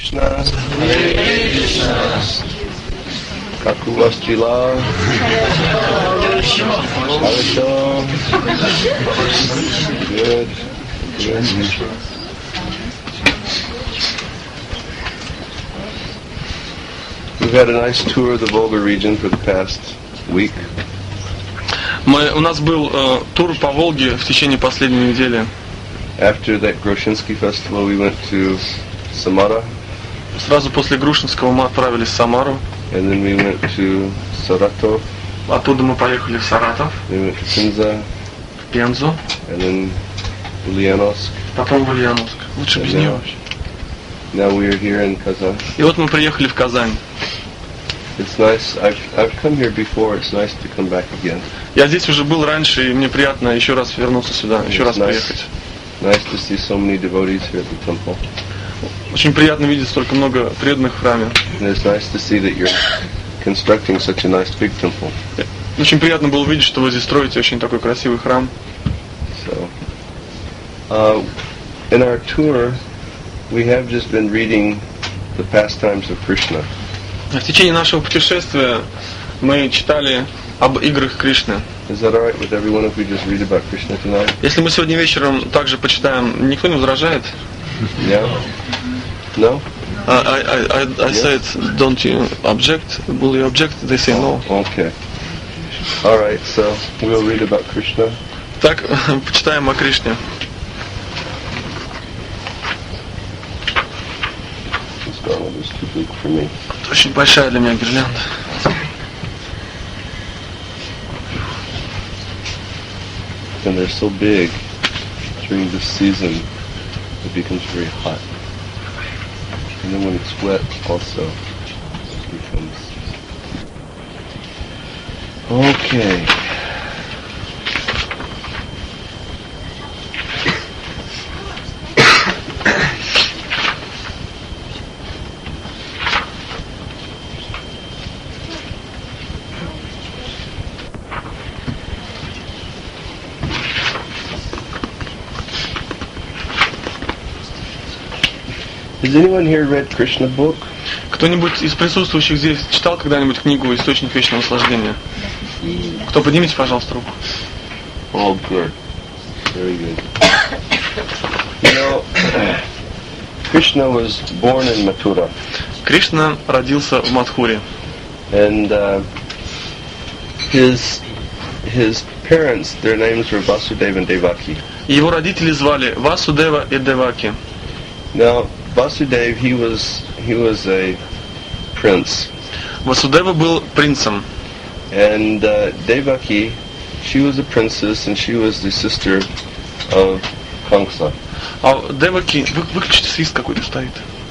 Krishna. Как у вас дела? Хорошо. Good. Good. We've had a nice tour of the Volga region for the past week. У нас был тур по Волге в течение последней недели. After that Groshinsky festival, we went to Samara. Сразу после Грушинского мы отправились в Самару. And then we went to Saratov. Оттуда мы поехали в Саратов. Then we went to Penza. В Пензу. And then Ulyanovsk. Потом в Ульяновск. Лучше без нее вообще. Now we are here in Kazan. И вот мы приехали в Казань. It's nice. I've come here before. It's nice to come back again. Я здесь уже был раньше, и мне приятно еще раз вернуться сюда, еще раз приехать. Nice to see so many devotees here at the temple. Очень приятно видеть столько много преданных в храме. And it's nice to see that you're constructing such a nice big temple. Очень приятно было видеть, что вы здесь строите очень такой красивый храм. So, in our tour, we have just been reading the pastimes of Krishna. В течение нашего путешествия мы читали об играх Кришны. Is that all right with everyone if we just read about Krishna tonight? Если мы сегодня вечером также почитаем, никто не возражает? Yeah? No? I said, don't you object? Will you object? They say no. Okay. All right, so we'll read about Krishna. Так, почитаем о Кришне. This garland is too big for me. Это очень большая для меня гирлянда. And they're so big, during this season, it becomes very hot. And then when it's wet, also, it becomes... Okay. Has anyone here read Krishna book? Кто-нибудь из присутствующих здесь читал когда-нибудь книгу «Источник вечного наслаждения»? Кто, поднимите, пожалуйста, руку. Oh, good. Very good. You know, Krishna was born in Mathura. Кришна родился в Мадхуре. And his parents, their names were Vasudeva and Devaki. И его родители звали Васудева и Деваки. Now, Vasudev, he was a prince. Васудева был принцем. And Devaki, she was a princess, and she was the sister of Kamsa. А Деваки, выключите, свист какой-то стоит.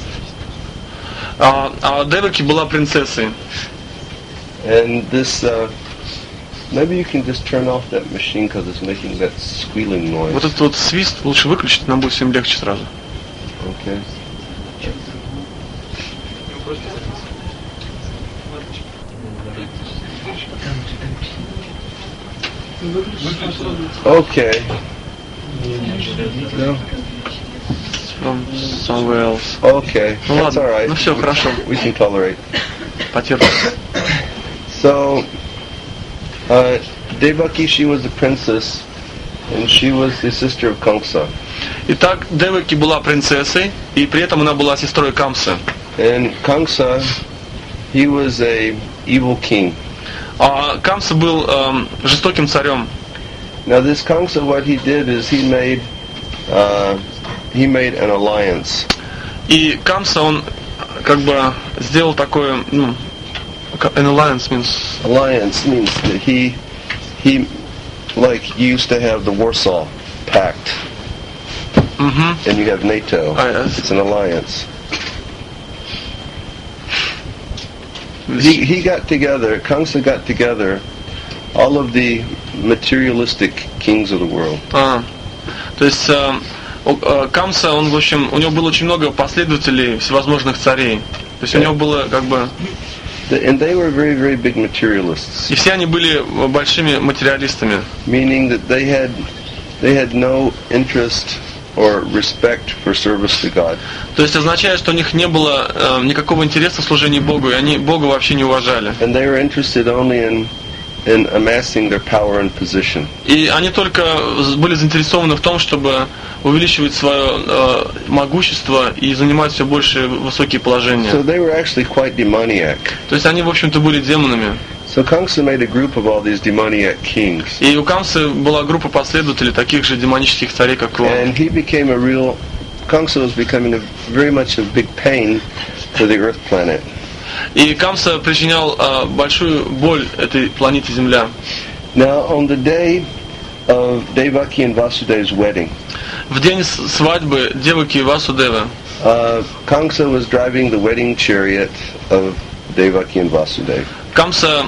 А Деваки была принцессой. And this, maybe you can just turn off that machine because it's making that squealing noise. Вот этот вот свист лучше выключить, нам будет всем легче сразу. Okay. Okay. No. From somewhere else. Okay. Ну That's ладно, all right. ну все, хорошо. We can tolerate. Потерпим. So, Devaki, she was a princess, and she was the sister of Kamsa. Итак, Деваки была принцессой, и при этом она была сестрой Камсы. And Kamsa, he was a evil king. А Камса был жестоким царем. Now this Kamsa, what he did is he made an alliance. И Камса, он как бы сделал такое, an alliance means... Alliance means that he like used to have the Warsaw Pact. Mm-hmm. And you have NATO. Yes. It's an alliance. He got together, Kamsa got together all of the materialistic kings of the world. То есть Камса, он, в общем, у него было очень много последователей всевозможных царей. То есть у него было как бы... And they were very, very big materialists. И все они были большими материалистами. Meaning that they had no interest or respect for service to God. То есть означает, что у них не было никакого интереса в служении Богу, и они Бога вообще не уважали. And they were interested only in amassing their power and position. И они только были заинтересованы в том, чтобы увеличивать свое могущество и занимать все больше высокие положения. So they were actually quite demoniac. То есть они, в общем-то, были демонами. So Kangsa made a group of all these demoniac kings. И у Камсы была группа последователей таких же демонических царей, как он. And he became Kangsa was becoming very much a big pain to the Earth planet. И Камса причинял большую боль этой планете Земля. Now, on the day of Devaki and Vasudev's wedding, В день свадьбы Деваки и Васудевы Kangsa was driving the wedding chariot of Devaki and Vasudev. Камса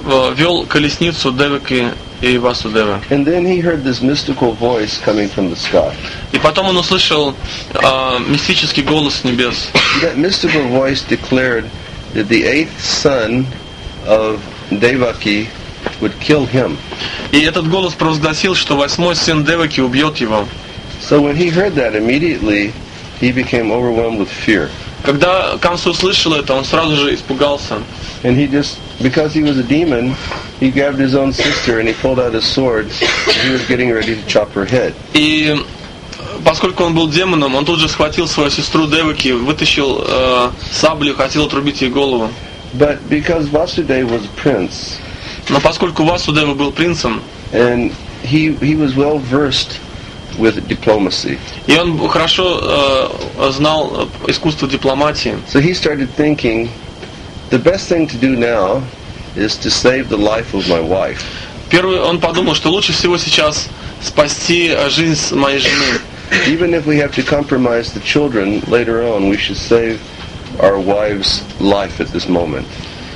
вел колесницу Деваки и Васудевы. And then he heard this mystical voice coming from the sky. И потом он услышал мистический голос с небес. That mystical voice declared that the eighth son of Devaki would kill him. И этот голос провозгласил, что 8-й сын Деваки убьет его. So when he heard that, immediately he became overwhelmed with fear. Когда Камса услышал это, он сразу же испугался. And he just, because he was a demon, he grabbed his own sister and he pulled out his sword. And he was getting ready to chop her head. И поскольку он был демоном, он тут же схватил свою сестру Деваки, вытащил саблю, хотел отрубить ей голову. But because Vasudev was a prince, Но поскольку Васудева был принцем, and he was well versed with diplomacy, и он хорошо знал искусство дипломатии, so he started thinking, the best thing to do now is to save the life of my wife. первый он подумал, что лучше всего сейчас спасти жизнь моей жены. Even if we have to compromise the children later on, we should save our wife's life at this moment.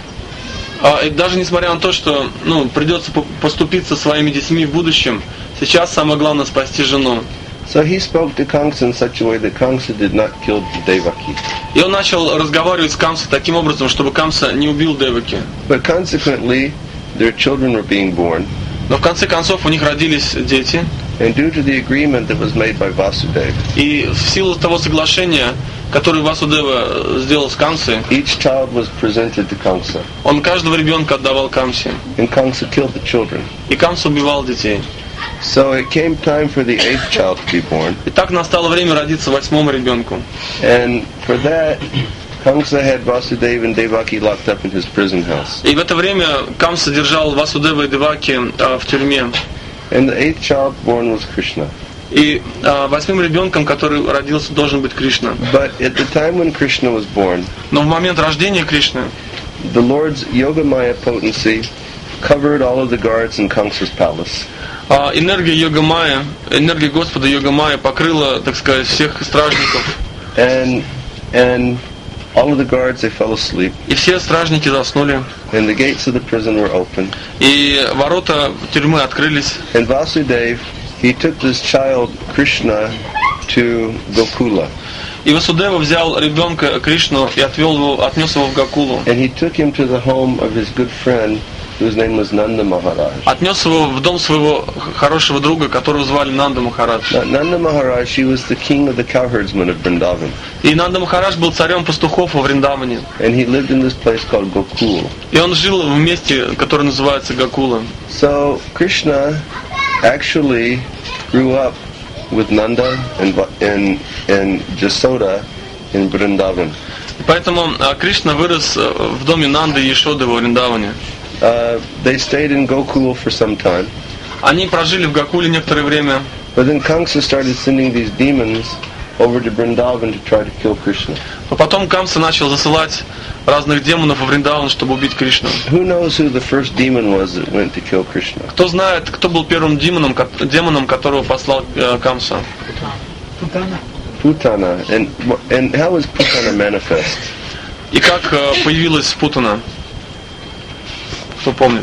И даже несмотря на то, что придется поступиться своими детьми в будущем, сейчас самое главное спасти жену. So he spoke to Kangsa in such a way that Kangsa did not kill Devaki. И он начал разговаривать с Камсой таким образом, чтобы Камса не убил Деваки. But consequently, their children were being born. Но в конце концов у них родились дети. And due to the agreement that was made by Vasudev, И в силу того соглашения, которое Васудева сделал с Камсой, each child was presented to Kangsa. он каждого ребенка отдавал Камсе. And Kangsa killed the children. И Камса убивал детей. So it came time for the eighth child to be born. И так настало время родиться 8-му ребенку. And for that, Kangsa had Vasudeva and Devaki locked up in his prison house. И в это время Камса держал Васудева и Деваки в тюрьме. And the eighth child born was Krishna. И 8-м ребенком, который родился, должен быть Кришна. But at the time when Krishna was born, Но в момент рождения Кришны the Lord's Yogamaya potency covered all of the guards in Kangsa's palace. энергия Йога-майя, энергия Господа Йога-майя покрыла, так сказать, всех стражников. And all of the guards, they fell asleep. И все стражники заснули. And the gates of the prison were open. И ворота тюрьмы открылись. And Vasudev, he took this child, Krishna, to Gokula. И Васудева взял ребенка Кришну и отнес его в Гокулу. And he took him to the home of his good friend, whose name was Nanda Maharaj. Отнес его в дом своего хорошего друга, которого звали Нанда Махарадж. Now, Nanda Maharaj, she was the king of the cowherdsmen of Vrindavan. И Нанда Махарадж был царем пастухов во Вриндаване. And he lived in this place called Gokul. И он жил в месте, которое называется Гокула. So Krishna actually grew up with Nanda and Jasoda in Vrindavan. Поэтому Кришна вырос в доме Нанды и Ешоды во Вриндаване. They stayed in Gokul for some time. Они прожили в Гокуле некоторое время. But then Kamsa started sending these demons over to Vrindavan to try to kill Krishna. А потом Камса начал засылать разных демонов во Вриндаван, чтобы убить Кришну. Who knows who the first demon was that went to kill Krishna? Кто знает, кто был первым демоном, которого послал Камса? Putana. And how was Putana manifest? И как появилась Путана? Кто помнит?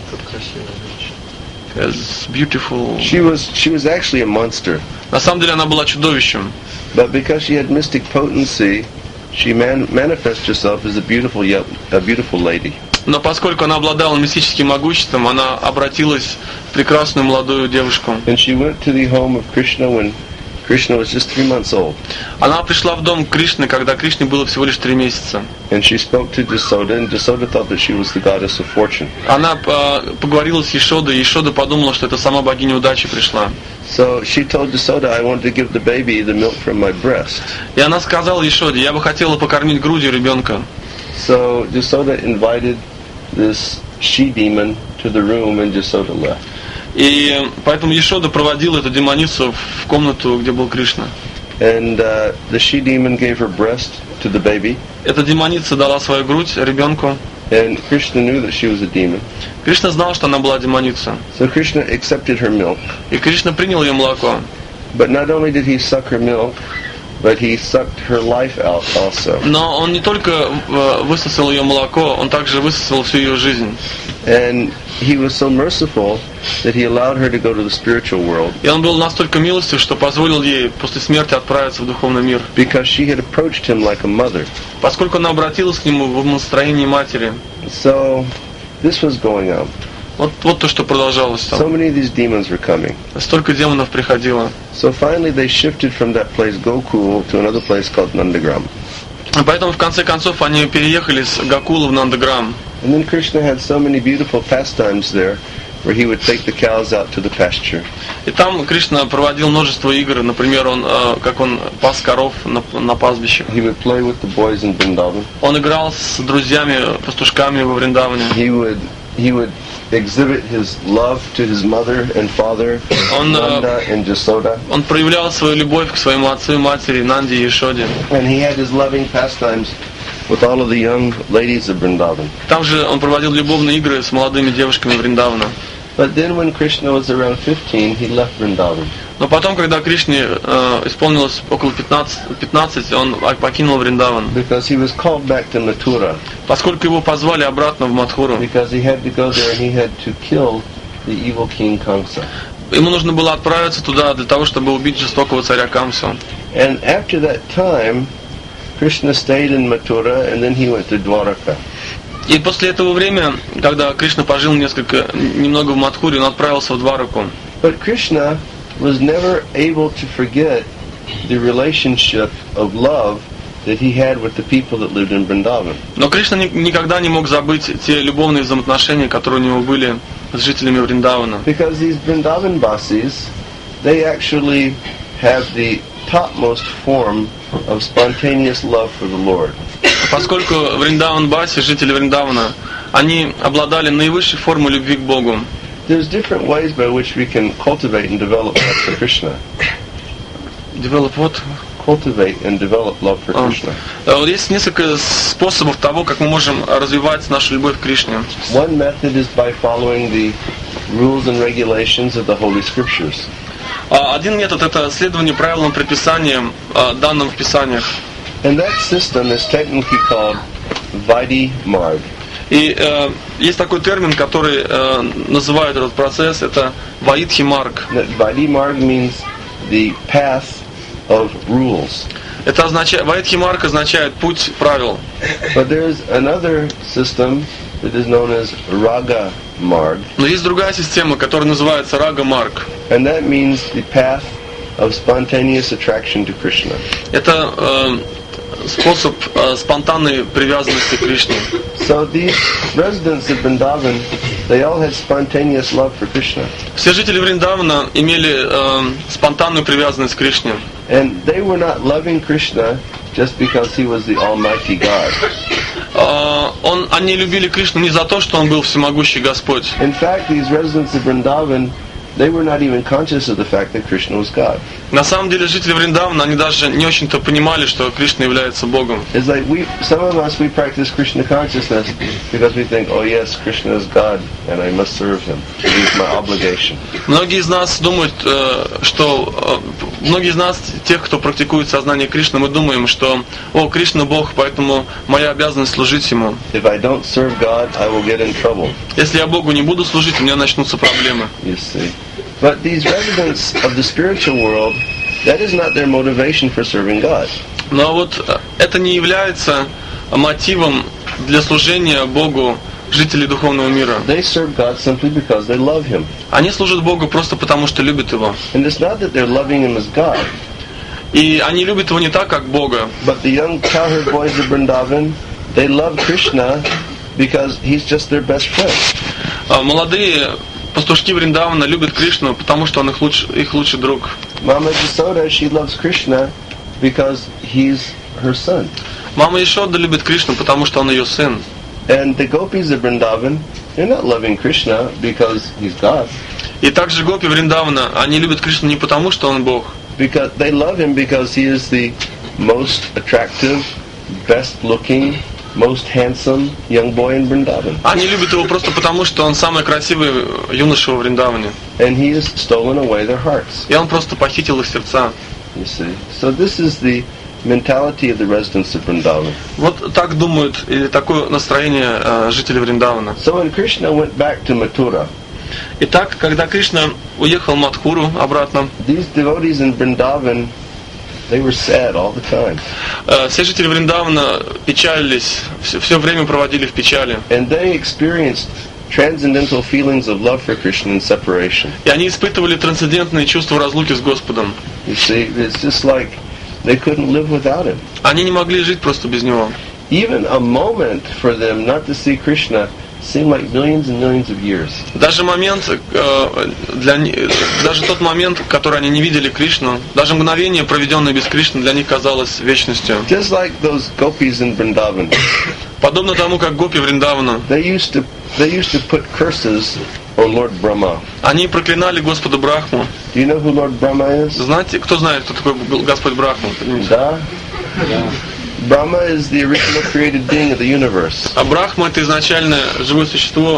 As beautiful. She was actually a monster. На самом деле она была чудовищем. But because she had mystic potency, she manifested herself as a beautiful lady. Но поскольку она обладала мистическим могуществом, она обратилась в прекрасную молодую девушку. And she went to the home of Krishna when Krishna was just 3 months old. Она пришла в дом Кришны, когда Кришне было всего лишь 3 месяца. And she spoke to Jasoda, and Jasoda thought that she was the goddess of fortune. Она поговорила с Ешодой, и Ешода подумала, что это сама богиня удачи пришла. So she told Jasoda, I want to give the baby the milk from my breast. И она сказала Ешоде: я бы хотела покормить грудью ребенка. So Jasoda invited this she-demon to the room, and Jasoda left. И поэтому Ешода проводила эту демоницу в комнату, где был Кришна. And the she-demon gave her breast to the baby. Эта демоница дала свою грудь ребенку. And Krishna knew that she was a demon. Кришна знал, что она была демоница. So Krishna accepted her milk. И Кришна принял ее молоко. But not only did he suck her milk, but he sucked her life out also. Но он не только высосал ее молоко, он также высосал всю ее жизнь. And he was so merciful that he allowed her to go to the spiritual world. И он был настолько милостив, что позволил ей после смерти отправиться в духовный мир. Because she had approached him like a mother. Поскольку она обратилась к нему в настроении матери. So this was going on. Вот то, что продолжалось там. So many of these demons were coming. Столько демонов приходило. So finally they shifted from that place Gokul to another place called Nandagram. Поэтому в конце концов они переехали с Гокула в Нандаграм. And then Krishna had so many beautiful pastimes there, where he would take the cows out to the pasture. И там Кришна проводил множество игр. Например, он пас коров на пастбище. He would play with the boys in Vrindavan. Он играл с друзьями, пастушками во Вриндаване. He would exhibit his love to his mother and father, Nanda and Jasoda. Он проявлял свою любовь к своему отцу и матери, Нанде и Ешоде. And he had his loving pastimes with all of the young ladies of Vrindavan. Там же он проводил любовные игры с молодыми девушками Вриндавана. But then when Krishna was around 15, he left Vrindavan. Но потом, когда Кришне исполнилось около 15, он покинул Вриндаван. Because he was called back to Mathura. Поскольку его позвали обратно в Мадхуру. Because he had to go there and he had to kill the evil king Kamsa. Ему нужно было отправиться туда для того, чтобы убить жестокого царя Камсу. And after that time, Krishna stayed in Mathura and then he went to Dwaraka. И после этого времени, когда Кришна пожил немного в Мадхуре, он отправился в Двараку. But Krishna was never able to forget the relationship of love that he had with the people that lived in Vrindavan. Но Кришна никогда не мог забыть те любовные взаимоотношения, которые у него были с жителями Вриндавана. Because these Vrindavan Vasis, they actually have the topmost form of spontaneous love for the Lord. Поскольку Вриндаван-Баси, жители Вриндавана, они обладали наивысшей формой любви к Богу. There's different ways by which we can cultivate and develop love for Krishna. Develop what? Cultivate and develop love for Krishna. Есть несколько способов того, как мы можем развивать нашу любовь к Кришне. One method is by following the rules and regulations of the Holy Scriptures. Один метод – это следование правилам предписаниям, данным в Писаниях. And that system is technically called Vaidhi Marg. И есть такой термин, который называют этот процесс, это Vaidhi Marg. Vaidhi Marg means the path of rules. Это означает, Vaidhi Marg означает путь правил. But there's another system that is known as Raga Marg. Но есть другая система, которая называется Рага Марг. And that means the path of spontaneous attraction to Krishna. Это способ спонтанной привязанности к Кришне. So these residents of Vrindavan, they all had spontaneous love for Krishna. Все жители Вриндавана имели спонтанную привязанность к Кришне. And they were not loving Krishna just because he was the Almighty God. Они любили Кришну не за то, что он был всемогущий Господь. In fact, these residents of Vrindavan, they were not even conscious of the fact that Krishna was God. На самом деле жители Вриндавана, они даже не очень-то понимали, что Кришна является Богом. It's like some of us, we practice Krishna consciousness because we think, oh yes, Krishna is God and I must serve him. It is my obligation. Многие из нас думают, многие из нас, тех, кто практикует сознание Кришны, мы думаем, что, Кришна Бог, поэтому моя обязанность служить Ему. If I don't serve God, I will get in trouble. Если я Богу не буду служить, у меня начнутся проблемы. You see. But these residents of the spiritual world, that is not their motivation for serving God. Но вот это не является мотивом для служения Богу жителей духовного мира. They serve God simply because they love Him. Они служат Богу просто потому, что любят Его. And it's not that they're loving Him as God. И они любят его не так, как Бога. But the young cowherd boys of Vrindavan, they love Krishna because he's just their best friend. Молодые пастушки Вриндавана любят Кришну, потому что он их лучший друг. Mama Jasoda, she loves Krishna because he's her son. Мама Ешода любит Кришну, потому что он ее сын. And the gopis of Vrindavan, they're not loving Krishna because he's God. И также гопи Вриндавана, они любят Кришну не потому, что он Бог. Because they love him because he is the most attractive, best looking, most handsome young boy in Vrindavan. Они любят его просто потому, что он самый красивый юноша во Вриндаване. And he has stolen away their hearts. И он просто похитил их сердца. You see. So this is the mentality of the residents of Vrindavan. Вот так думают, или такое настроение жителей Вриндавана. So when Krishna went back to Mathura, Итак, когда Кришна уехал в Мадхуру обратно, these devotees in Vrindavan, they were sad all the time. Все жители Вриндавана печалились, все время проводили в печали. And they experienced transcendental feelings of love for Krishna and separation. И они испытывали трансцендентные чувства разлуки с Господом. You see, it's just like they couldn't live without him. Они не могли жить просто без Него. Even a moment for them not to see Krishna seemed like millions and millions of years. Даже тот момент, который они не видели Кришну, даже мгновение, проведенное без Кришны, для них казалось вечностью. Just like those gopis in Vrindavan. Подобно тому, как гопи Вриндавана, They used to put curses on Lord Brahma. они проклинали Господа Брахму. Do you know who Lord Brahma is? Знаете, кто знает, кто такой Господь Брахма? Da? Brahma is the original created being of the universe. А Брахма — это изначальное живое существо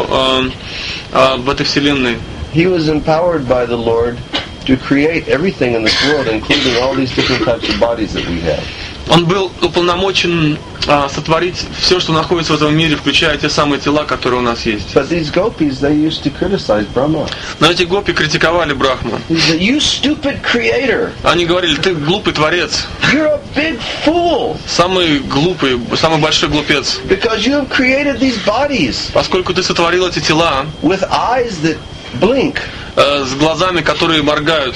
в этой вселенной. He was empowered by the Lord to create everything in this world, including all these different types of bodies that we have. Он был уполномочен сотворить все, что находится в этом мире, включая те самые тела, которые у нас есть. But these gopis, they used to criticize Brahma. Но эти гопи критиковали Брахму. He said, "You stupid creator! Они говорили: ты глупый творец, You're a big fool самый глупый, самый большой глупец, because you have created these bodies поскольку ты сотворил эти тела with eyes that blink. с глазами, которые моргают.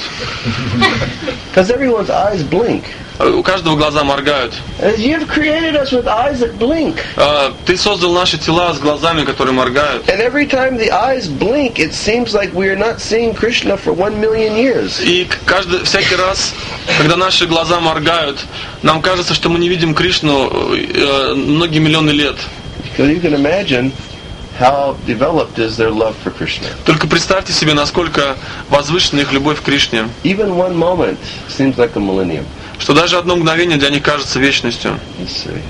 Because everyone's eyes blink. У каждого глаза моргают. You've created us with eyes that blink. Ты создал наши тела с глазами, которые моргают. And every time the eyes blink, it seems like we are not seeing Krishna for 1,000,000 years. И всякий раз, когда наши глаза моргают, нам кажется, что мы не видим Кришну многие миллионы лет. Because you can imagine how developed is their love for Krishna. Только представьте себе, насколько возвышена их любовь к Кришне. Even one moment seems like a millennium. Что даже одно мгновение для них кажется вечностью. You see.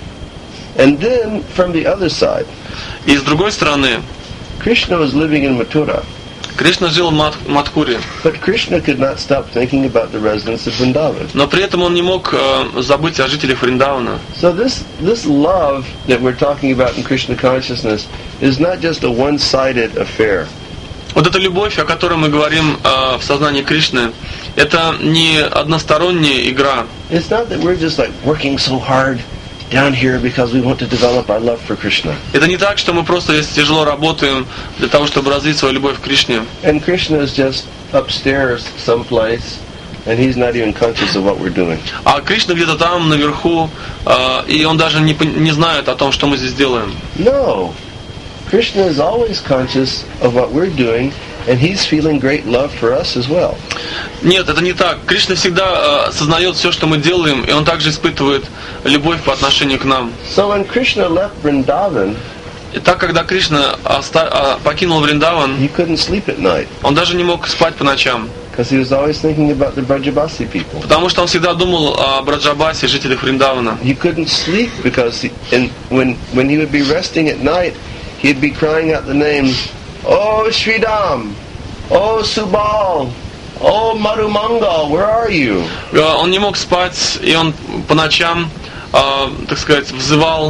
And then from the other side, И с другой стороны, Krishna was living in Mathura, Кришна жил в Мадхуре, but Krishna could not stop thinking about the residents of Vrindavan. но при этом он не мог забыть о жителях Вриндавана. So this love that we're talking about in Krishna consciousness is not just a one-sided affair. Вот эта любовь, о которой мы говорим в сознании Кришны, это не односторонняя игра. It's not that we're just like working so hard down here because we want to develop our love for Krishna. Это не так, что мы просто тяжело работаем для того, чтобы развить свою любовь к Кришне. And Krishna is just upstairs someplace, and he's not even conscious of what we're doing. А Кришна где-то там, наверху, и он даже не знает о том, что мы здесь делаем. No. Krishna is always conscious of what we're doing, and he's feeling great love for us as well. Нет, это не так. Кришна всегда осознает все, что мы делаем, и он также испытывает любовь по отношению к нам. So when Krishna left Vrindavan, И так, когда Кришна покинул Вриндаван, he couldn't sleep at night он даже не мог спать по ночам, because he was always thinking about the Brajabasi people. потому что он всегда думал о Браджабасе, жителях Вриндавана. He couldn't sleep because when he would be resting at night, he'd be crying out the names, "Oh Sridham, oh Subal, oh Madhumangal, where are you?" Он не мог спать, и он по ночам, так сказать, взывал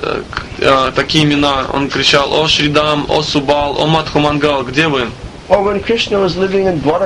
такие имена. Он кричал: «О Шридам, о Субал, о Мадхумангал, где вы?» Or when Krishna was living in Dwarka,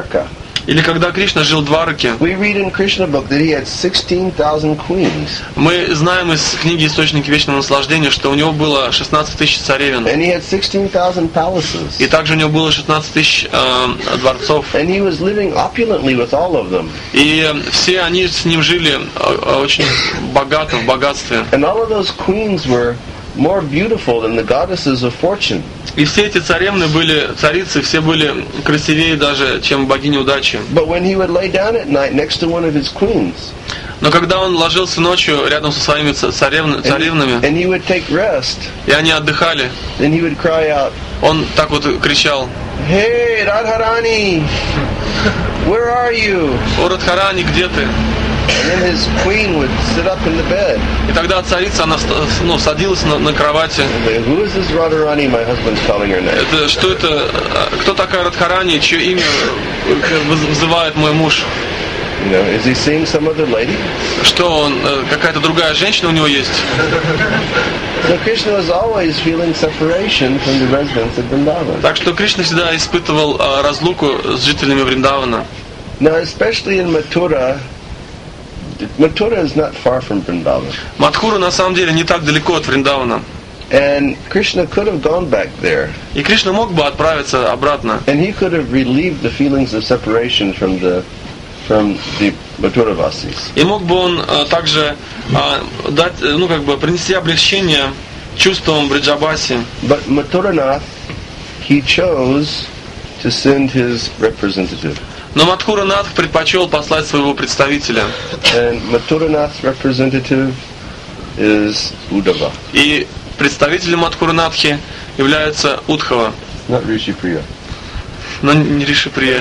Или когда Кришна жил в Двараке, we read in Krishna book that he had 16,000 queens. мы знаем из книги «Источники вечного наслаждения», что у него было 16 тысяч царевен. And he had 16,000 palaces. И также у него было 16 тысяч дворцов. And he was living opulently with all of them. И все они с ним жили очень богато, в богатстве. And all of those queens were more beautiful than the goddesses of fortune. И все эти царевны были, царицы, все были красивее даже, чем богини удачи. But when he would lay down at night next to one of his queens, Но когда он ложился ночью рядом со своими царевнами, and he would take rest, и они отдыхали, then he would cry out, он так вот кричал: "Hey, Radharani, where are you?" «О, Радхарани, где ты?» And then his queen would sit up in the bed. И тогда царица, она садилась на кровати. And say, "Who is this Radharani my husband's calling her name?" Это что это? Кто такая Радхарани, чье имя вызывает мой муж? You know, is he seeing some other lady? Что он, какая-то другая женщина у него есть? So Krishna was always feeling separation from the residents of Vrindavan. Так что Кришна всегда испытывал разлуку с жителями Вриндавана. Now, especially in Mathura, Mathura is not far from Vrindavan. Мадхура на самом деле не так далеко от Вриндавана. And Krishna could have gone back there. И Кришна мог бы отправиться обратно. And he could have relieved the feelings of separation from the Mathuravasis. И мог бы он также дать, принести облегчение чувствам Бриджабаси. But Mathuranath, he chose to send his representative. Но Мадхуранатх предпочел послать своего представителя. And Mathuranath's representative is Uddhava. И представителем Мадхуранатхи является Удхава, Not Rishipriya. но не Ришиприя.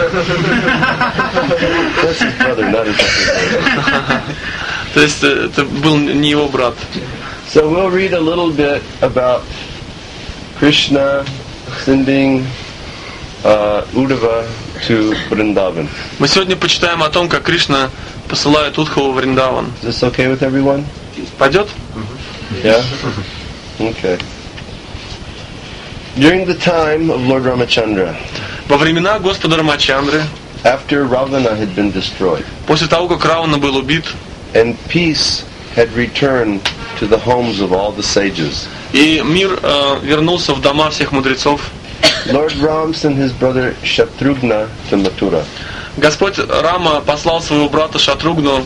That's his brother, not his brother. То есть это был не его брат. So we'll read a little bit about Krishna sending Uddhava to Vrindavan. Мы сегодня почитаем о том, как Кришна посылает Удхаву в Вриндаван. Is this okay with everyone? Пойдет? Yeah? Okay. During the time of Lord Ramachandra, Во времена Господа Рамачандры, after Ravana had been destroyed, после того, как Равана был убит, and peace had returned to the homes of all the sages, и мир вернулся в дома всех мудрецов, Lord Ram sent his brother Shatrugna to Mathura. Господь Рама послал своего брата Шатругну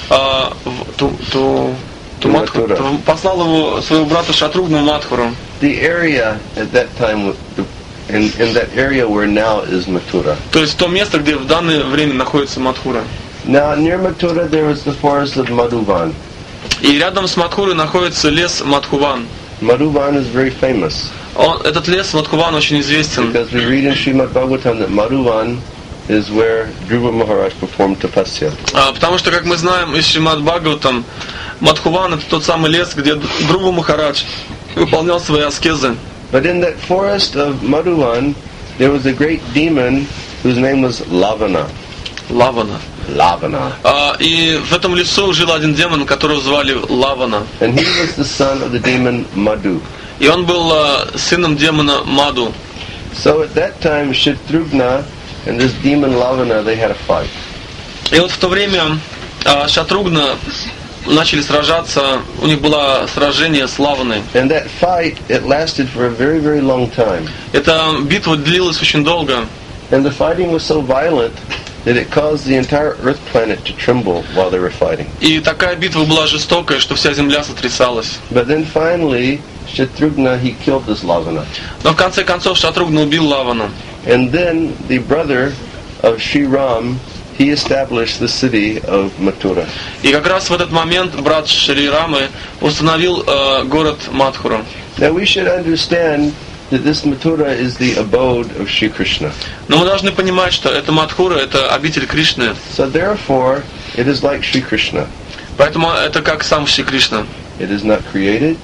послал его своего брата Шатругну в Мадхуру. The area at that time, in that area where now is Mathura. То есть то место, где в данное время находится Мадхура. Now near Mathura there was the forest of Madhuvan. И рядом с Мадхурой находится лес Мадхуван. Madhuvan is very famous. Этот лес Мадхуван очень известен. Because we read in Srimad Bhagavatam that Madhuvan is where Dhruva Maharaj performed tapasya. Потому что, как мы знаем из Шримад Бхагаватам, Мадхуван — это тот самый лес, где Dhruva Махарадж выполнял свои аскезы. But in that forest of Madhuvan, there was a great demon whose name was Lavana. Лавана. Lavana. И в этом лесу жил один демон, которого звали Лавана. And he was the son of the demon Madhu. И он был сыном демона Маду. So at that time, Shatrugna and this demon Lavana, they had a fight. И вот в то время Шатругна начали сражаться, у них было сражение с Лаваной. And that fight, it lasted for a very, very long time. Эта битва длилась очень долго. And the fighting was so violent that it caused the entire earth planet to tremble while they were fighting. И такая битва была жестокая, что вся земля сотрясалась. But then finally, Shatrugna, he killed this Lavana. Но в конце концов Шатругна убил Лавану. And then the brother of Sri Ram, he established the city of Mathura. И как раз в этот момент брат Шри Рамы установил город Мадхуру. Now we should understand that this Mathura is the abode of Shri Krishna. Но мы должны понимать, что это Мадхура, это обитель Кришны. So therefore, it is like Shri Krishna. Поэтому это как сам Шри Кришна. It is not created.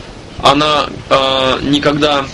Она никогда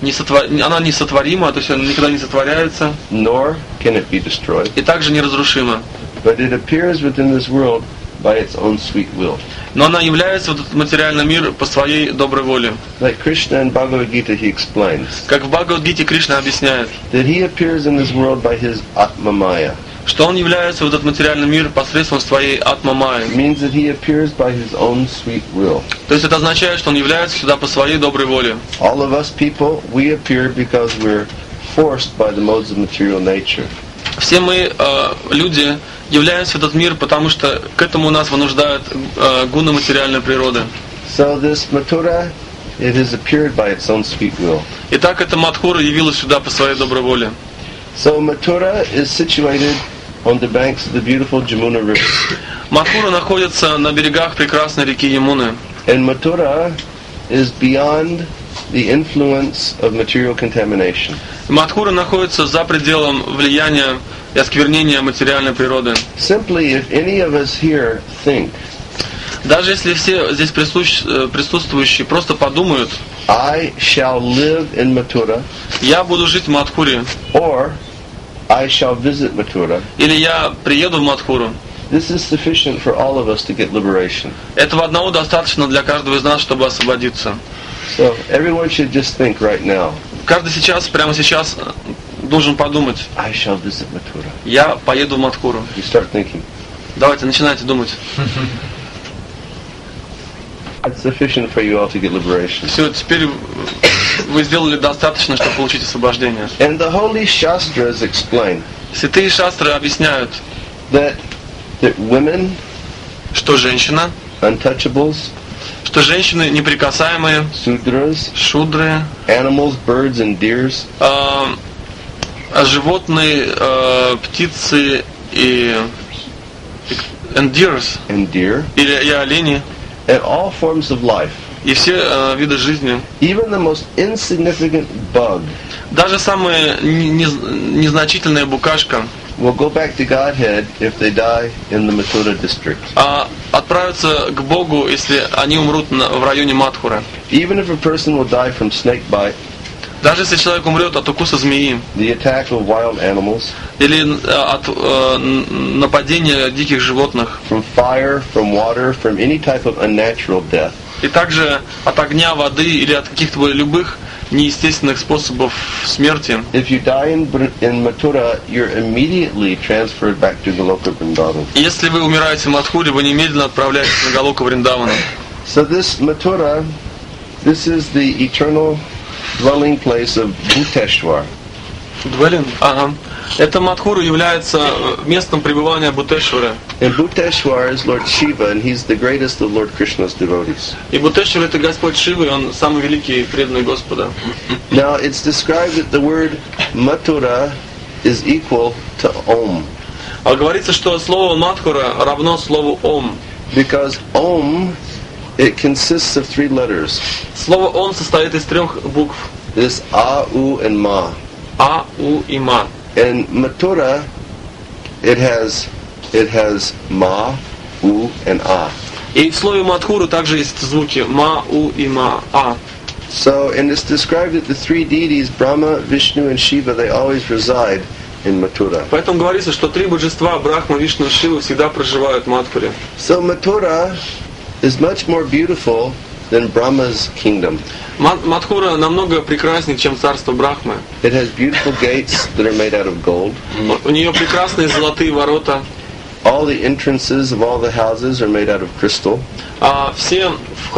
она не сотворима, то есть она никогда не сотворяется. Nor can it be destroyed. И также неразрушима. But it appears within this world by its own sweet will. Но она является в этот материальный мир по своей доброй воле. Like Krishna in Bhagavad Gita, he explains Как в Бхагавад-гите Кришна объясняет, that he appears in this world by his Atma Maya. что он является в этот материальный мир посредством своей атма-майи. It means that he appears by his own sweet will. То есть это означает, что он является сюда по своей доброй воле. All of us people, we appear because we're forced by the modes of material nature. Все мы, люди, являемся в этот мир, потому что к этому нас вынуждают гуны материальной природы. So this Mathura, it has appeared by its own sweet will. Итак, эта Мадхура явилась сюда по своей доброй воле. So Mathura is situated on the banks of the beautiful Jamuna River. Мадхура находится на берегах прекрасной реки Ямуны. And Mathura is beyond the influence of material contamination. Мадхура находится за пределом влияния и осквернения материальной природы. Simply, if any of us here think, Даже если все здесь присутствующие просто подумают, I shall live in Mathura, я буду жить в Мадхуре, or I shall visit Mathura, или я приеду в Мадхуру, this is sufficient for all of us to get liberation. этого одного достаточно для каждого из нас, чтобы освободиться. So everyone should just think right now, Каждый сейчас, прямо сейчас, должен подумать, I shall visit Mathura. я поеду в Мадхуру. You start thinking. Давайте, начинайте думать. It's sufficient for you all to get liberation. Все, теперь вы сделали достаточно, чтобы получить освобождение. And the holy Shastras explain Святые шастры объясняют, that women, что женщина, untouchables, что женщины неприкасаемые, Sudras, шудры, animals, birds and deers, животные, птицы и deers, and deer, и олени, and all forms of life, и все виды жизни. even the most insignificant bug, Даже самая незначительная букашка will go back to Godhead if they die in the Mathura district. отправятся к Богу, если они умрут в районе Мадхуры. Even if a person will die from snake bite, Даже если человек умрет от укуса змеи, the attack of wild animals, или от нападения диких животных, from fire, from water, from any type of unnatural death, и также от огня, воды или от каких-то любых неестественных способов смерти. if you die in Mathura, you're immediately transferred back to Goloka Vrindavan. Если вы умираете в Мадхуре, вы немедленно отправляетесь на Галоку Вриндавана. So this Mathura, this is the eternal dwelling place of Bhuteshwar. Двелин? Ага. Это Мадхура является местом пребывания Бутешвара. And Bhuteshwar is Lord Shiva, and he's the greatest of Lord Krishna's devotees. И Бутешвар это Господь Шивы, и он самый великий и преданный Господа. Now it's described that the word Mathura is equal to Om, А говорится, что слово Мадхура равно слову Ом. because Om, it consists of 3 letters. Слово Ом состоит из 3 букв. This A, U, and Ma. А, У и Ма. And Mathura, it has Ma, U, and A. И в слове Мадхуры также есть звуки Ма, У и Ма, А. So, and it's described that the 3 deities, Brahma, Vishnu, and Shiva, they always reside in Mathura. Поэтому говорится, что 3 божества Брахма, Вишну и Шива всегда проживают в Мадхуре. So Mathura is much more beautiful than Brahma's kingdom. Мадхура намного прекраснее, чем царство Брахмы. It has beautiful gates that are made out of gold. У нее прекрасные золотые ворота. All the entrances of all the houses are made out of crystal. А все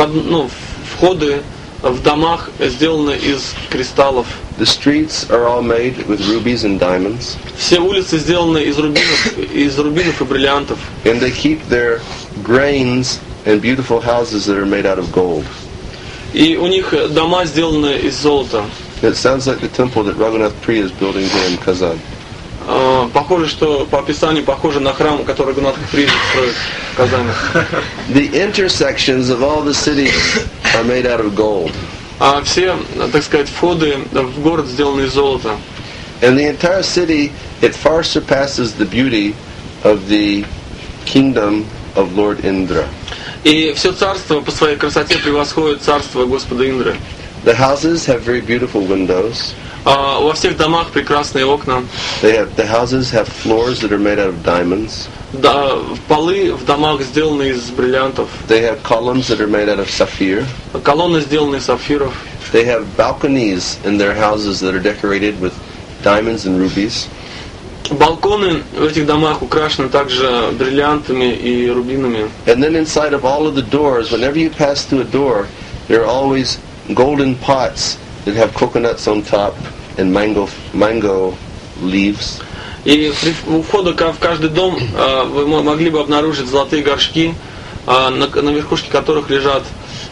входы в домах сделаны из кристаллов. The streets are all made with rubies and diamonds. Все улицы сделаны из рубинов и бриллиантов. And they keep their grains and beautiful houses that are made out of gold. И у них дома сделаны из золота. It sounds like the temple that Raghunath Priya is building here in Kazan. Похоже, что по описанию похоже на храм, который Рагунат Приya строит в Казани. The intersections of all the cities are made out of gold. А все, так сказать, входы в город сделаны из золота. And the entire city, it far surpasses the beauty of the kingdom of Lord Indra. И все царство по своей красоте превосходит царство Господа Индры. The houses have very beautiful windows. Во всех домах прекрасные окна. The houses have floors that are made out of diamonds. Полы в домах сделаны из бриллиантов. They have columns that are made out of sapphire. Колонны сделаны из сапфиров. They have balconies in their houses that are decorated with diamonds and rubies. Балконы в этих домах украшены также бриллиантами и рубинами. And then inside of all of the doors, whenever you pass through a door, there are always golden pots that have coconuts on top and mango leaves. И у входа в каждый дом вы могли бы обнаружить золотые горшки, на верхушке которых лежат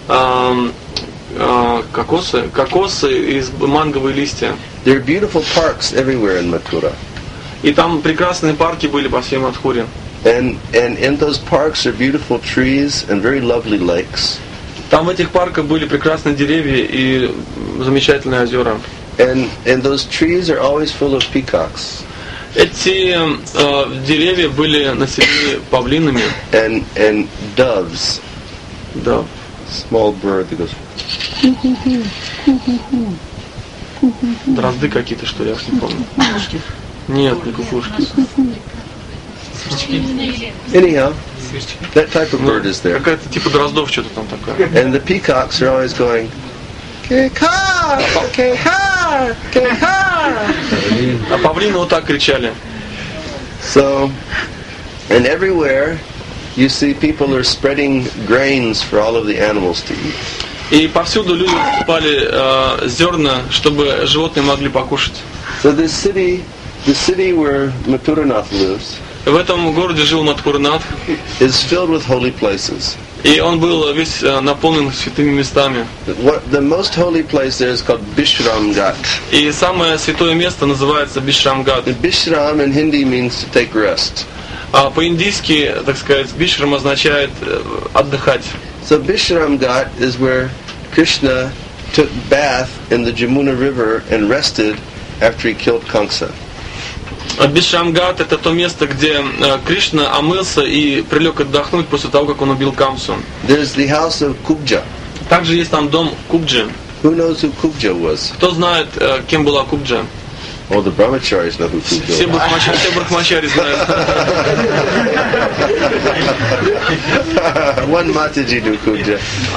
кокосы и манговые листья. There are beautiful parks everywhere in Mathura. И там прекрасные парки были по всей Мадхуре. And in those parks are beautiful trees and very lovely lakes. Там в этих парках были прекрасные деревья и замечательные озера. And those trees are always full of peacocks. Эти деревья были населены павлинами. And doves. Да. Small bird that goes. Дрозды какие-то, что ли, я уж не помню. Нет, не кукушки. Anyhow, that type of bird is there. Какая-то типа дроздов что-то там такое. And the peacocks are always going, Kekar, Kekar, Kekar. А павлины вот так кричали. So, and everywhere you see people are spreading grains for all of the animals to eat. И повсюду люди покупали зерна, чтобы животные могли покушать. So the city where Mathuranath lives, В этом городе жил Мадхурнаth, is filled with holy places. и он был весь наполнен святыми местами. The most holy place there is called Bishramghat. И самое святое место называется Бишрамгат. And Bishram in Hindi means to take rest. А по-индийски, так сказать, Бишрам означает отдыхать. So Bishramghat is where Krishna took bath in the Jamuna River and rested after he killed Kamsa. Бишрамгат — это то место, где Кришна омылся и прилег отдохнуть после того, как он убил Камсу. There's the house of Kubja. Также есть там дом Кубджи. Who knows who Kubja was? Кто знает, кем была Кубджа? Oh, the brahmacharis know who Kubja Все was. брахмачари знают. One Mataji knew Kubja.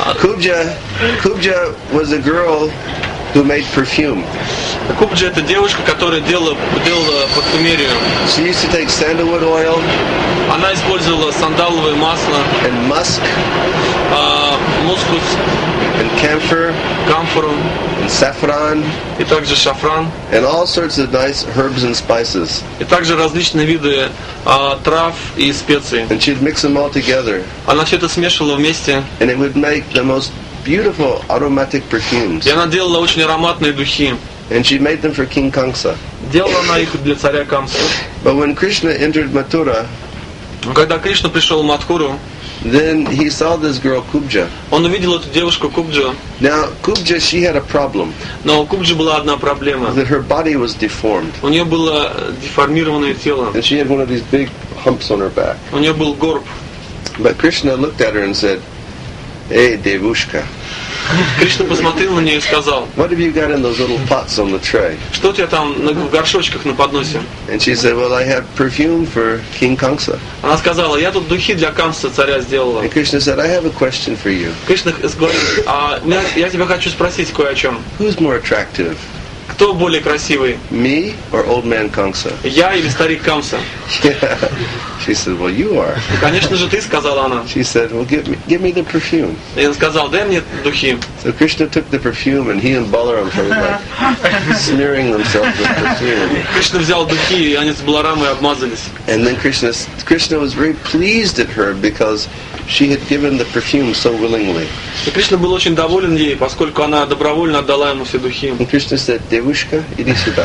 Kubja was a girl who made perfume. Кубджа — это девушка, которая делала парфюмерию. She used to take sandalwood oil Она использовала сандаловое масло, and musk мускус, and camphor камфору and saffron и также шафран, and all sorts of nice herbs and spices. и также различные виды трав и специй. And she'd mix them all together Она все это смешивала вместе, and it would make the most beautiful aromatic perfumes. и она делала очень ароматные духи. And she made them for King Kamsa. Делала она их для царя Камсы. But when Krishna entered Mathura, Но когда Кришна пришел в Мадхуру, then he saw this girl Kubja. он увидел эту девушку Кубджу. Now, Kubja, she had a problem, Но у Кубджи была одна проблема. that her body was deformed. У нее было деформированное тело. And she had one of these big humps on her back. У нее был горб. But Krishna looked at her and said, Hey, Devushka, Кришна посмотрел на нее и сказал: what have you got in those little pots on the tray? что у тебя там в горшочках на подносе? And she said, well, I have perfume for King Kamsa. Она сказала: я тут духи для Камса царя сделала. And Krishna said, I have a question for you. Кришна говорит: я тебя хочу спросить кое о чем. Who's more attractive, Кто более красивый? me or old man Kamsa? Я или старик Камса? Yeah. She said, well, you are. Конечно же ты, сказала она. She said, well, give me the perfume. И он сказал: дай мне духи. So Krishna took the perfume and he and Balaram started like smearing themselves with perfume. Кришна взял духи, и они с Баларамой обмазались. And then Krishna was very pleased at her because she had given the perfume so willingly. И Кришна был очень доволен ей, поскольку она добровольно отдала ему все духи. And Krishna said, Devushka, idi sudha.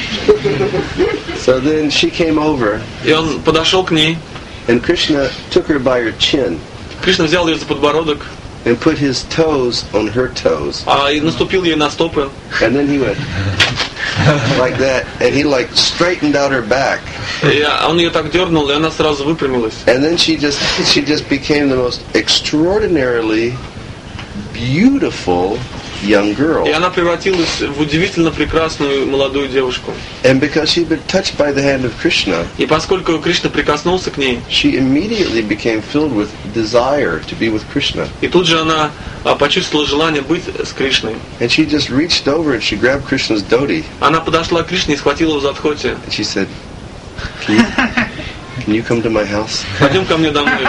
So then she came over И он подошел к ней. and Krishna took her by her chin Кришна взял ее за подбородок, and put his toes on her toes. и наступил ей на стопы. And then he went like that, and he like straightened out her back. И он ее так дернул, и она сразу выпрямилась. And then she just became the most extraordinarily beautiful young girl. И она превратилась в удивительно прекрасную молодую девушку. And because she'd been touched by the hand of Krishna, И поскольку Кришна прикоснулся к ней, she immediately became filled with desire to be with Krishna. и тут же она почувствовала желание быть с Кришной. And she just reached over and she grabbed Krishna's dhoti. Она подошла к Кришне и схватила его за дхоти. And she said, Can you come to my house? Пойдем ко мне домой.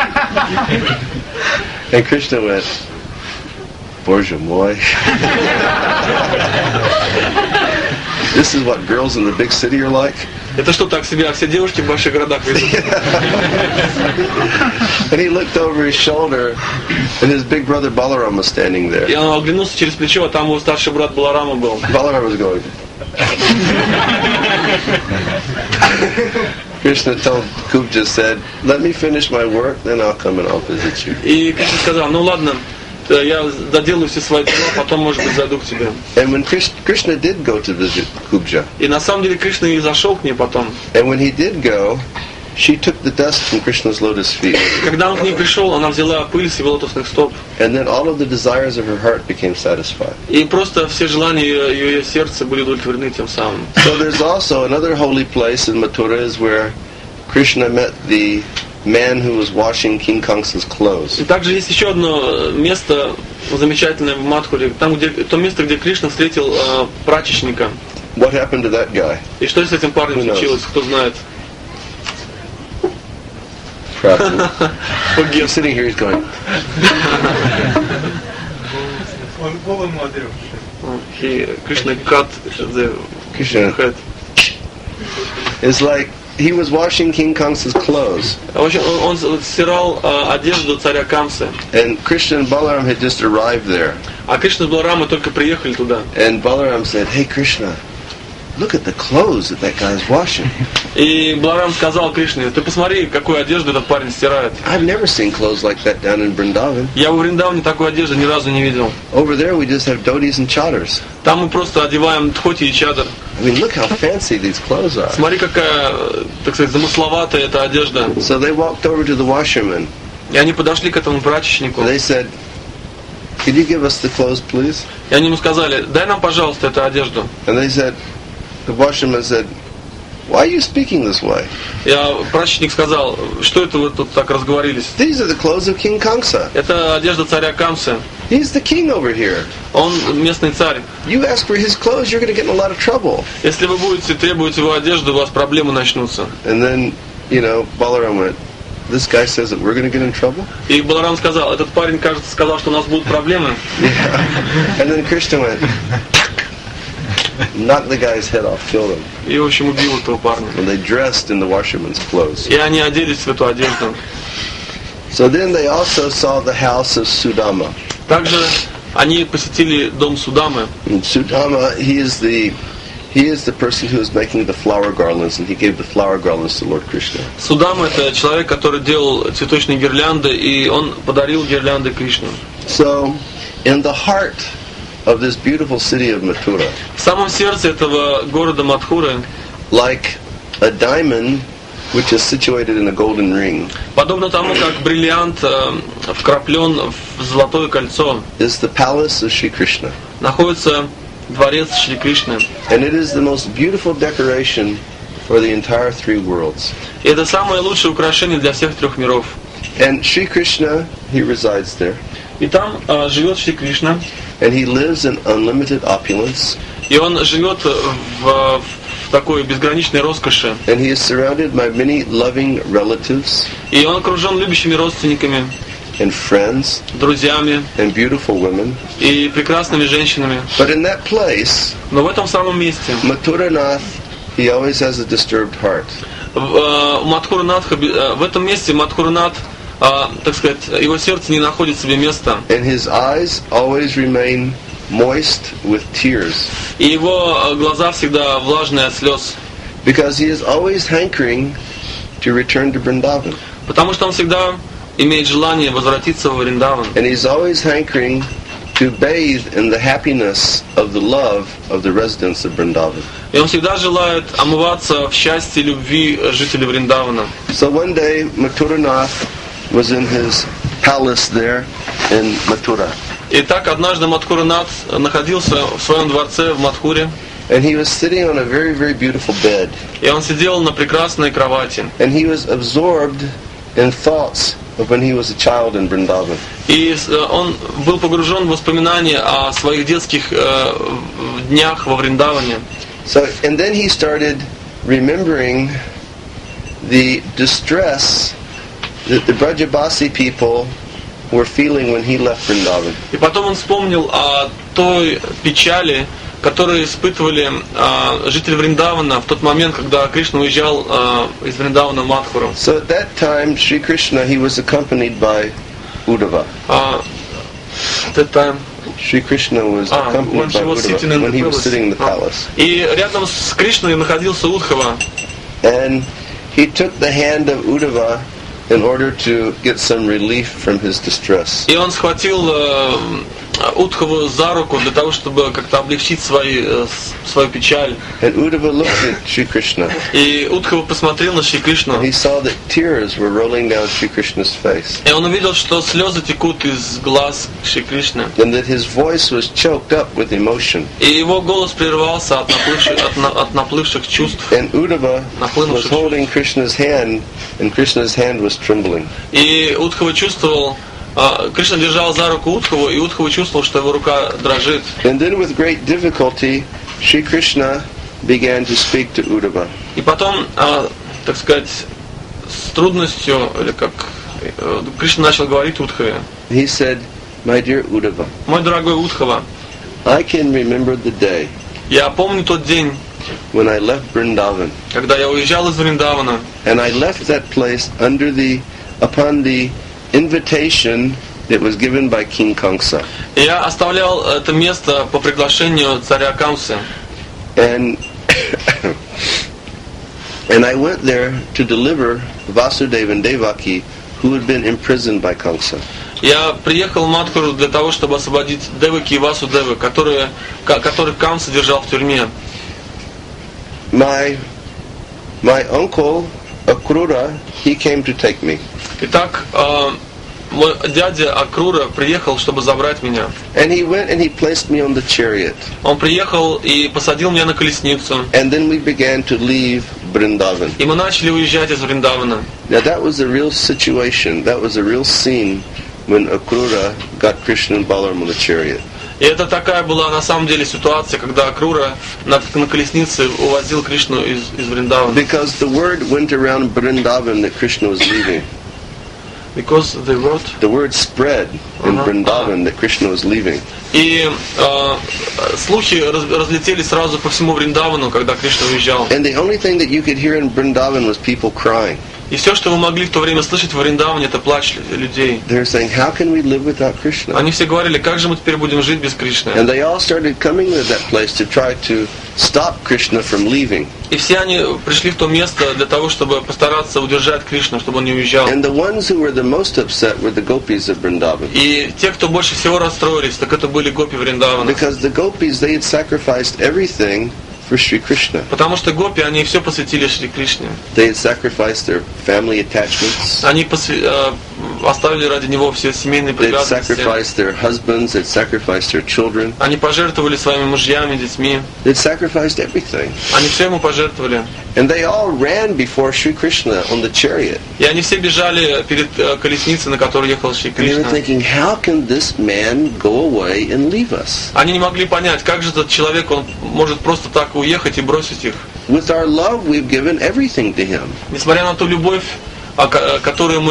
And Krishna went, Боже мой. This is what girls in the big city are like? Это что, так себе, а все девушки в больших городах ведут? And he looked over his shoulder, and his big brother Balaram was standing there. И он оглянулся через плечо, а там его старший брат Баларама был. Balaram was going. Krishna told Kubja, said, let me finish my work, then I'll come and I'll visit you. И Кришна сказал, ну ладно, я доделаю все свои дела, потом, может быть, зайду к тебе. And when Krishna did go to visit Kubja, И на самом деле Кришна и зашел к ней потом. and when he did go, she took the dust from Krishna's lotus feet, Когда он к ней пришел, она взяла пыль с его лотосных стоп. and then all of the desires of her heart became satisfied. И просто все желания ее сердца были удовлетворены тем самым. So there's also another holy place in Mathura is where Krishna met the man who was washing King Kamsa's clothes. И также есть еще одно место замечательное в Мадхуре, там, где, то место, где Кришна встретил прачечника. What happened to that guy? И что с этим парнем Who knows? случилось, кто знает? Prabhu. Погиб. He's sitting here, he's going, Он голову отрёк. Кришна cut the Krishna. head. It's like he was washing King Kamsa's clothes, В общем, он стирал одежду царя Камсы. and Krishna and Balaram had just arrived there. А Кришна с Баларамой только приехали туда. And Balaram said, hey Krishna, look at the clothes that guy's washing. И Баларам сказал Кришне, ты посмотри, какую одежду этот парень стирает. I've never seen clothes like that down in Vrindavan. Я в Вриндаване такой одежды ни разу не видел. Over there we just have dhotis and chadars. Там мы просто одеваем тхоти и чадр. I mean, look how fancy these clothes are. Смотри, какая, так сказать, замысловатая эта одежда. So they walked over to the washerman. И они подошли к этому прачечнику. They said, could you give us the clothes, please? И они ему сказали, дай нам, пожалуйста, эту одежду. And they said, the washerman said, why are you speaking this way? Я прачечник сказал, что это вы тут так разговорились? These are the clothes of King Kamsa. Это одежда царя Камсы. He's the king over here. Он местный царь. You ask for his clothes, you're going to get in a lot of trouble. Если вы будете требовать его одежду, у вас проблемы начнутся. And then, Balaram went, this guy says that we're going to get in trouble? И Баларам сказал, этот парень, кажется, сказал, что у нас будут проблемы. Yeah. And then Krishna went, knocked the guy's head off, killed him. И, в общем, убил этого парня. And they dressed in the washerman's clothes. И они оделись в эту одежду. So then they also saw the house of Sudama. Также они посетили дом Судамы. And Sudama, he is the person who is making the flower garlands, and he gave the flower garlands to Lord Krishna. Судама — это человек, который делал цветочные гирлянды, и он подарил гирлянды Кришне. So, in the heart of this beautiful city of Mathura, В самом сердце этого города Мадхуры, like a diamond which is situated in a golden ring, подобно тому, как бриллиант вкраплен в золотое кольцо, is the palace of Shri Krishna. находится дворец Шри Кришны. And it is the most beautiful decoration for the entire three worlds. И это самое лучшее украшение для всех трех миров. And Shri Krishna, he resides there. И там живет Шри Кришна, And he lives in unlimited opulence. и он живет в такой безграничной роскоши. And he is surrounded by many loving relatives И он окружен любящими родственниками, and friends друзьями and beautiful women. и прекрасными женщинами. But in that place, Но в этом самом месте, Mathuranath, he always has a disturbed heart. в Мадхуранатха, в этом месте Мадхуранат, так сказать, его сердце не находит себе места. And his eyes always remain moist with tears. И его глаза всегда влажные от слез. Because he is always hankering to return to Vrindavan. Потому что он всегда имеет желание возвратиться в Вриндаван. And he's always hankering to bathe in the happiness of the love of the residents of Vrindavan. И он всегда желает омываться в счастье и любви жителей Вриндавана. So one day, Mathuranath was in his palace there in Mathura. И так однажды Мадхуранат находился в своем дворце в Мадхуре. And he was sitting on a very, very beautiful bed. И он сидел на прекрасной кровати. And he was absorbed in thoughts of when he was a child in Vrindavan. И он был погружен в воспоминания о своих детских днях во Вриндаване. So, and then he started remembering the distress that the Brajabasi people were feeling when he left Vrindavan. И потом он вспомнил о той печали, которую испытывали жители Вриндавана в тот момент, когда Кришна уезжал из Вриндавана в Мадхуру. So at that time, Sri Krishna, he was accompanied by Uddhava. At that time, Sri Krishna was accompanied by Uddhava when he was sitting in the palace. И рядом с Кришной находился Удхава. And he took the hand of Uddhava in order to get some relief from his distress. И он схватил Удхаву за руку для того, чтобы как-то облегчить свою печаль. And Uddhava looked at Sri Krishna. И Удхава посмотрел на Шри Кришну. He saw that tears were rolling down Sri Krishna's face. И он увидел, что слезы текут из глаз Шри Кришны. And that his voice was choked up with emotion. И его голос прервался от наплывших чувств. And Uddhava was holding Krishna's hand, and Krishna's hand was trembling. И Удхава чувствовал, Кришна держал за руку Удхаву, и Удхава чувствовал, что его рука дрожит. And then with great difficulty, Sri Krishna began to speak to Uddhava. И потом, так сказать, с трудностью, или как, Кришна начал говорить Удхаве. He said, "My dear Uddhava, Мой дорогой Удхава, I can remember the day я помню тот день, when I left Vrindavan, когда я уезжал из Вриндавана, and I left that place upon the invitation that was given by King Kamsa. и я оставлял это место по приглашению царя Камсы. And and I went there to deliver Vasudeva and Devaki, who had been imprisoned by Kamsa. Я приехал в Мадхуру для того, чтобы освободить Деваки и Васудевы, которых Камса держал в тюрьме. My uncle Akrura, he came to take me. Итак, мой дядя Акрура приехал, чтобы забрать меня. And he went and he placed me on the chariot. Он приехал и посадил меня на колесницу. And then we began to leave Vrindavan. И мы начали уезжать из Вриндавана. Now that was a real situation. That was a real scene when Akrura got Krishna and Balaram on the chariot. И это такая была на самом деле ситуация, когда Акрура на колеснице увозил Кришну из Вриндавана. Because the word went around Vrindavan that Krishna was leaving. Because they wrote. The word spread in Vrindavan that Krishna was leaving. И слухи разлетелись сразу по всему Вриндавану, когда Кришна уезжал. And the only thing that you could hear in Vrindavan was people crying. И все, что вы могли в то время слышать в Вриндаване, это плач людей. They were saying, "How can we live without Krishna?" Они все говорили, как же мы теперь будем жить без Кришны? And they all started coming to that place to try to stop Krishna from leaving. И все они пришли в то место для того, чтобы постараться удержать Кришну, чтобы он не уезжал. And the ones who were the most upset were the gopis of Vrindavan. И те, кто больше всего расстроились, так это были гопи Вриндавана. Because the gopis, they had sacrificed everything for Sri Krishna. Потому что гопи, они все посвятили Шри Кришне. They had sacrificed their family attachments. Они оставили ради него все семейные They had привязанности. sacrificed their husbands. They had sacrificed their children. Они пожертвовали своими мужьями, детьми. They had sacrificed everything. Они все ему пожертвовали. And they all ran before Sri Krishna on the chariot. И они все бежали перед колесницей, на которой ехал Шри And they were Кришна. thinking, how can this man go away and leave us? Они не могли понять, как же этот человек, он может просто так уехать и бросить их. With our love, we've given everything to him. Несмотря на ту любовь, которую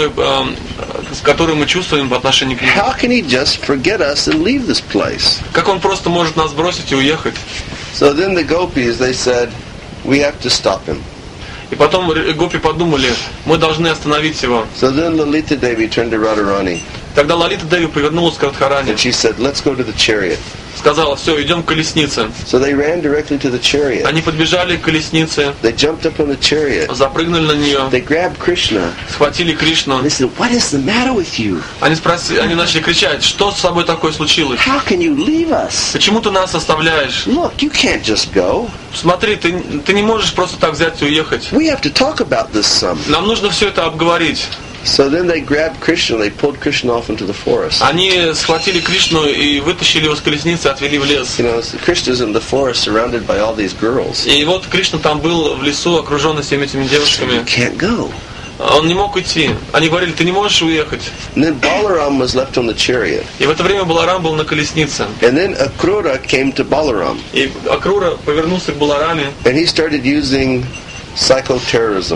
мы чувствуем по отношению к нему. How can he just forget us and leave this place? Как он просто может нас бросить и уехать? So then the gopis, they said, we have to stop him. И потом гопи подумали, мы должны остановить его. So then Lalita Devi turned to Radharani Тогда Лалита Деви повернулась к Радхарани, and she said, let's go to the chariot. сказала, все, идем к колеснице. So they ran directly to the chariot. Они подбежали к колеснице, They jumped up on the chariot. запрыгнули на нее, They grabbed Krishna. схватили Кришну. They said, what is the matter with you? Они начали кричать, что с тобой такое случилось? How can you leave us? Почему ты нас оставляешь? Look, you can't just go. Смотри, ты не можешь просто так взять и уехать. We have to talk about this some. Нам нужно все это обговорить. So then they grabbed Krishna. They pulled Krishna off into the forest. Они схватили Кришну и вытащили его с колесницы, отвели в лес. You know, Krishna's in the forest surrounded by all these girls. И вот Кришна там был в лесу, окруженный всеми этими You девушками. can't go. Он не мог идти. Они говорили, ты не можешь уехать. And then Balaram was left on the chariot. И в это время Баларам был на колеснице. And then Akrura came to Balaram. И Акрура повернулся к Балараме, And he started using psychoterrorism.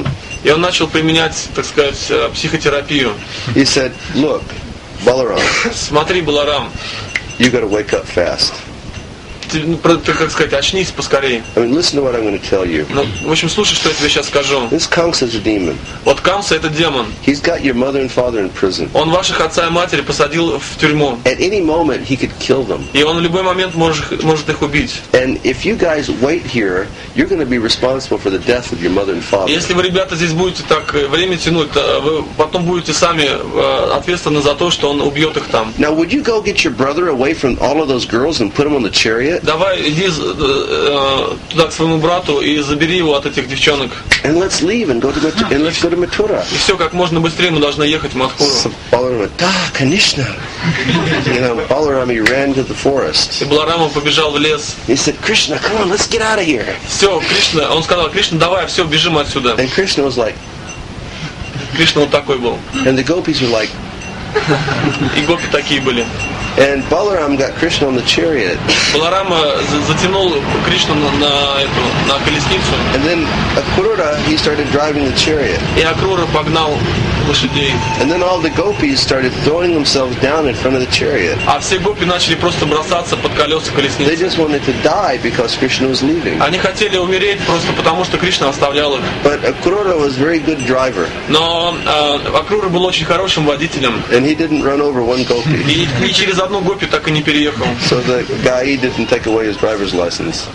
И он начал применять, так сказать, психотерапию. He said, "Look, Balaram, Смотри, Баларам, you got to wake up fast. ты, как сказать, очнись поскорее. I mean, listen to what I'm going to tell you. Ну, в общем, слушай, что я тебе сейчас скажу. This Kamsa is a demon. Вот Камса — это демон. He's got your mother and father in prison. Он ваших отца и матери посадил в тюрьму. At any moment, he could kill them. И он в любой момент может их убить. And if you guys wait here, you're going to be responsible for the death of your mother and father." Если вы, ребята, здесь будете так время тянуть, вы потом будете сами ответственны за то, что он убьет их там. Now, would you go get your brother away from all of those girls and put him on the chariot? Давай, иди туда к своему брату и забери его от этих девчонок. And let's leave and let's go to Mathura. И все, как можно быстрее мы должны ехать в Мадхуру. So Balaram went, "Da, Kanishna." Balaram, he ran to the forest. И Баларама побежал в лес. He said, "Krishna, come on, let's get out of here." Все, Кришна, он сказал: Кришна, давай, все, бежим отсюда. And Krishna was like, Кришна вот такой был. and the gopis were like, И гопи такие были. and Balaram got Krishna on the chariot. Баларама затянул Кришну на колесницу. And then Akrura, he started driving the chariot. И Акрура погнал лошадей. And then all the gopis started throwing themselves down in front of the chariot. А все гопи начали просто бросаться под колеса They колесницы. just wanted to die because Krishna was leaving. Они хотели умереть просто потому, что Кришна оставлял их. But Akrura was a very good driver. Но Акрура был очень хорошим водителем. And he didn't run over one gopi. И ни через одну гопи так и не переехал. So the guy didn't take away his driver's license.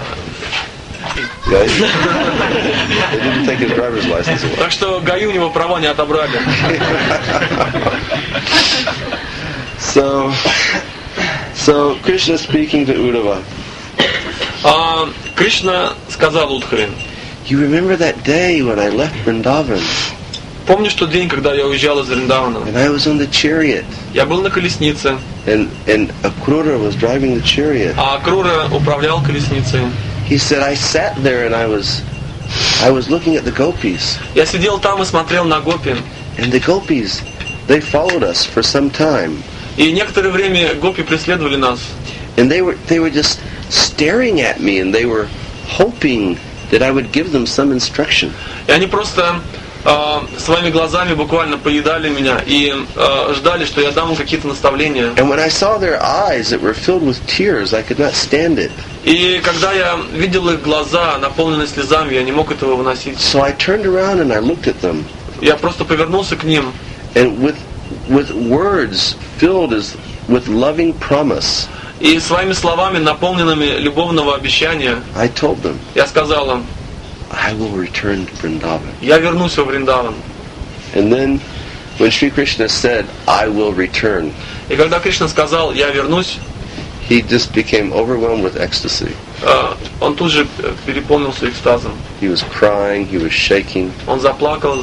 Guy? They didn't take his driver's license away. Так что ГАИ у него права не отобрали. So Krishna speaking to Uddhava. Кришна сказал Удхаре: You remember that day when I left Vrindavan помнишь тот день, когда я уезжал из Вриндавана? and I was on the chariot Я был на колеснице, and Akrura was driving the chariot. а Акрура управлял колесницей. He said I sat there and I was looking at the gopis, Я сидел там и смотрел на гопи. and the gopis, they followed us for some time, И некоторое время гопи преследовали нас. and they were just staring at me, and they were hoping that I would give them some instruction. И они просто своими глазами буквально поедали меня и ждали, что я дам им какие-то наставления. And when I saw their eyes that were filled with tears, I could not stand it. И когда я видел их глаза, наполненные слезами, я не мог этого выносить. So I turned around and I looked at them, Я просто повернулся к ним and with words filled with loving promise, и своими словами, наполненными любовного обещания, I told them, я сказал им: I will return to Vrindavan. я вернусь во Вриндаван. And then when Sri Krishna said, I will return, И когда Кришна сказал: я вернусь, he just became overwhelmed with ecstasy. он тут же переполнился экстазом. He was crying, he was shaking, Он заплакал,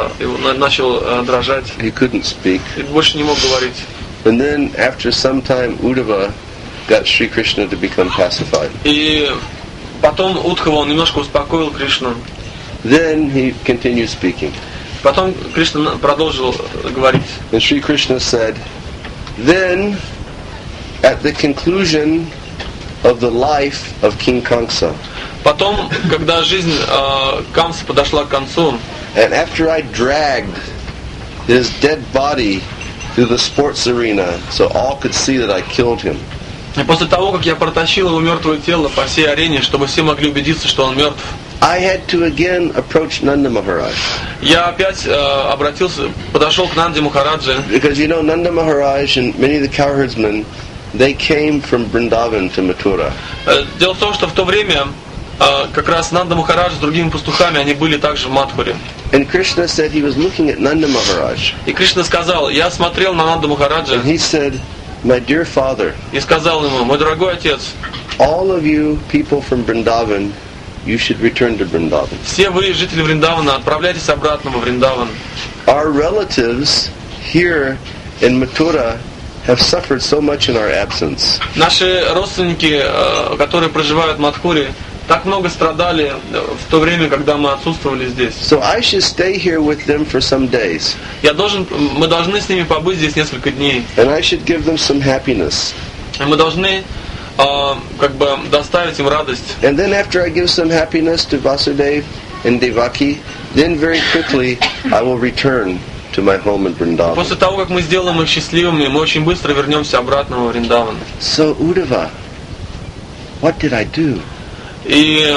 начал дрожать he couldn't speak. и больше не мог говорить. And then after some time, Uddhava got Sri Krishna to become pacified. И потом Удхава, он немножко успокоил Кришну. Then he continued speaking. Потом Кришна продолжил говорить. And Sri Krishna said, then at the conclusion of the life of King Kamsa, Потом, когда жизнь Камсы подошла к концу, and after I dragged his dead body through the sports arena so all could see that I killed him, и после того, как я протащил его мертвое тело по всей арене, чтобы все могли убедиться, что он мертв, I had to again approach Nanda Maharaj. я опять подошел к Нанде Махараджи. Because Nanda Maharaj and many of the cowherdsmen, they came from Vrindavan to Mathura. Дело в том, что в то время как раз Нанда Махарадж с другими пастухами, они были также в Мадхуре. And Krishna said he was looking at Nanda Maharaj. И Кришна сказал: я смотрел на Нанду Махараджа And he said, my dear father, и сказал ему: мой дорогой отец, all of you people from Vrindavan, you should return to Vrindavan. все вы, жители Вриндавана, отправляйтесь обратно во Вриндаван. Our relatives here in Mathura have suffered so much in our absence. Наши родственники, которые проживают в Мадхуре, так много страдали в то время, когда мы отсутствовали здесь. So I should stay here with them for some days. Мы должны с ними побыть здесь несколько дней. And I should give them some happiness. И мы должны доставить им радость. And then after I give some happiness to Vasudev and Devaki, then very quickly I will return to my home in Vrindavan. После того, как мы сделаем их счастливыми, мы очень быстро вернемся обратно в Вриндаван. So Uddhava, what did I do? И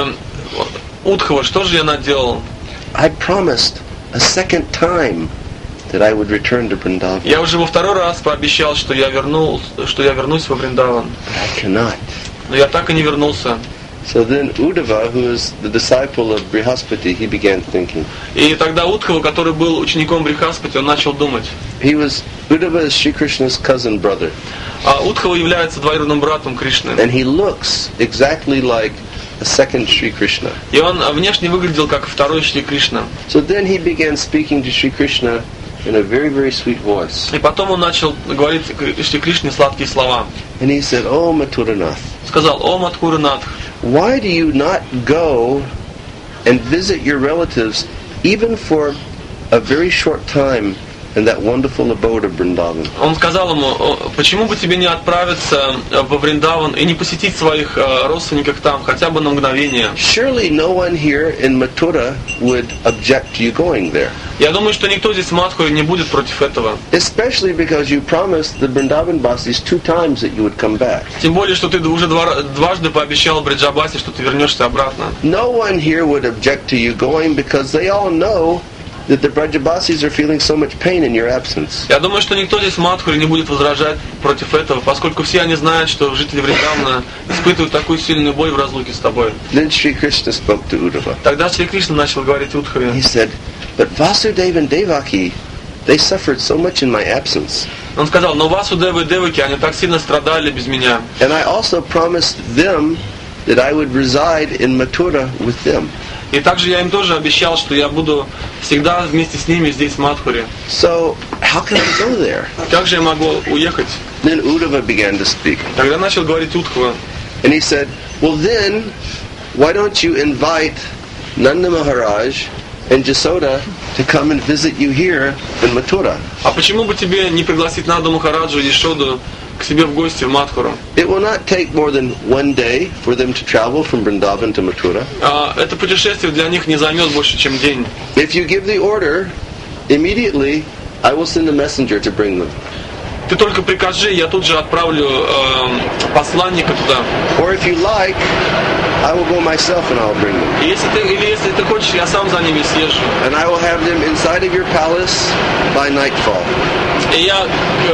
Удхава, что же я наделал? I promised a second time that I would return to Vrindavan. Я уже во второй раз пообещал, что я вернусь во Вриндаван. But I cannot. Но я так и не вернулся. So then Uddhava, who is the disciple of Brihaspati, he began thinking. И тогда Удхава, который был учеником Брихаспати, он начал думать. Uddhava is Sri Krishna's cousin brother. А Удхава является двоюродным братом Кришны. And he looks exactly like a second Sri Krishna. И он внешне выглядел как второй Шри Кришна. So then he began speaking to Sri Krishna in a very, very sweet voice. И потом он начал говорить Шри Кришне сладкие слова. And he said, "Oh Mathuranath, Сказал: «О Мадхуранатх, why do you not go and visit your relatives even for a very short time in that wonderful abode of Vrindavan?" Он сказал ему: почему бы тебе не отправиться во Вриндаван и не посетить своих родственников там хотя бы на мгновение? Surely no one here in Mathura would object to you going there. Я думаю, что никто здесь в Мадхуре не будет против этого. Especially because you promised the Vrindavan Vasis 2 times that you would come back. Тем более, что ты уже дважды пообещал Бриджабасе, что ты вернешься обратно. No one here would object to you going because they all know that the Brajabasis are feeling so much pain in your absence. Я думаю, что никто здесь в Мадхуре не будет возражать против этого, поскольку все они знают, что жители Вриндавана испытывают такую сильную боль в разлуке с тобой. Then Sri Krishna spoke to Uddhava. Тогда Шри Кришна начал говорить Удхаве. He said, "But Vasudeva and Devaki, they suffered so much in my absence. Он сказал: но Васудева и Деваки, они так сильно страдали без меня. And I also promised them that I would reside in Mathura with them. И также я им тоже обещал, что я буду всегда вместе с ними здесь в Мадхуре. So how can I go there?" Как же я могу уехать? Then Uddhava began to speak. Тогда начал говорить Удхава. And he said, "Well then, why don't you invite Nanda Maharaj and Jasoda to come and visit you here in Mathura? А почему бы тебе не пригласить Нанду Махараджу и Ешоду к себе в гости в Мадхуру? It will not take more than 1 day for them to travel from Vrindavan to Mathura. Это путешествие для них не займет больше, чем день. If you give the order, immediately I will send a messenger to bring them. Ты только прикажи, я тут же отправлю посланника туда. Or if you like, I will go myself and I'll bring them. Если ты хочешь, я сам за ними съезжу. And I will have them inside of your palace by nightfall." И я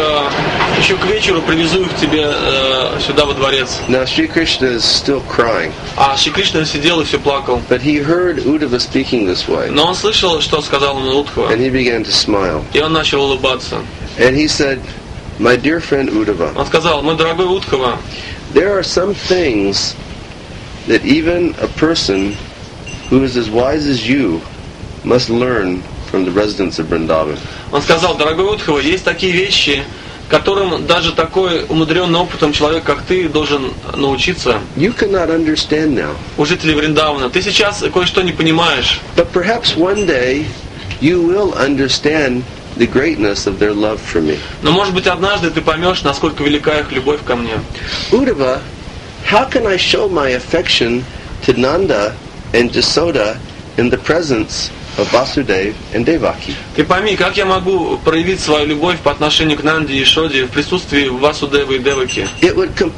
еще к вечеру привезу их к тебе сюда во дворец. Now Sri Krishna is still crying, А Шри Кришна сидел и все плакал. but he heard Uddhava speaking this way, Но он слышал, что сказал ему Удхава. and he began to smile. И он начал улыбаться. And he said, "My dear friend Uddhava, Он сказал: мой дорогой Удхава, there are some things that even a person who is as wise as you must learn from the residents of Vrindavan." он сказал: дорогой Удхава, есть такие вещи, которым даже такой умудренный опытом человек, как ты, должен научиться. You cannot understand now, У жителей Вриндавана. Ты сейчас кое-что не понимаешь. but perhaps one day you will understand the greatness of their love for me. Но может быть однажды ты поймешь, насколько велика их любовь ко мне. Uddhava, how can I show my affection to Nanda and Jasoda in the presence of Vasudeva and Devaki? Ты пойми, как я могу проявить свою любовь по отношению к Нанде и Ешоде в присутствии Васудевы и Деваки? It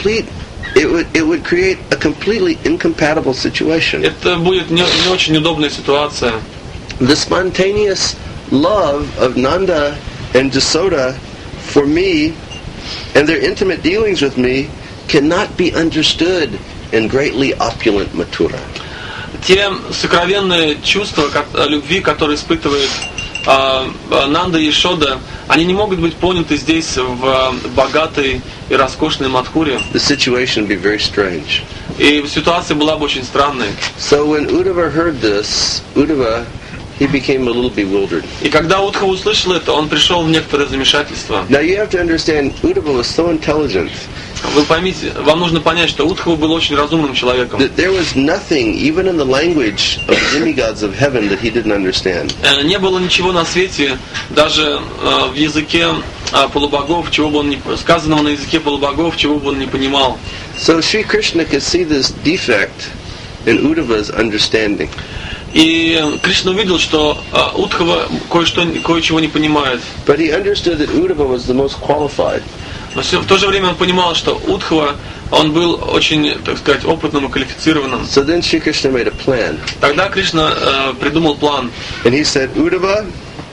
would create a completely incompatible situation. Это будет не очень удобная ситуация. The spontaneous love of Nanda and Jasoda for me and their intimate dealings with me cannot be understood in greatly opulent Mathura. Те сокровенные чувства любви, которые испытывает Нанда и Ешода, они не могут быть поняты здесь, в богатой и роскошной Мадхуре. The situation would be very strange. И ситуация была бы очень странной. So when Uddhava heard this, he became a little bewildered. И когда Удхава услышал это, он пришел в некоторое замешательство. Now you have to understand, Uddhava was so intelligent Вы поймите, вам нужно понять, что Удхава был очень разумным человеком. that there was nothing, even in the language of the demigods of heaven, that he didn't understand. Не было ничего на свете, даже в языке полубогов, чего бы он не сказанного на языке полубогов, чего бы он не понимал. So Sri Krishna could see this defect in Uddhava's understanding. И Кришна увидел, что Удхава кое-чего не понимает. But he understood that Uddhava was the most qualified. Но в то же время он понимал, что Удхава, он был очень, так сказать, опытным и квалифицированным. So then Shri Krishna made a plan. Тогда Кришна придумал план. And he said, Uddhava,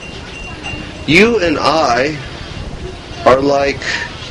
you and I are like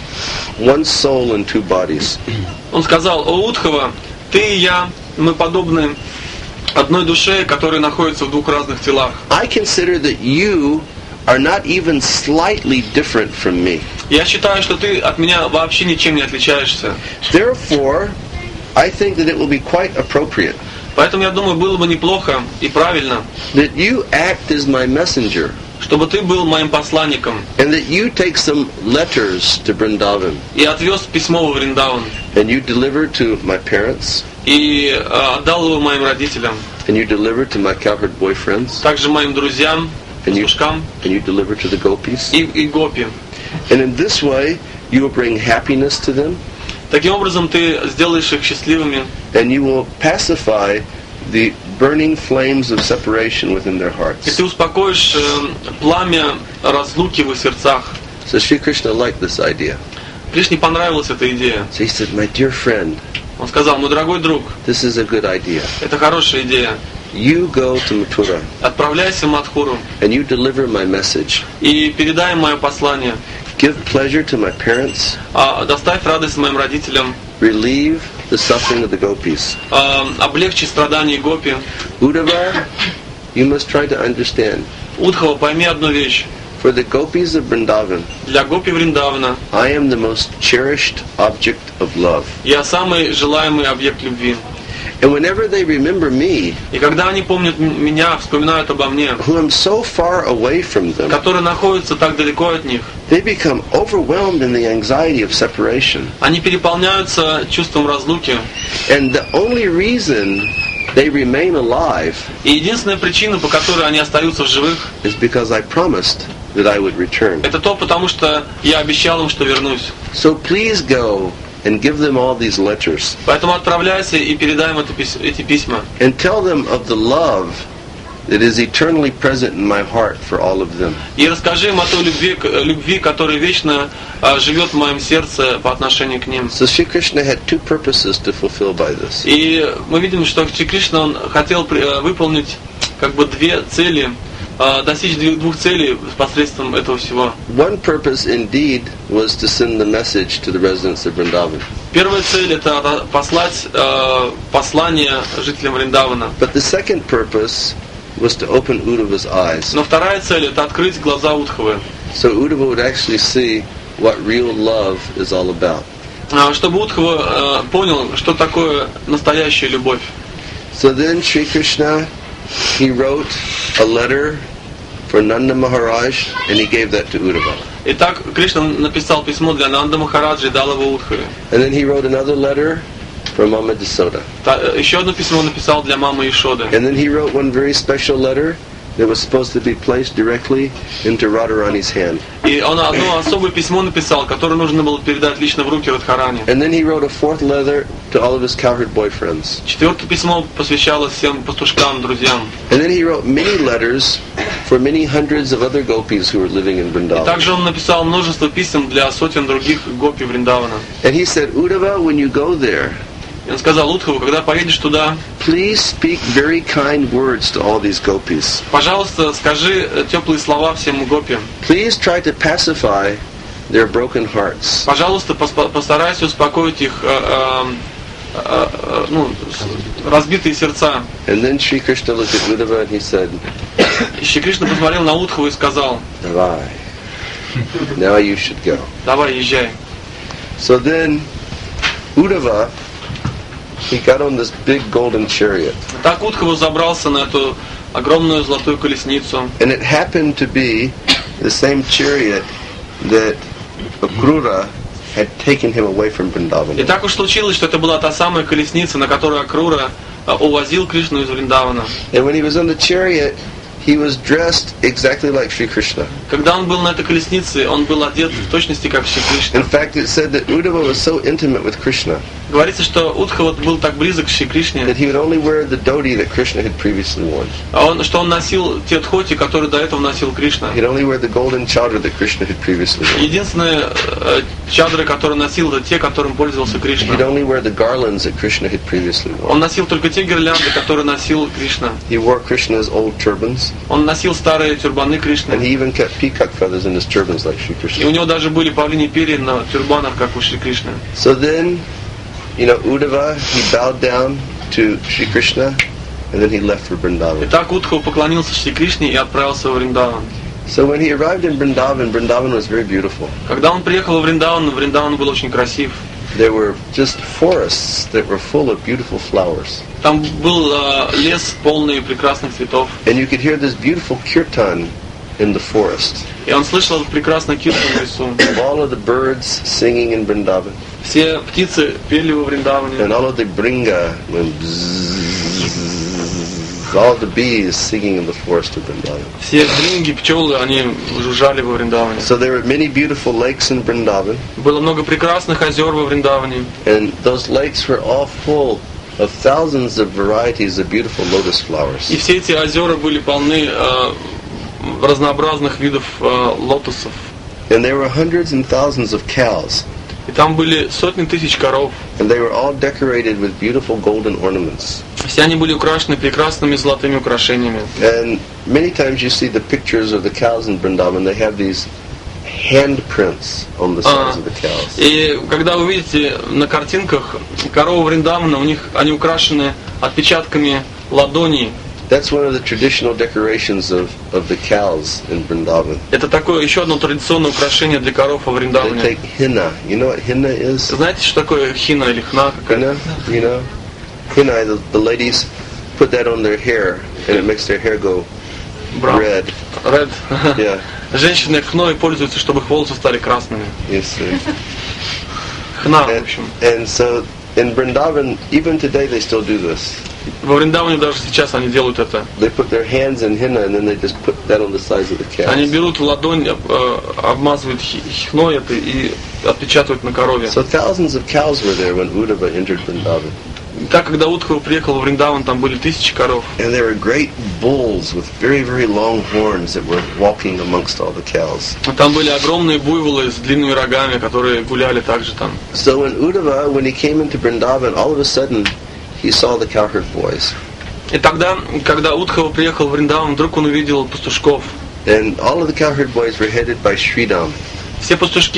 one soul in two bodies. Он сказал: о Удхава, ты и я, мы подобны одной душе, которая находится в двух разных телах. I consider that you are not even slightly different from me. Я считаю, что ты от меня вообще ничем не отличаешься. Therefore, I think that it will be quite appropriate Поэтому я думаю, было бы неплохо и правильно, that you act as my messenger чтобы ты был моим посланником and that you take some letters to Vrindavan и отвез письмо во Вриндаван, and you deliver to my parents и отдал его моим родителям, and you deliver to my cowherd boyfriends также моим друзьям, пастушкам and you deliver to the gopis. и гопи. And in this way, you will bring happiness to them Таким образом ты сделаешь их счастливыми, and you will pacify the burning flames of separation within their и hearts. ты успокоишь пламя разлуки в их сердцах. So Sri Krishna liked this idea. Кришне понравилась эта идея. So he said, my dear friend, Он сказал: мой дорогой друг, this is a good idea. это хорошая идея. You go to Mathura Отправляйся в Мадхуру and you deliver my message. и передай им мое послание. Give pleasure to my parents. Доставь радость моим родителям. Relieve the suffering of the gopis. Облегчи страдания гопи. Uddhava, you must try to understand. Удхава, пойми одну вещь. For the gopis of Vrindavan, Для гопи Вриндавана I am the most cherished object of love. я самый желаемый объект любви. And whenever they remember me, И когда они помнят меня, вспоминают обо мне, who am so far away from them, который находится так далеко от них, they become overwhelmed in the anxiety of separation. они переполняются чувством разлуки. And the only reason they remain alive И единственная причина, по которой они остаются в живых, is because I promised that I would return. это то, потому что я обещал им, что вернусь. So please go and give them all these letters Поэтому отправляйся и передай им эти письма. and tell them of the love that is eternally present in my heart for all of them. И расскажи им о той любви, которая вечно живет в моем сердце по отношению к ним. So Sri Krishna had two purposes to fulfill by this. И мы видим, что Шри Кришна, он хотел выполнить как бы две цели, достичь двух целей посредством этого всего. One purpose indeed was to send the message to the residents of Vrindavan. Первая цель — это послать послание жителям Вриндавана. But the second purpose was to open Uddhava's eyes. Но вторая цель — это открыть глаза Удхавы, So Uddhava would actually see what real love is all about. чтобы Удхава понял, что такое настоящая любовь. So then Sri Krishna, he wrote a letter for Nanda Maharaj and he gave that to Uddhava. Итак, Кришна написал письмо для Нанда Махараджи и дал его Удхаве. And then he wrote another letter for Mama Yasoda. Еще одно письмо написал для мамы Ишоды. And then he wrote one very special letter that was supposed to be placed directly into Radharani's hand. И он одно особое письмо написал, которое нужно было передать лично в руки Радхарани. And then he wrote a fourth letter to all of his cowherd boyfriends. Четвертое письмо посвящалось всем пастушкам, друзьям. And then he wrote many letters for many hundreds of other gopis who were living in И Vrindavan. также он написал множество писем для сотен других гопи Вриндавана. And he said, Uddhava, when you go there, И он сказал: Удхава, когда поедешь туда, please speak very kind words to all these gopis. пожалуйста, скажи теплые слова всем гопи. Please try to pacify their broken hearts. Пожалуйста, постарайся успокоить их разбитые сердца. And then Sri Krishna looked at Uddhava and he said, И Шри Кришна посмотрел на Удхаву и сказал: Davai, now you should go. давай, езжай. So then Uddhava, he got on this big golden chariot. Так Удхава забрался на эту огромную золотую колесницу. And it happened to be the same chariot that Akrura had taken him away from И Vrindavan. так уж случилось, что это была та самая колесница, на которой Акрура увозил Кришну из Вриндавана. And when he was on the chariot, he was dressed exactly like Sri Krishna. Когда он был на этой колеснице, он был одет в точности как Шри Кришна. In fact, it said that Uddhava was so intimate with Krishna Говорится, что Удхава был так близок к Шри Кришне, that he would only wear the dhoti that Krishna had previously worn. что он носил те дхоти, которые до этого носил Кришна. He'd only wear the golden chadra that Krishna had previously worn. Единственные чадры, которые носил, это те, которым пользовался Кришна. He'd only wear the garlands that Krishna had previously worn. Он носил только те гирлянды, которые носил Кришна. He wore Krishna's old turbans, Он носил старые тюрбаны and Кришны. he even kept peacock feathers in his turbans like Shri И Krishna. у него даже были павлиньи перья на тюрбанах, как у Шри Кришны. So then, Uddhava, he bowed down to Shri Krishna, and then he left for Vrindavan. Итак, Удхава поклонился Шри Кришне и отправился в Вриндаван. So when he arrived in Vrindavan, Vrindavan was very beautiful. Когда он приехал в Вриндаван, Вриндаван был очень красив. There were just forests that were full of beautiful flowers. Там был лес, полный прекрасных цветов. And you could hear this beautiful kirtan in the forest. И он слышал этот прекрасный киртан в лесу. All of the birds singing in Vrindavan. Все птицы пели во Вриндаване. And all of the bringa went bzzz, all of the bees singing in the forest of Vrindavan. Все бринги, пчелы, они жужжали во Вриндаване. So there were many beautiful lakes in Vrindavan, Было много прекрасных озер во Вриндаване. and those lakes were all full of thousands of varieties of beautiful lotus flowers. И все эти озера были полны разнообразных видов лотосов. And there were hundreds and thousands of cows, И там были сотни тысяч коров. and they were all decorated with beautiful golden ornaments. Все они были украшены прекрасными золотыми украшениями. And many times you see the pictures of the cows in Vrindavan, they have these handprints on the sides of the cows. И когда вы видите на картинках коровы Вриндавана, они украшены отпечатками ладоней. That's one of the traditional decorations of the cows in Vrindavan. Это такое еще одно традиционное украшение для коров во They Вриндаване. take henna. You know what henna is? Знаете, что такое хина или хна? Henna, you know? Henna, the ladies put that on their hair, and it makes their hair go Браун. red. Ред. Yeah, Женщины хной пользуются, чтобы их волосы стали красными. you see. Хна, в общем. And so in Vrindavan, even today they still do this. Во Вриндаване даже сейчас они делают это. They put their hands in henna, and then they just put that on the sides of the Они cows. берут ладонь, обмазывают хной это и отпечатывают на корове. So thousands of cows were there when Uddhava entered Vrindavan. И так, когда Удхава приехал во Вриндаван, там были тысячи коров. And there were great bulls with very, very long horns that were walking amongst all the cows. Там были огромные буйволы с длинными рогами, которые гуляли также там. So when Uddhava, when he came into Vrindavan, all of a sudden he saw the cowherd boys. И тогда, когда Удхава приехал в Вриндаван, вдруг он увидел пастушков. And all of the cowherd boys were headed by Sridham. Все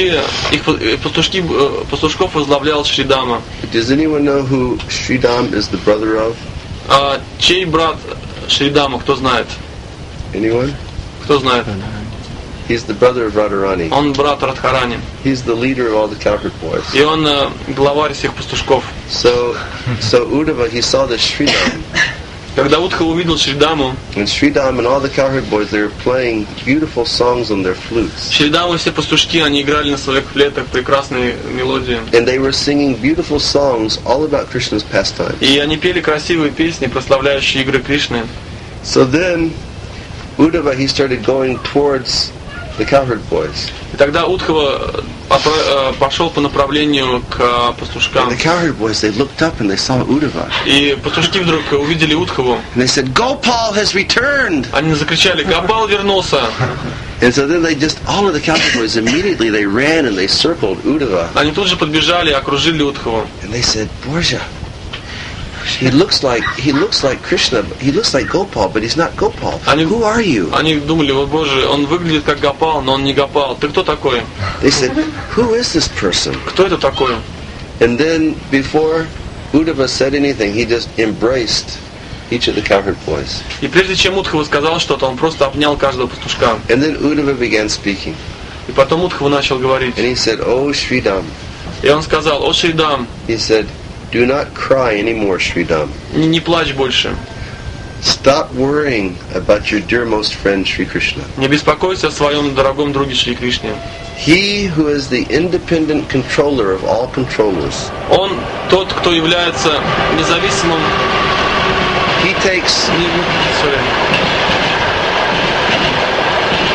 пастушков возглавлял Шридама. Does anyone know who Sridham is the brother of? А чей брат Шридама, кто знает? Anyone? Кто знает? He's the brother of Radharani. Он брат Радхарани. He's the leader of all the cowherd boys. И он главарь всех пастушков. So Uddhava, he saw this Sridham. Когда Удхава увидел Шридаму, And Sridham and all the cowherd boys, they were playing beautiful songs on their flutes. Шридама и все пастушки, они играли на своих флейтах прекрасные мелодии. And they were singing beautiful songs all about Krishna's pastimes. И они пели красивые песни, прославляющие игры Кришны. So then, Uddhava, he started going towards the cowherd boys. И тогда Удхава пошел по направлению к пастушкам. And the cowherd boys, they looked up and they saw Uddhava. И пастушки вдруг увидели Удхаву. And they said, Gopal has returned! Они закричали: «Гопал вернулся!» And so then all of the cowherd boys, immediately they ran and they circled Uddhava. Они тут же подбежали и окружили Удхаву. And they said, Borja, he looks like Krishna, he looks like Gopal, but he's not Gopal. Who are you? Они думали: «Вот Боже, он выглядит как Гопал, но он не Гопал. Ты кто такой?» They said, who is this person? Кто это такой? And then before Uddhava said anything, he just embraced each of the cowherd boys. И прежде чем Удхава сказал что-то, он просто обнял каждого пастушка. And then Uddhava began speaking. И потом Удхава начал говорить. And he said, Oh Sridham. И он сказал: «О Шридам, He said, do not cry anymore, Sridham. не плачь больше. Stop worrying about your dearmost friend Sri Krishna. Не беспокойся о своем дорогом друге Шри Кришне. He who is the independent controller of all controllers. Он тот, кто является независимым. He takes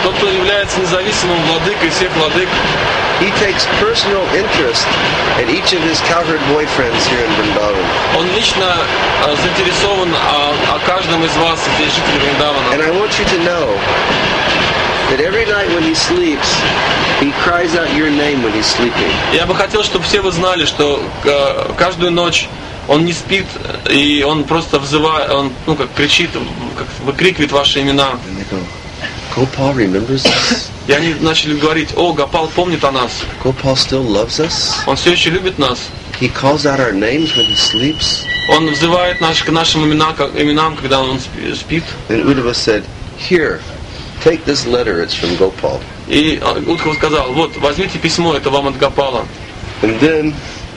тот, кто является независимым владыкой всех владык, he takes personal interest in each of his cowherd boyfriends here in Vrindavan. он лично заинтересован о каждом из вас, здесь жителей Вриндавана. And I want you to know that every night when he sleeps, he cries out your name when he's sleeping. Я бы хотел, чтобы все вы знали, что каждую ночь он не спит, и он просто взывает, он, как кричит, как выкрикивает ваши имена. And they go, Gopal remembers us? И они начали говорить: о, Гопал помнит о нас, Gopal still loves us? он все еще любит нас. He calls out our names when he sleeps? Он взывает к нашим именам, когда он спит. And Uddhava said, here, take this letter, it's from Gopal. И Удхава сказал: вот, возьмите письмо, это вам от Гопала. And then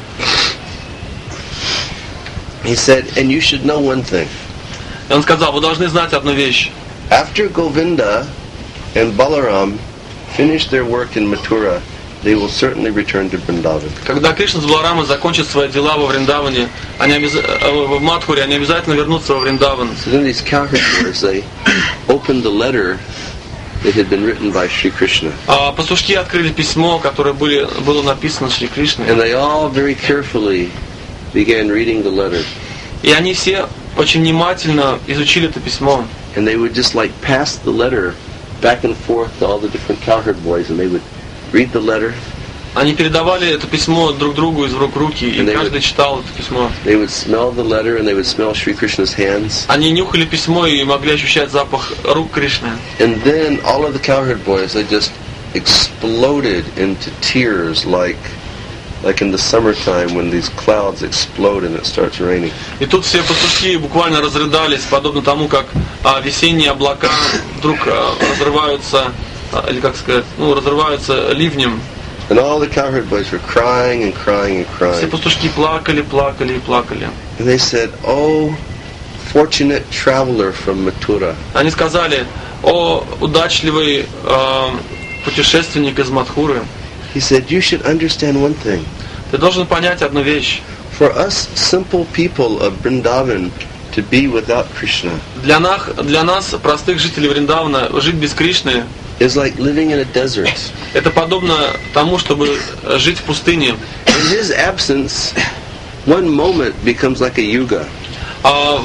he said, and you should know one thing. И он сказал: вы должны знать одну вещь. After Govinda and Balaram finish their work in Mathura, they will certainly return to Vrindavan. Когда Кришна с Баларамой закончат свои дела во Вриндаване, в Мадхуре, они обязательно вернутся во Вриндаван. So then these cowherd boys, they opened the letter that had been written by Sri Krishna. А пастушки открыли письмо, которое было написано Шри Кришной. And they all very carefully began reading the letter. И они все очень внимательно изучили это письмо. And they would just like pass the letter back and forth to all the different cowherd boys, and they would read the letter. Они передавали это письмо друг другу из рук в руки, и каждый читал это письмо. They would smell the letter, and they would smell Sri Krishna's hands. Они нюхали письмо и могли ощущать запах рук Кришны. And then all of the cowherd boys, they just exploded into tears like in the summertime when these clouds explode and it starts raining. И тут все пастушки буквально разрыдались, подобно тому, как весенние облака вдруг разрываются, или как сказать, разрываются ливнем. And all the cowherd boys were crying and crying and Все crying. пастушки плакали, плакали и плакали. And they said, "Oh, fortunate traveler from Mathura." Они сказали: о, удачливый путешественник из Мадхуры, He said, "You should understand one thing. ты должен понять одну вещь. For us simple people of Vrindavan to be without Krishna Для нас, простых жителей Вриндавана, жить без Кришны is like living in a desert. это подобно тому, чтобы жить в пустыне. In his absence, one moment becomes like a yuga. А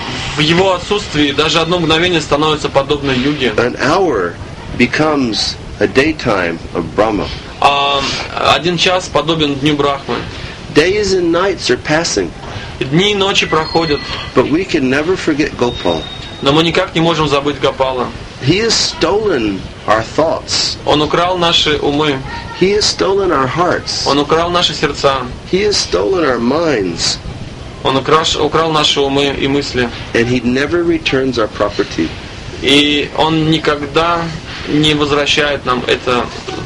в его отсутствии даже одно мгновение становится подобно юге. An hour becomes a daytime of Brahma. А 1 час подобен дню Брахмы. Days and nights are passing, Дни и ночи проходят, but we can never forget Gopal. но мы никак не можем забыть Гопала. He has stolen our thoughts. Он украл наши умы, He has stolen our hearts. он украл наши сердца, He has stolen our minds, он украл наши умы и мысли. and he never returns our property. И он никогда не возвращает нам эту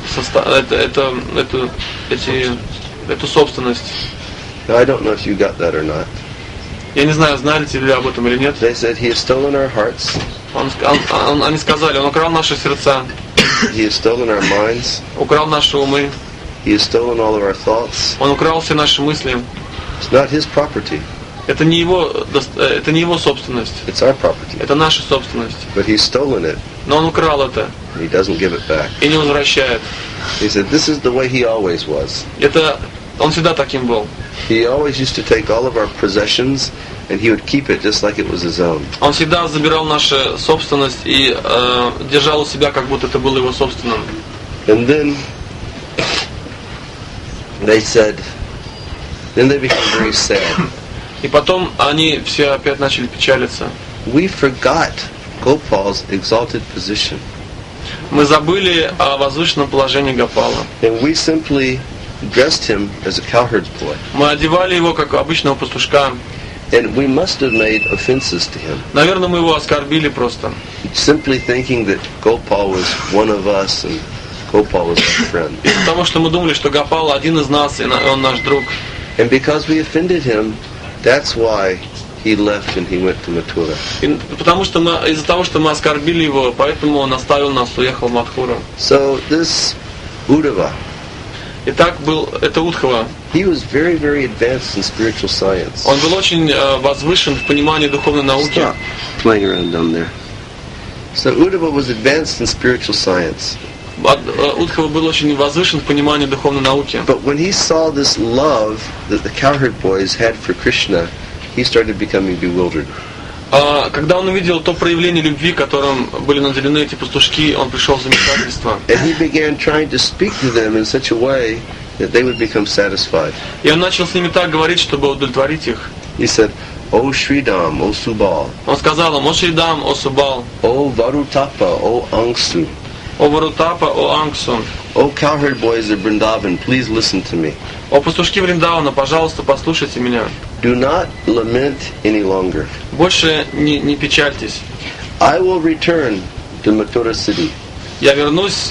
собственность. Now, I don't know if you got that or not. Я не знаю, знали ли об этом или нет. They said he has stolen our hearts. Они сказали: он украл наши сердца, He has stolen our minds. украл наши умы, He has stolen all of our thoughts. он украл все наши мысли. It's not his property. Это не его собственность, It's our property. это наша собственность. But he's stolen it. Но он украл это And he doesn't give it back. и не возвращает. He said, this is the way he always was. Он всегда таким был. He always used to take all of our possessions and he would keep it just like it was his own. Он всегда забирал нашу собственность и держал у себя, как будто это было его собственным. And then they became very sad. И потом они все опять начали печалиться. We forgot Gopal's exalted position. Мы забыли о возвышенном положении Гопала. And we simply dressed him as a cowherd's boy. Мы одевали его как обычного пастушка. And we must have made offenses to him. Наверное, мы его оскорбили просто. Simply thinking that Gopal was one of us and Gopal was our friend. Потому что мы думали, что Гопал один из нас, и он наш друг. And because we offended him, that's why he left and he went to Mathura. Из-за того, что мы оскорбили его, поэтому он оставил нас, уехал в Мадхуру. So this Uddhava, Итак, это Удхава. he was very, very advanced in spiritual science. Он был очень возвышен в понимании духовной науки. Stop playing around down there. So Uddhava was advanced in spiritual science. Удхава был очень возвышен в понимании духовной науки. But when he saw this love that the cowherd boys had for Krishna, he started becoming bewildered. Когда он увидел то проявление любви, которым были наделены эти пастушки, он пришел в замешательство. And he began trying to speak to them in such a way that they would become satisfied. И он начал с ними так говорить, чтобы удовлетворить их. He said, O Sridham, O Subal, Он сказал им: «О Шридам, о Субал, O Varutapa, O Angsu, о Варутапа, о Ангсу, O cowherd boys of Vrindavan, please listen to me. о пастушки Вриндавана, пожалуйста, послушайте меня. Do not lament any longer. Больше не печальтесь. I will return to Mathura city. Я вернусь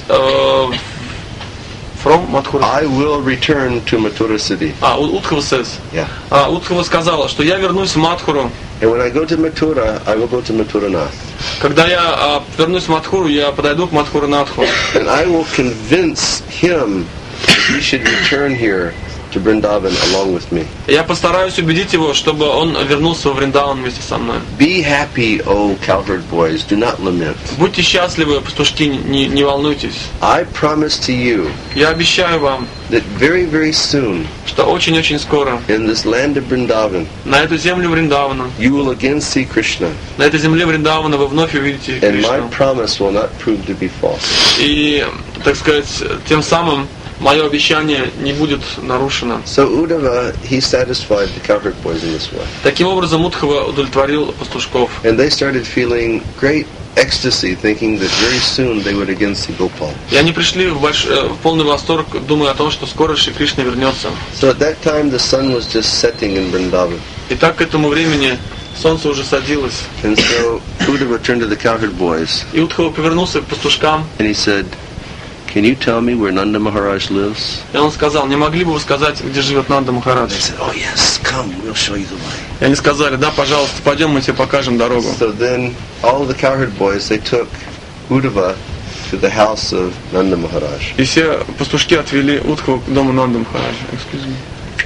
from Мадхура. I will return to Mathura city. Удхава says. Yeah. Удхава сказала, что я вернусь в Мадхуру. And when I go to Mathura, I will go to Mathuranath. Когда я вернусь в Мадхуру, я подойду к Мадхуранатху. And I will convince him that he should return here to Vrindavan along with me. Я постараюсь убедить его, чтобы он вернулся во Вриндаван вместе со мной. Be happy, O cowherd boys, do not lament. Будьте счастливы, пастушки, не волнуйтесь. I promise to you Я обещаю вам, that very, very soon что очень-очень скоро in this land of Vrindavan, на эту землю Вриндавана, you will again see Krishna, на этой земле Вриндавана вы вновь увидите and my Кришну. promise will not prove to be false. И, так сказать, тем самым мое обещание не будет нарушено. So Uddhava, he satisfied the cowherd boys in this way. Таким образом, Удхава удовлетворил пастушков. And they started feeling great ecstasy, thinking that very soon they would again see Gopal. И они пришли в полный восторг, думая о том, что скоро Шри Кришна вернется. So at that time the sun was just setting in Vrindavan. И так к этому времени солнце уже садилось. And so Uddhava turned to the cowherd boys И Удхава повернулся к пастушкам, and he said, Can you tell me where Nanda Maharaj lives? и он сказал: не могли бы вы сказать, где живет Нанда Махарадж? They said, Oh yes, come, we'll show you the way. И они сказали: да, пожалуйста, пойдем, мы тебе покажем дорогу. So then all the cowherd boys, they took Uddhava to the house of Nanda Maharaj. И все пастушки отвели Удхаву к дому Нанды Махараджа. Excuse me.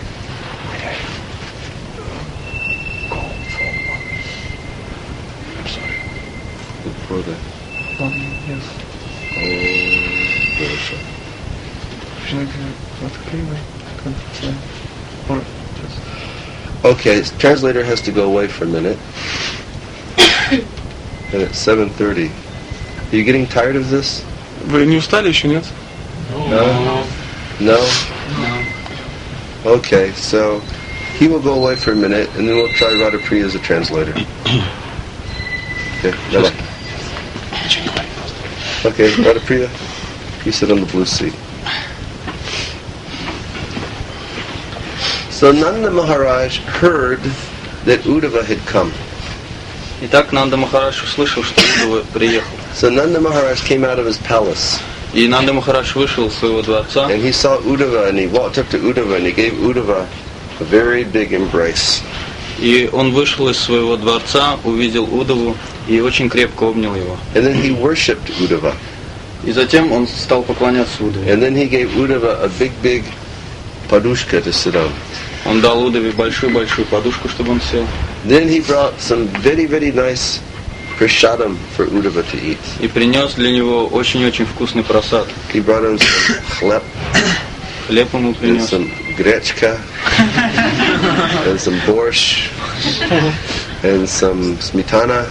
For the Okay, translator has to go away for a minute. And it's 7:30. Are you getting tired of this? Вы не устали еще, нет? No? Okay, so he will go away for a minute, and then we'll try Radhapriya as a translator. Okay, bye-bye. Okay, Radhapriya, you sit on the blue seat. So Nanda Maharaj heard that Uddhava had come. Итак, Нанда Махарадж услышал, что Удхава приехал. So Nanda Maharaj came out of his palace, И Нанда Махарадж вышел из своего дворца, and he saw Uddhava, and he walked up to Uddhava, and he gave Uddhava a very big embrace. и он вышел из своего дворца, увидел Удхаву и очень крепко обнял его. And then he worshipped Uddhava. И затем он стал поклоняться Удхаве. And then he gave Uddhava a big padushka to sit on. Он дал Удхаве большую-большую подушку, чтобы он сел. Then he brought some very nice prasadam for Uddhava to eat. И принес для него очень-очень вкусный просад. He brought him some chleb Хлеб ему and принес, some grechka and some borscht and some smetana.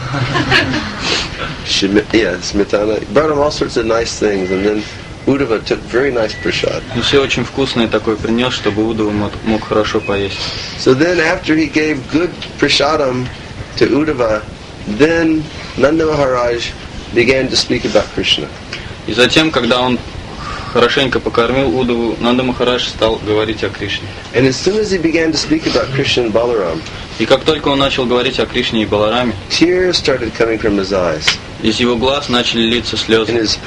Smetana. He brought him all sorts of nice things, and then Uddhava took very nice prasad. и все очень вкусное такое принес, чтобы Удхава мог хорошо поесть. So then after he gave good prasadam to Uddhava, then Nanda Maharaj began to speak about Krishna. И затем, когда он хорошенько покормил Удхаву, Нанда Махарадж стал говорить о Кришне. And as soon as he began to speak about Krishna and Balaram, И как только он начал говорить о Кришне и Балараме, tears started coming from his eyes. из его глаз начали литься And слезы. his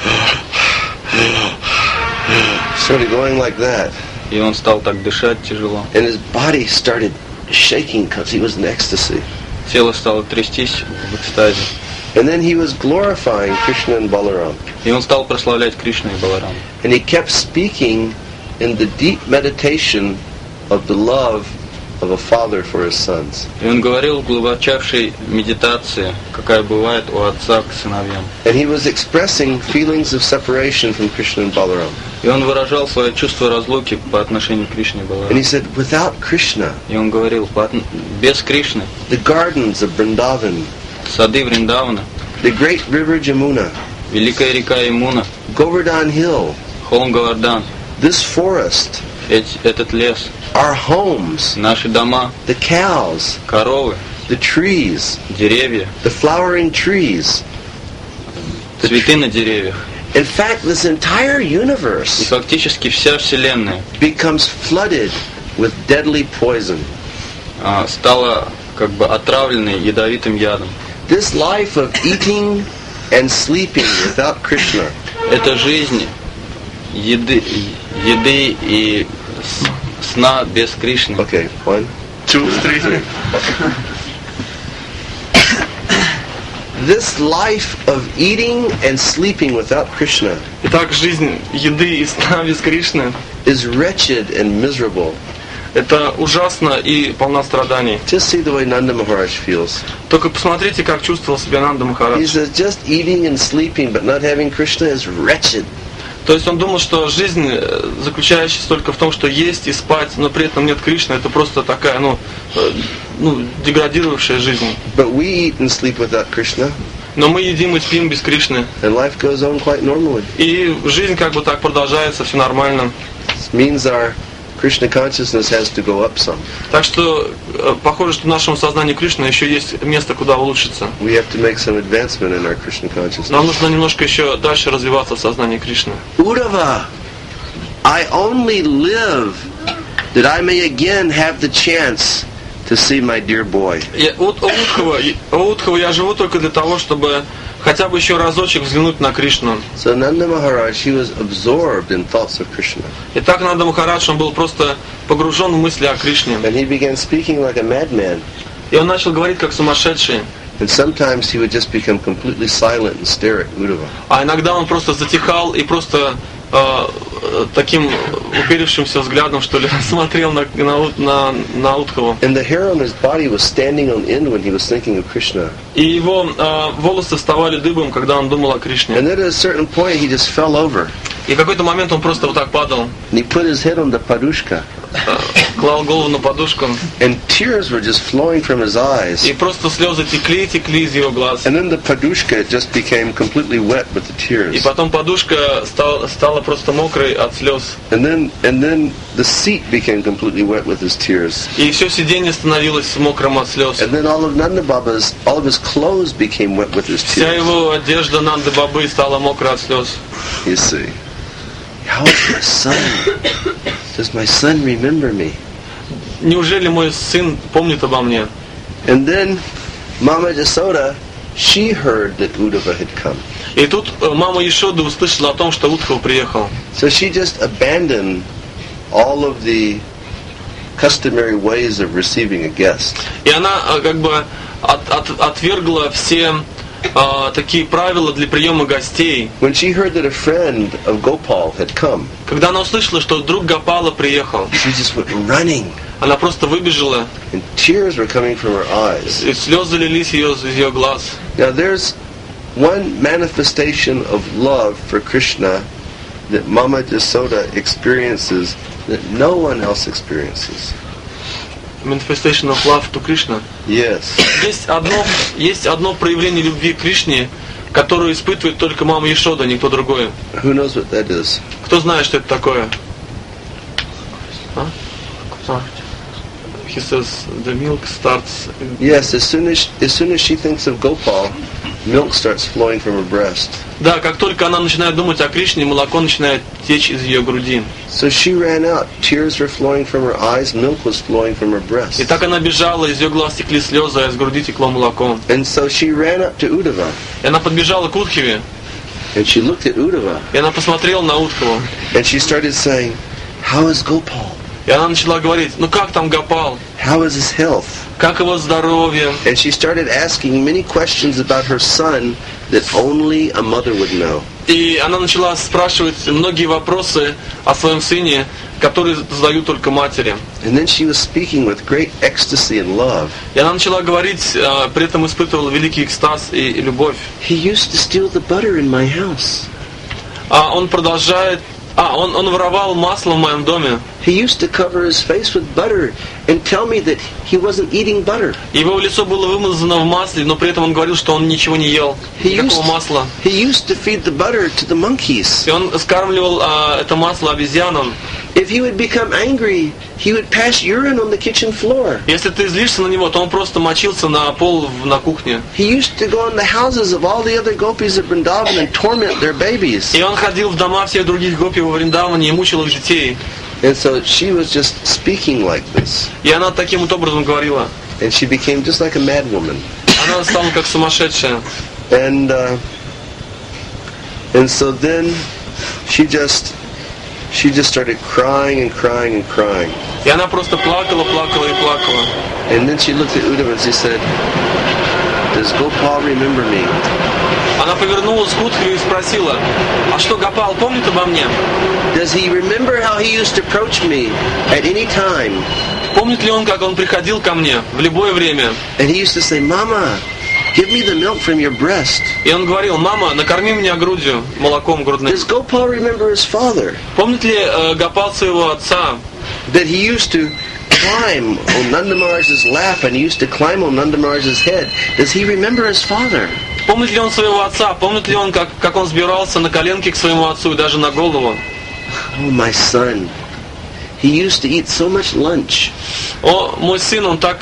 started going like that. И он стал так дышать тяжело. And his body started shaking because he was in ecstasy. Тело стало трястись в экстазе. And then he was glorifying Krishna and Balaram. И он стал прославлять Кришну и Баларама. And he kept speaking in the deep meditation of the love of a father for his sons. И он говорил в глубочайшей медитации, какая бывает у отца к сыновьям. And he was expressing feelings of separation from Krishna and Balaram. И он выражал свое чувство разлуки по отношению к Кришне и And Балараму. he said, without Krishna, И он говорил, без Кришны, the gardens of Vrindavan, сады Вриндавана, the great river Jamuna, великая река Ямуна, Govardhan Hill, холм Говардан, this forest, этот лес, our homes, наши дома, the cows, коровы, the trees, деревья, the flowering trees. цветы на деревьях. In fact, this entire И universe фактически вся Вселенная becomes flooded with deadly poison. стала как бы отравленной ядовитым ядом. This life of eating and sleeping without Krishna Это жизнь еды и сна без Кришны. Okay, 1, 2, 3. This life of eating and sleeping without Krishna Итак, жизнь еды и сна без Кришны is wretched and miserable. это ужасно и полна страданий. Just see the way Nanda Maharaj feels. Только посмотрите, как чувствовал себя Нанда He Махарадж. says just eating and sleeping but not having Krishna is wretched. То есть он думал, что жизнь, заключающаяся только в том, что есть и спать, но при этом нет Кришны, это просто такая, деградировавшая жизнь. But we eat and sleep without Krishna Но мы едим и спим без Кришны. and life goes on quite normally. И жизнь как бы так продолжается, все нормально. This means our Krishna consciousness has to go up some. Так что похоже, что нашему сознанию Кришны еще есть место, куда улучшиться. We have to make some advancement in our Krishna consciousness. Нам нужно немножко еще дальше развиваться в сознании Кришны. Uddhava, I only live that I may again have the chance to see my dear boy. Удхава, я живу только для того, чтобы хотя бы еще разочек взглянуть на Кришну. So Nanda Maharaj, he was absorbed in thoughts of Krishna. И так Нанда Махарадж, он был просто погружен в мысли о Кришне. And he began speaking like a madman. И он начал говорить как сумасшедший. And sometimes he would just become completely silent and stare at Uddhava. А иногда он просто затихал и просто таким уперевшимся взглядом, что ли, смотрел на Удхаву. And the hair on his body was standing on end when he was thinking of Krishna. И его волосы вставали дыбом, когда он думал о Кришне. And then at a certain point he just fell over. И в какой-то момент он просто вот так падал, And he put his head on the padushka. клал голову на подушку, And tears were just flowing from his eyes. и просто слезы текли из его глаз. And then the padushka just became completely wet with the И tears. потом подушка стала просто мокрой от слез. And then the seat became completely wet with his tears. И все сиденье становилось мокрым от слез. And then all of his clothes became wet with his Вся tears. его одежда Нанды Бабы стала мокрой от слез. You see. How is my son? Does my son remember me? Неужели мой сын помнит обо мне? And then Mama Jasoda, she heard that Uddhava had come. И тут мама Ешоды услышала о том, что Удхава приехал. So she just abandoned all of the customary ways of receiving a guest. И она как бы отвергла все такие правила для приема гостей. When she heard that a friend of Gopal had come, Когда она услышала, что друг Гопала приехал, she just went running, она просто выбежала, and tears were coming from her eyes. и слезы лились из ее глаз. Now there's one manifestation of love for Krishna that Mama Jasoda experiences that no one else experiences. Manifestation of love to Krishna. Yes. Есть одно проявление любви к Кришне, которую испытывает только мама Ешода, никто другой. Who knows what that is? Кто знает, что это такое? He says the milk starts. Yes, as soon as she thinks of Gopal, milk starts flowing from her breast. Да, как только она начинает думать о Кришне, молоко начинает течь из ее груди. So she ran out. Tears were flowing from her eyes. Milk was flowing from her breast. И так она бежала, из ее глаз текли слезы, а из груди текло молоко. And so she ran up to Uddhava. И она подбежала к Удхаве, And she looked at Uddhava. и она посмотрела на Удхаву. And she started saying, how is Gopal? И она начала говорить: ну как там Гопал? How is his health? Как его здоровье? And she started asking many questions about her son that only a mother would know. И она начала спрашивать многие вопросы о своем сыне, которые задают только матери. And then she was speaking with great ecstasy and love. И она начала говорить, при этом испытывала великий экстаз и любовь. He used to steal the butter in my house. Он продолжает... Он воровал масло в моем доме. He used to cover his face with butter and tell me that he wasn't eating butter. Его лицо было вымазано в масле, но при этом он говорил, что он ничего не ел, никакого масла. He used to feed the butter to the monkeys. И он скармливал это масло обезьянам. If he would become angry, he would pass urine on the kitchen floor. Если ты злишься на него, то он просто мочился на пол на кухне. He used to go in the houses of all the other gopis of Vrindavan and torment their babies. И он ходил в дома всех других гопи во Вриндаване и мучил их детей. And so she was just speaking like this. И она таким вот образом говорила. And she became just like a mad woman. Она стала как сумасшедшая. And so then she just started crying and crying and crying. И она просто плакала, плакала и плакала. And then she looked at Uddhava and she said, "Does Gopal remember me?" Она повернулась к Удхве и спросила, а что Гопал помнит обо мне? Does he remember how he used to approach me at any time? Помнит ли он, как он приходил ко мне в любое время? And he used to say, "Mama, give me the milk from your breast." И он говорил, мама, накорми меня грудью, молоком грудным. Does Gopal remember his father? Помнит ли Гопал своего отца? That he used to climb on Nanda Maharaj's lap and he used to climb on Nanda Maharaj's head. Does he remember his father? Помнит ли он своего отца? Помнит ли он, как он сбирался на коленки к своему отцу и даже на голову? Oh, my son. He used to eat so much lunch. О, мой сын, он так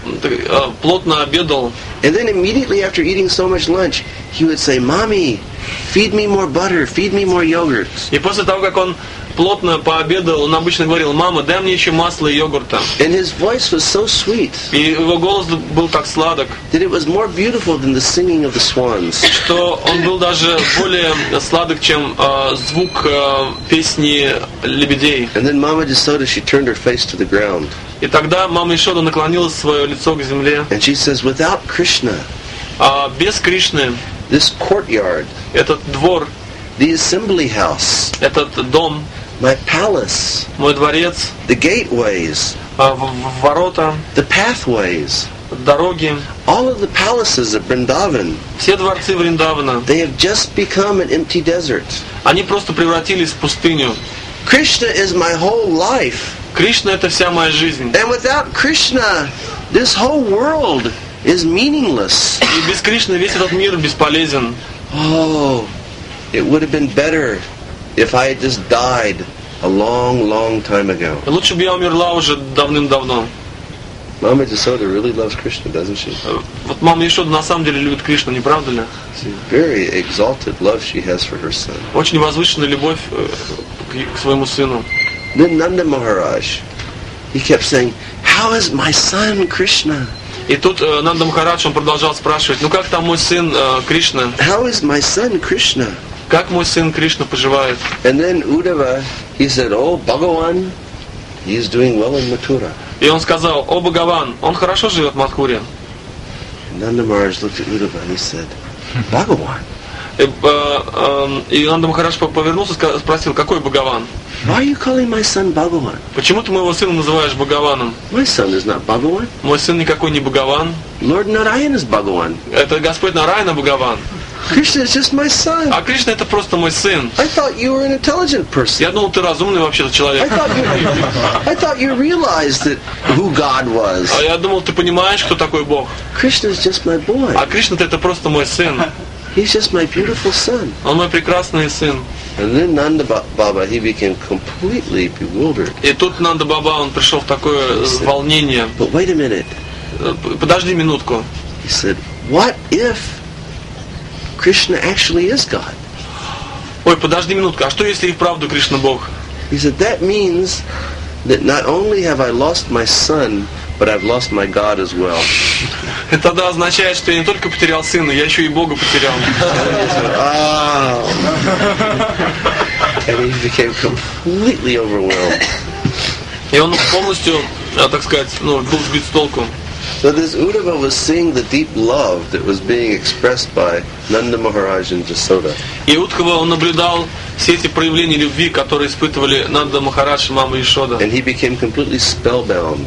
плотно обедал. And then immediately after eating so much lunch, he would say, "Mommy, feed me more butter, feed me more yogurt." И после того, как он плотно пообедал, он обычно говорил, мама, дай мне еще масла и йогурта. And his voice was so sweet И его голос был так сладок, that it was more beautiful than the singing of the swans. что он был даже более сладок, чем звук песни лебедей. And then Mama Jasoda, she turned her face to the ground. И тогда мама Ишода наклонила свое лицо к земле. And she says, "Without Krishna, Без Кришны this courtyard, этот двор, the assembly house, этот дом, my palace, мой дворец, the gateways, ворота, the pathways, дороги, all of the palaces of Vrindavan, все дворцы Вриндавана, they have just become an empty desert. они просто превратились в пустыню. Krishna is my whole life. Кришна — это вся моя жизнь. And without Krishna, this whole world is meaningless." И без Кришны весь этот мир бесполезен. Oh, it would have been better if I had just died a long, long time ago. Лучше бы я умерла уже давным-давно. Mama Jasoda really loves Krishna, doesn't she? Вот мама Ишода на самом деле любит Кришну, не правда ли? Very exalted love she has for her son. Очень возвышенная любовь к своему сыну. Then Nanda Maharaj, he kept saying, "How is my son Krishna? И тут Нанда Махарадж, он продолжал спрашивать, ну как там мой сын Кришна? How is my son Krishna?" Как мой сын Кришна поживает? And then Uddhava, he said, "Oh, Bhagavan, he's doing well in Mathura." И он сказал, о Бхагаван, он хорошо живет в Мадхуре. Nanda Maharaj looked at Uddhava and he said, "Bhagavan, И Нанда Махарадж повернулся и спросил, какой Бхагаван? why are you calling my son Bhagavan? Почему ты моего сына называешь Бхагаваном? My son is not Bhagavan. Мой сын никакой не Бхагаван. Lord Narayan is Bhagavan. Это Господь Нараяна Бхагаван. Krishna is just my son. А Кришна это просто мой сын. I thought you were an intelligent person. Я думал, ты разумный вообще-то человек. I thought you realized that who God was. А я думал, ты понимаешь, кто такой Бог. Krishna is just my boy. А Кришна это просто мой сын. He's just my beautiful son. Он мой прекрасный сын. And then Nanda Baba, he became completely bewildered. И тут Нанда Баба, он пришел в такое волнение. But wait a minute. Подожди минутку. He said, "What if Krishna actually is God?" Ой, подожди минутку. А что если и вправду Кришна Бог? He said, "That means that not only have I lost my son, but I've lost my God as well." Это тогда означает, что я не только потерял сына, я еще и Бога потерял. Oh. And he became completely overwhelmed. И он полностью, так сказать, был сбит с толку. So this Uddhava was seeing the deep love that was being expressed by Nanda Maharaj and Jasoda. И Удхава, он наблюдал все эти проявления любви, которые испытывали Нанда Махарадж и мама Ешода. And he became completely spellbound,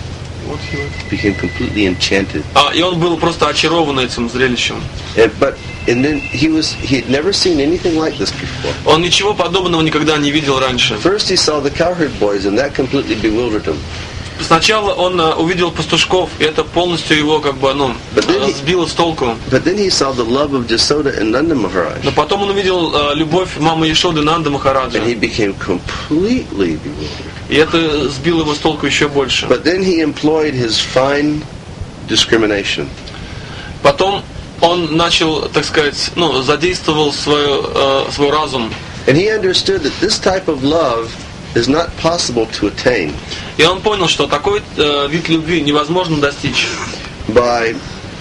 became completely enchanted. И он был просто очарован этим зрелищем. And then he had never seen anything like this before. Он ничего подобного никогда не видел раньше. First he saw the cowherd boys, and that completely bewildered him. Сначала он увидел пастушков, и это полностью его сбило с толку. But then he saw the love of Jasoda and Nanda Maharaj. Но потом он увидел любовь мамы Ешоды Нанда Махараджа. And he became completely bewildered. И это сбило его с толку еще больше. But then he employed his fine discrimination. Потом он начал, так сказать, задействовал свой разум. And he understood that this type of love is not possible to attain. И он понял, что такой вид любви невозможно достичь. By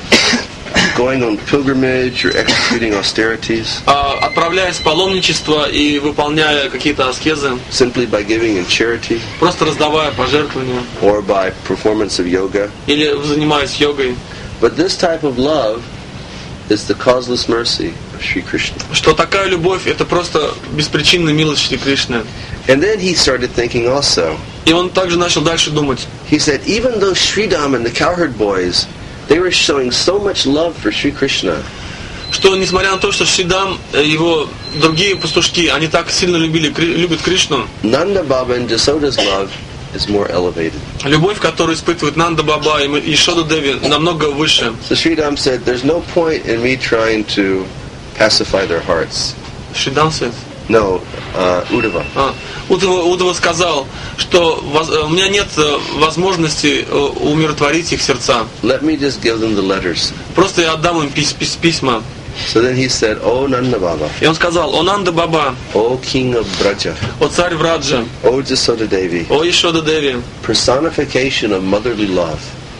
going on pilgrimage or executing austerities. Отправляясь в паломничество и выполняя какие-то аскезы. Simply by giving in charity. Просто раздавая пожертвования. Or by performance of yoga. Или занимаясь йогой. But this type of love is the causeless mercy of Sri Krishna. Что такая любовь, это просто беспричинная милость Шри Кришны. And then he started thinking also. И он также начал дальше думать. He said, even though Sridham and the cowherd boys, they were showing so much love for Sri Krishna. Что несмотря на то, что Шридам, его другие пастушки, они так сильно любят Кришну. Nanda Baba and Jasoda's love is more elevated. Любовь, которую испытывают Нанда Баба и Ешода Деви, намного выше. So Sridham said, there's no point in me trying to pacify their hearts. Шридам said? No, Uddhava. Удава сказал, что у меня нет возможности умиротворить их сердца. Let me just give them the letters. Просто я отдам им письма. So then he said, "O Nanda Baba." И он сказал: "О Нанда Баба, O King of Braja, о царь Враджа, O Jasoda Devi, о Ешода Деви, personification of motherly love.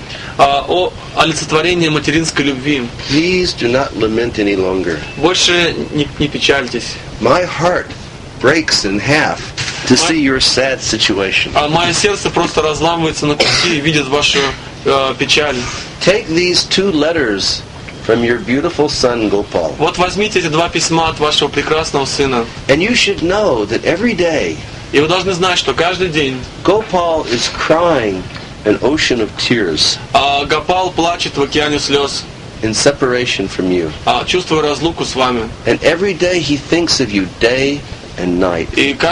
О олицетворении материнской любви. Please do not lament any longer. Больше не печальтесь. My heart breaks in half to see your sad situation. Мое сердце просто разламывается на куски и видит вашу печаль. Take these 2 letters from your beautiful son Gopal. Вот возьмите эти 2 письма от вашего прекрасного сына. And you should know that every day И вы должны знать, что каждый день Gopal is crying an ocean of tears Гопал плачет в океане слез, in separation from you. Чувствуя разлуку с вами. And every day he thinks of you day and night.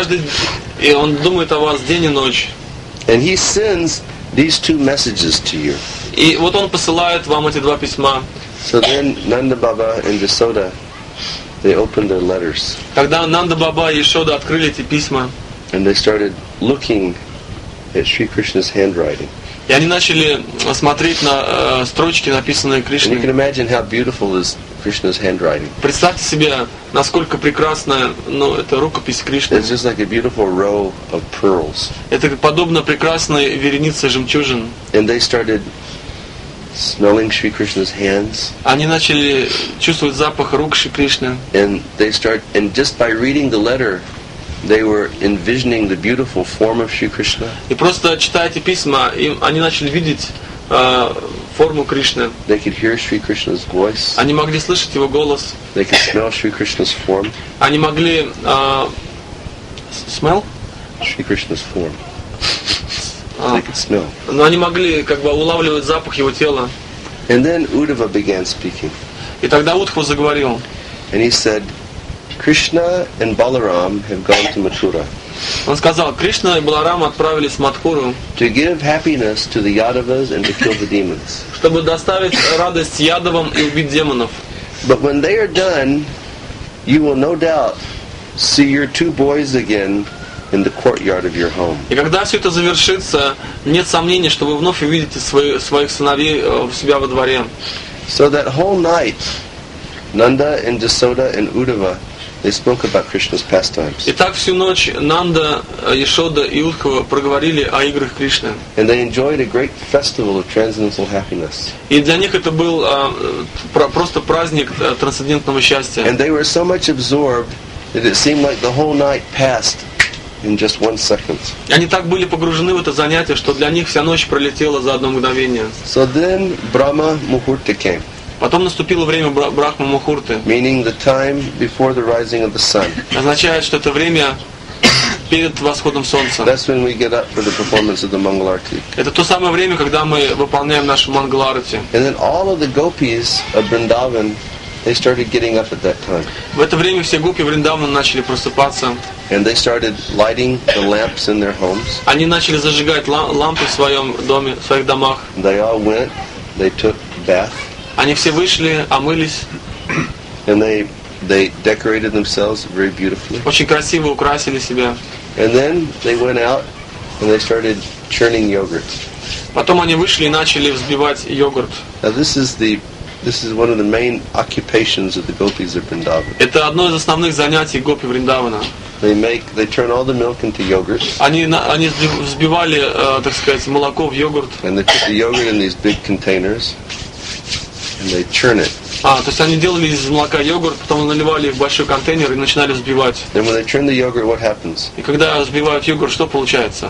И он думает о вас день и ночь. And he sends these 2 messages to you. И вот он посылает вам эти 2 письма. So then Nanda Baba and Jasoda, they opened their letters. Тогда Нанда Баба и Ешода открыли эти письма. And they started looking at Sri Krishna's handwriting. И они начали смотреть на строчки, написанные And you can Кришной. imagine how beautiful is Krishna's handwriting. Представьте себе, насколько прекрасна это рукопись Кришны. It's just like a beautiful row of pearls. Это подобно прекрасной веренице жемчужин. And they started smelling Sri Krishna's hands. Они начали чувствовать запах рук Шри Кришны. And just by reading the letter, they were envisioning the beautiful form of Sri Krishna. И просто читая эти письма, они начали видеть форму Кришны. They could hear Sri Krishna's voice. Они могли слышать его голос. They could smell Sri Krishna's form. Они могли smell? Sri Krishna's form. They could smell. Но они могли улавливать запах его тела. And then Uddhava began speaking. И тогда Удхва заговорил. And he said, Krishna and Balaram have gone to Mathura Он сказал: Кришна и Баларам отправились в Мадхуру, to give happiness to the Yadavas and to kill the demons. чтобы доставить радость Ядовам и убить демонов. But when they are done, you will no doubt see your 2 boys again in the courtyard of your home. И когда все это завершится, нет сомнений, что вы вновь увидите своих сыновей у себя во дворе. So that whole night, Nanda and Jasoda and Uddhava, they spoke about Krishna's pastimes. И так всю ночь Нанда, Ешода и Удхва проговорили о играх Кришны. And they enjoyed a great festival of transcendental happiness. И для них это был просто праздник трансцендентного счастья. And they were so much absorbed that it seemed like the whole night passed in just 1 second. И они так были погружены в это занятие, что для них вся ночь пролетела за одно мгновение. So then Brahma Muhurta came, Потом наступило время Брахма Мухурты. meaning the time before the rising of the sun. Означает, что это время перед восходом солнца. That's when we get up for the performance of the Mangalarti. Это то самое время, когда мы выполняем нашу Мангаларати. And then all of the gopis of Vrindavan, they started getting up at that time. В это время все гопи Вриндавана начали просыпаться. And they started lighting the lamps in their homes. Они начали зажигать лампы в своем доме, в своих домах. They all went, they took bath, Они все вышли, омылись, and they decorated themselves very beautifully. очень красиво украсили себя. And then they went out and they started churning yogurt. Потом они вышли и начали взбивать йогурт. Now this is one of the main occupations of the gopis of Vrindavan. Это одно из основных занятий гопи Вриндавана. They turn all the milk into yogurt, Они взбивали, так сказать, молоко в йогурт. and they put the yogurt in these big containers, and they churn it. То есть они делали из молока йогурт, потом наливали в большой контейнер и начинали взбивать. Then when they churn the yogurt, what happens? И когда взбивают йогурт, что получается?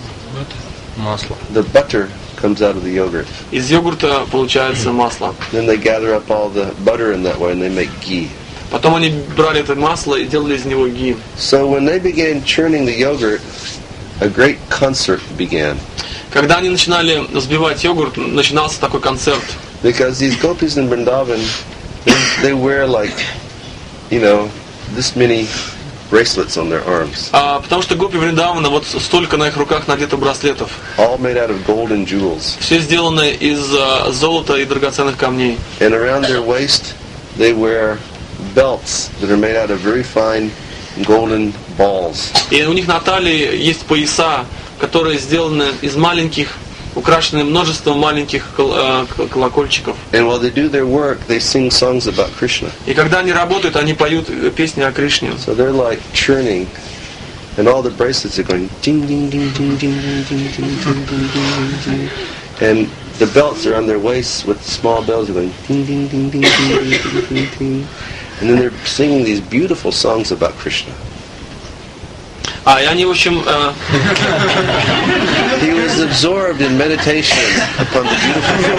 Масло. The butter comes out of the yogurt. Из йогурта получается масло. Then they gather up all the butter in that way, and they make ghee. Потом они брали это масло и делали из него ги. So when they began churning the yogurt, a great concert began. Когда они начинали взбивать йогурт, начинался такой концерт. Because these gopis in Vrindavan, they wear like, this many bracelets on their arms, Потому что гопи Вриндавана, вот столько на их руках надето браслетов. all made out of gold and jewels. Все сделаны из золота и драгоценных камней. And around their waist, they wear belts that are made out of very fine golden balls. И у них на талии есть пояса, которые сделаны из маленьких, украшены множеством маленьких колокольчиков. And while they do their work, they sing songs about Krishna. И когда они работают, они поют песни о Кришне. So they're like churning, and all the bracelets are going ding ding ding ding ding ding ding ding ding ding ding ding. And the belts are on their waists with small bells are going ding ding ding ding ding ding ding ding. And then they're singing these beautiful songs about Krishna. И они, в общем, He was absorbed in meditation upon the beautiful.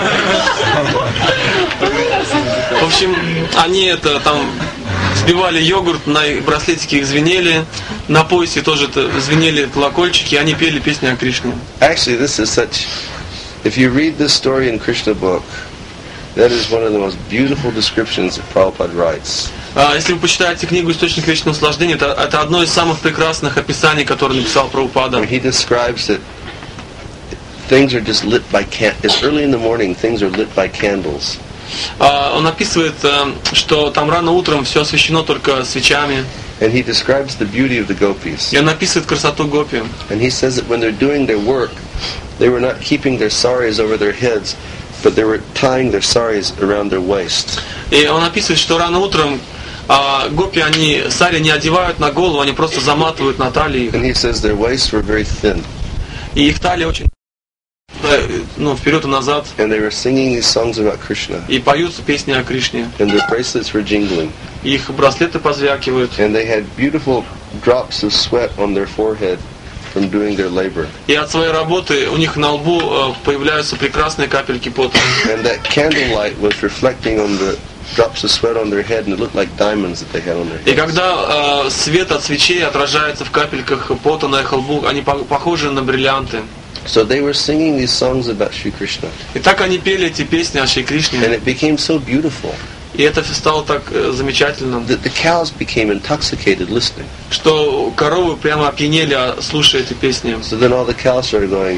в общем, они там взбивали йогурт, на браслетики их звенели, на поясе тоже звенели колокольчики, и они пели песни о Кришне. Actually, this is such. If you read this story in Krishna book, that is one of the most beautiful descriptions that Prabhupada writes. Если вы почитаете книгу «Источник вечного наслаждения», это одно из самых прекрасных описаний, которое написал Прабхупада. He describes that things are just lit by it's early in the morning, things are lit by candles. Он описывает, что там рано утром все освещено только свечами. And he describes the beauty of the gopis. И он описывает красоту гопи. And he says that when they're doing their work, they were not keeping their saris over their heads, but they were tying their saris around their waists. И он описывает, что рано утром гопи, они сари не одевают на голову, они просто заматывают на талии. And he says their waists were very thin. И их талия очень вперед и назад. And they were singing these songs about Krishna. И поют песни о Кришне. And their bracelets were jingling. И их браслеты позвякивают. And they had beautiful drops of sweat on their forehead from doing their labor. И от своей работы у них на лбу появляются прекрасные капельки пота. And that candlelight was reflecting on the drops of sweat on their head, and it looked like diamonds that they had on their heads. И когда свет от свечей отражается в капельках пота на их лбу, они похожи на бриллианты. So they were singing these songs about Shri Krishna. И так они пели эти песни о Шри Кришне. And it became so beautiful. И это стало так замечательным, That the cows became intoxicated listening. что коровы прямо опьянели, слушая эти песни. So then all the cows started going.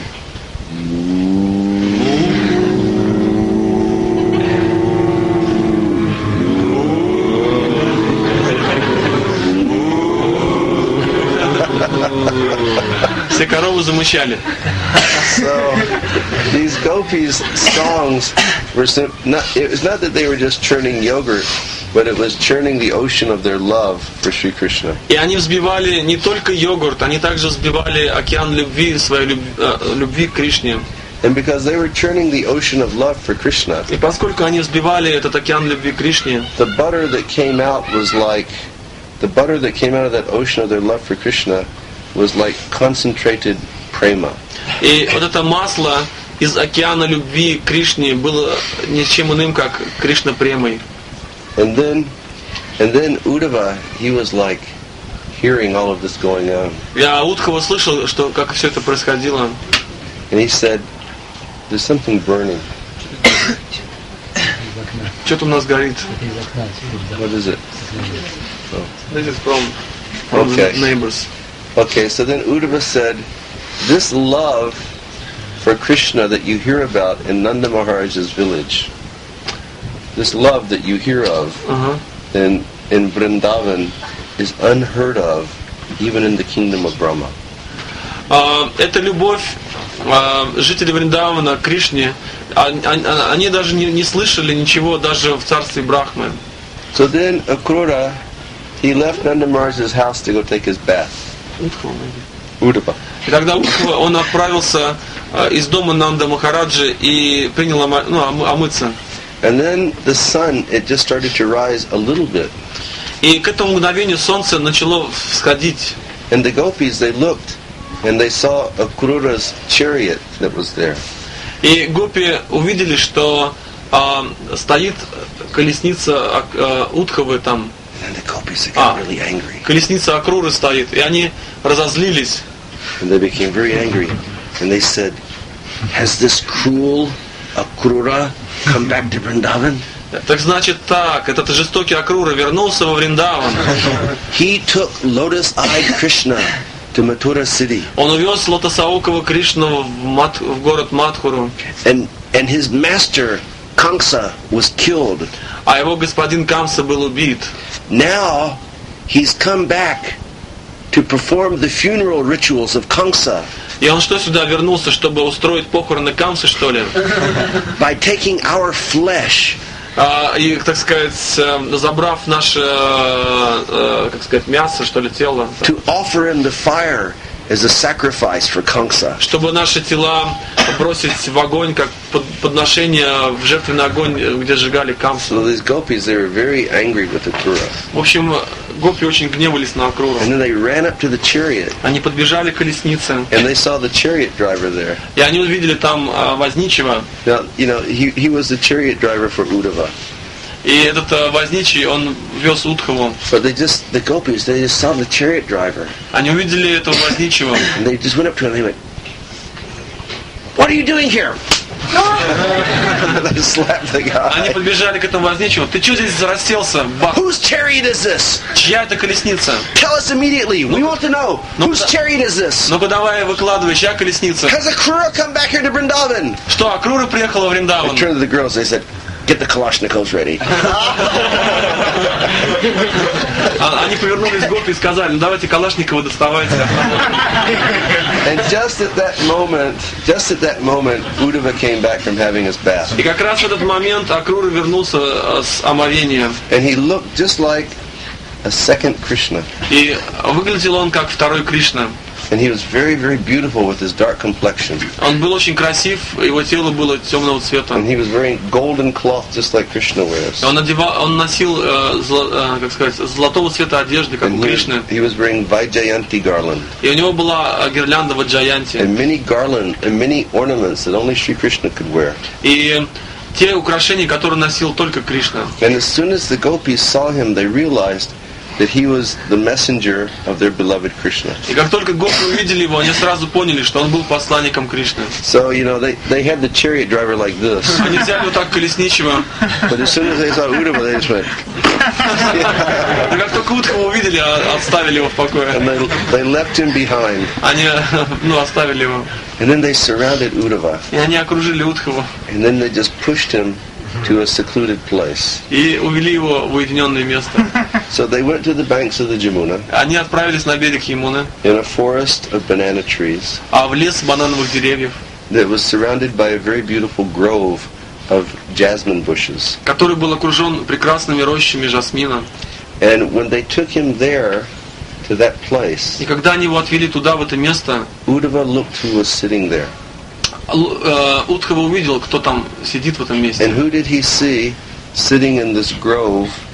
Все коровы замычали. So these gopis' songs were it was not that they were just churning yogurt, but it was churning the ocean of their love for Shri Krishna. И они взбивали не только йогурт, они также взбивали океан любви, своей любви к Кришне. And because they were churning the ocean of love for Krishna, И поскольку они взбивали этот океан любви к Кришне, the butter that came out of that ocean of their love for Krishna was like concentrated prema. И вот это масло из океана любви к Кришне было ничем иным, как Кришна премой. And then Uddhava, he was like hearing all of this going on. Я Удхава слышал, что как все это происходило. And he said, there's something burning. Что-то у нас горит. What is it? This is from Okay. the neighbors. Okay, so then Uddhava said, this love for Krishna that you hear about in Nanda Maharaj's village, this love that you hear of Ага. in Vrindavan is unheard of even in the kingdom of Brahma. Эта любовь жителей Вриндавана к Кришне, они даже не слышали ничего даже в царстве Брахмы. So then Akrura, he left Nanda Maharaj's house to go take his bath. Uddhava. И тогда Удхава, он отправился из дома Нанда Махараджи и принял омыться. And then the sun, it just started to rise a little bit. И к этому мгновению солнце начало всходить. And the gopis, they looked and they saw Akrura's chariot that was there. И гопи увидели, что стоит колесница Удхавы там. And the gopis, they got really angry. Колесница Акруры стоит. И они разозлились. And they became very angry. And they said, has this cruel Akrura come back to Vrindavan? Так значит так, этот жестокий Акрура вернулся во Вриндаван. He took lotus-eyed Krishna to Mathura city. Он увез лотосоокого Кришну в город Мадхуру. And his master, Kamsa, was killed. А его господин Камса был убит. Now, he's come back to perform the funeral rituals of Kamsa. И он что, сюда вернулся, чтобы устроить похороны Камсы, что ли? By taking our flesh. И, так сказать, забрав наше, как сказать, мясо, что ли, тело. To offer him the fire as a sacrifice for Kamsa. Чтобы наши тела бросить в огонь, как подношение в жертвенный огонь, где сжигали Камсу. So these gopis, they were very angry with Akrura. В общем, гопи очень гневались на Акруру. And then they ran up to the chariot. Они подбежали к колеснице. And they saw the chariot driver there. И они увидели там возничего. Now, you know, he was the chariot driver for Uddhava. И этот возничий, он вез Удхаву. But the gopis, they just saw the chariot driver. Они увидели этого возничего. And they just went up to him and they went, what are you doing here? They slapped the Они guy. подбежали к этому возничему. Ты что здесь расселся? Бах! Whose chariot is this? Чья это колесница? Tell us immediately. We want to know. Whose chariot is this? Ну-ка давай выкладывай, чья колесница? Has Akrura come back here to Vrindavan? Что, Акрура приехала в They Вриндаван? turned to the girls. They said, get the Kalashnikovs ready. Они повернулись к гопи и сказали, ну давайте Калашникова доставайте. And just at that moment, Uddhava came back from having his bath. И как раз в этот момент Акрура вернулся с омовения. And he looked just like a second Krishna. И выглядел он как второй Кришна. And he was very, very beautiful with his dark complexion. Он был очень красив, его тело было темного цвета. And he was wearing golden cloth just like Krishna wears. Он носил, как сказать, золотого цвета одежды, как у And Кришны. he was wearing Vaijayanti garland. И у него была гирлянда Ваджаянти. And many ornaments that only Sri Krishna could wear. И те украшения, которые носил только Кришна. And as soon as the gopis saw him, they realized that he was the messenger of their beloved Krishna. И как только гопи увидели его, они сразу поняли, что он был посланником Кришны. So, you know, they had the chariot driver like this. Они взяли вот так колесничего. But as soon as they saw Uddhava, they just went, И как только Удхова увидели, оставили его в покое. and they left him behind. Они, оставили его. And then they surrounded Uddhava. И они окружили Удхову. And then they just pushed him to a secluded place. И увели его в уединенное место. So they went to the banks of the Jamuna, Они отправились на берег Ямуны, in a forest of banana trees а в лес банановых деревьев, that was surrounded by a very beautiful grove of jasmine bushes. который был окружен прекрасными рощами жасмина. And when they took him there, to that place, И когда они его отвели туда, в это место, Uddhava looked who was sitting there. Удхова увидел, кто там сидит в этом месте. And who did he see sitting in this grove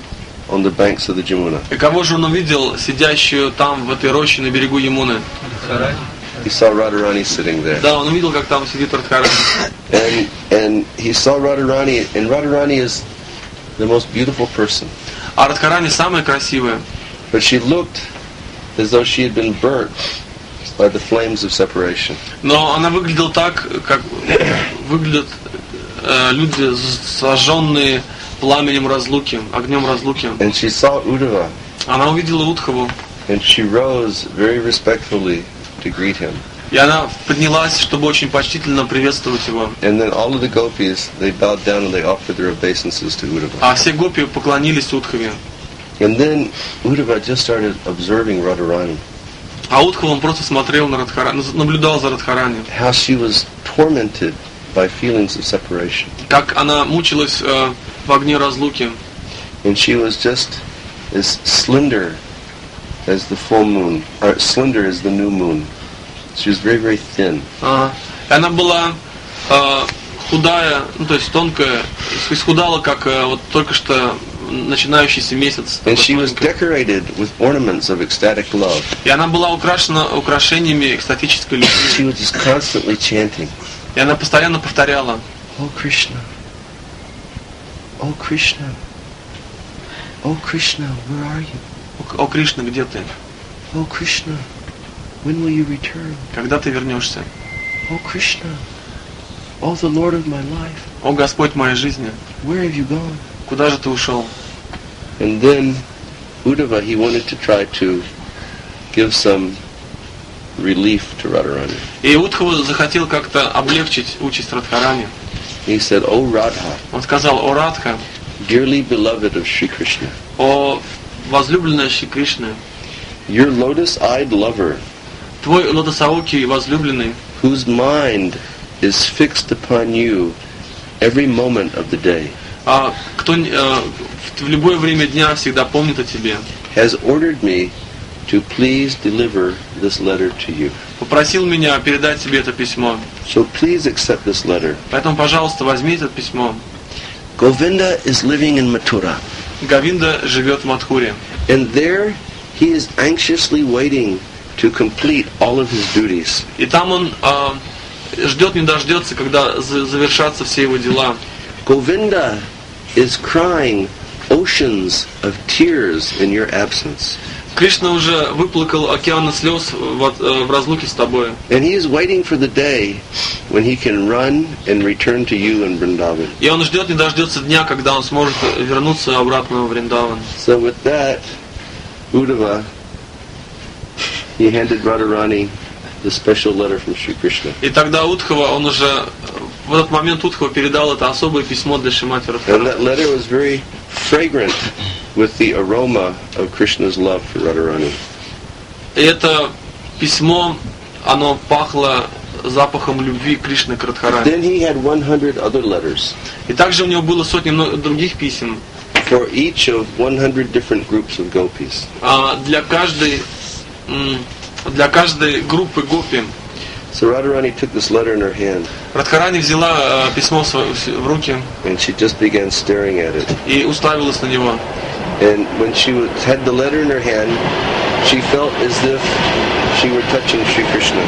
on the banks of the Jamuna? И кого же он увидел, сидящую там, в этой роще на берегу Ямуны? He saw Radharani sitting there. Да, он увидел, как там сидит Радхарани. And he saw Radharani, and Radharani is the most beautiful person. А Радхарани самая красивая. But she looked as though she had been burnt by the flames of separation. Но она выглядела так, как выглядят люди, сожженные пламенем разлуки, огнем разлуки. And she saw Uddhava, Она увидела Удхаву, and she rose very respectfully to greet him. и она поднялась, чтобы очень почтительно приветствовать его. And then all of the gopis, they bowed down and they offered their obeisances to Uddhava. А все гопи поклонились Удхаве. And then Uddhava just started observing Radharani, А Удхава, он просто смотрел на Радхарани, наблюдал за Радхарани. how she was tormented by feelings of separation. Как она мучилась в огне разлуки. And she was just as slender as the full moon, or slender as the new moon. She was very, very thin. И она была худая, ну то есть тонкая, исхудала, как вот только что начинающийся месяц. And she was decorated with ornaments of ecstatic love. И она была украшена украшениями экстатической любви. She was just constantly chanting, И она постоянно повторяла: "Oh Krishna, oh Krishna, oh Krishna, where are you? О Кришна, где ты? Oh Krishna, when will you return? Когда ты вернешься? Oh Krishna, oh the Lord of my life, О Господь моей жизни, where have you gone?" куда же ты ушел? And then Uddhava, he wanted to try to give some relief to Radharani. И Удхава захотел как-то облегчить участь Радхарани. He said, "Oh Radha, Он сказал: о Радха, dearly beloved of Sri Krishna, о возлюбленная Шри Кришны, your lotus-eyed lover, твой лотосоокий возлюбленный, whose mind is fixed upon you every moment of the day, кто в любое время дня всегда помнит о тебе, has ordered me to please deliver this letter to you. попросил меня передать тебе это письмо. So please accept this letter. Поэтому, пожалуйста, возьми это письмо. Govinda is living in Mathura, Говинда живет в Мадхуре. and there he is anxiously waiting to complete all of his duties. И там он ждет, не дождется, когда завершатся все его дела. Govinda is crying oceans of tears in your absence. Кришна уже выплакал океаны слез в разлуке с тобой. And he is waiting for the day when he can run and return to you in Vrindavan. И он ждет, не дождется дня, когда он сможет вернуться обратно в Вриндаван. So with that, Uddhava, he handed Radharani the special letter from Sri Krishna. И тогда Удхава, он уже, в этот момент Удхава передал это особое письмо для Шримати And Радхарани. that letter was very fragrant with the aroma of Krishna's love for Radharani. И это письмо, оно пахло запахом любви Кришны к Радхарани. Then he had 100 other letters И также у него было сотни других писем for each of 100 different groups of gopis. для каждой группы гопи. So Radharani took this letter in her hand Радхарани взяла письмо в руки and she just began staring at it. и уставилась на него. And when she had the letter in her hand, she felt as if she were touching Sri Krishna.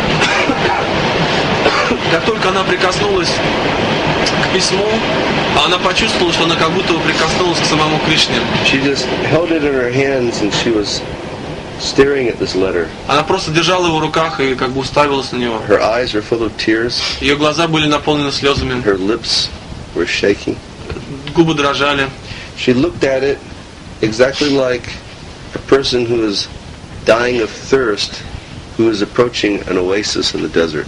Как только она прикоснулась к письму, она почувствовала, что она как будто бы прикоснулась к самому Кришне. She just held it in her hands and she was staring at this letter. Она просто держала его в руках и как бы уставилась на него. Her eyes were full of tears. Ее глаза были наполнены слезами, Her lips were shaking. губы дрожали. She looked at it exactly like a person who is dying of thirst, who is approaching an oasis in the desert.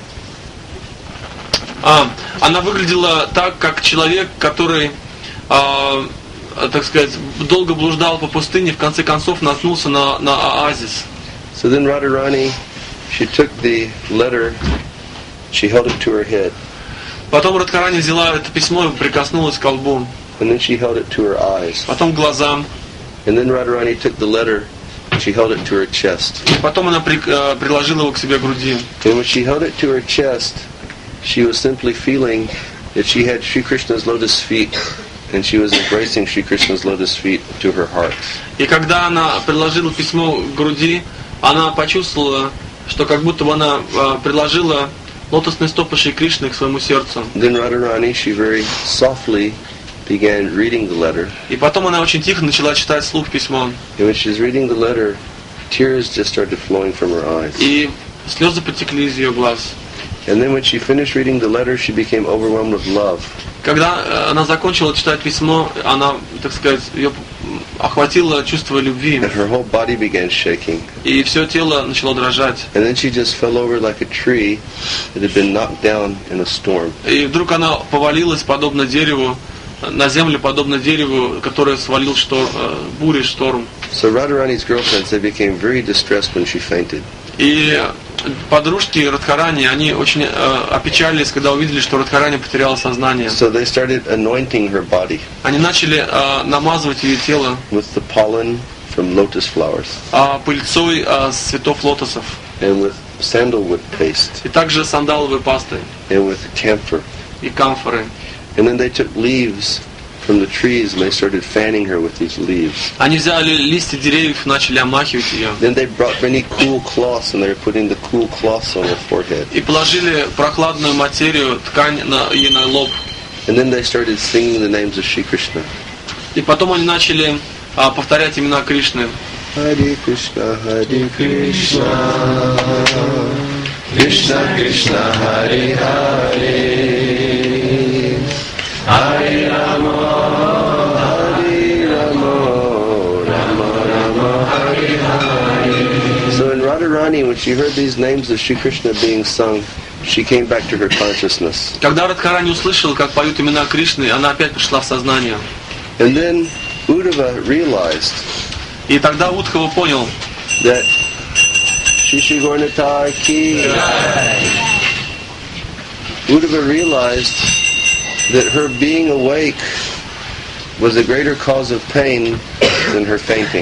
Она выглядела так, как человек, который, так сказать, долго блуждал по пустыне, в конце концов наткнулся на оазис. So then Radharani, she took the letter, she held it to her head, Потом Радхарани взяла это письмо и прикоснулась к колбу, and then she held it to her eyes. потом к глазам, And then Radharani took the letter, she held it to her chest. потом она приложила его к себе к груди. And when she held it to her chest, she was simply feeling that she had Sri Krishna's lotus feet and she was embracing Sri Krishna's lotus feet to her heart. И когда она приложила письмо к груди, она почувствовала, что как будто бы она приложила лотосные стопы Шри Кришны к своему сердцу. Then Radharani, she very softly began reading the letter. И потом она очень тихо начала читать вслух письмо. And when she was reading the letter, tears just started flowing from her eyes. И слезы потекли из ее глаз. And then when she finished reading the letter, she became overwhelmed with love. Когда она закончила читать письмо, она, так сказать, ее охватило чувство любви. And her whole body began shaking. И все тело начало дрожать. And then she just fell over like a tree that had been knocked down in a storm. И вдруг она повалилась подобно дереву, на землю подобно дереву, которое свалил буря, шторм. So Radharani's girlfriends, they became very distressed when she fainted. И подружки Радхарани, они очень опечалились, когда увидели, что Радхарани потеряла сознание. So they started anointing her body Они начали намазывать ее тело with the pollen from lotus flowers пыльцой с цветов лотосов, and with sandalwood paste и также сандаловой пастой and with camphor. и камфорой. And then they took leaves from the trees and they started fanning her with these leaves. Они взяли листья деревьев и начали омахивать ее. Then they brought many cool cloths and they were putting the cool cloths on her forehead. И положили прохладную материю, ткань ей на лоб. And then they started singing the names of Shri Krishna. И потом они начали повторять имена Кришны. Hare Krishna, Krishna Krishna, Hare Hare, Hare Rama, Hare Rama, Rama Rama, Hare Hare. So in Radharani, when she heard these names of Shri Krishna being sung, she came back to her consciousness. Когда Радхарани услышала, как поют имена Кришны, она опять пришла в сознание. And then Uddhava realized И тогда Удхава понял, that Shri Gauranatar ki. Uddhava realized that her being awake was a greater cause of pain than her fainting.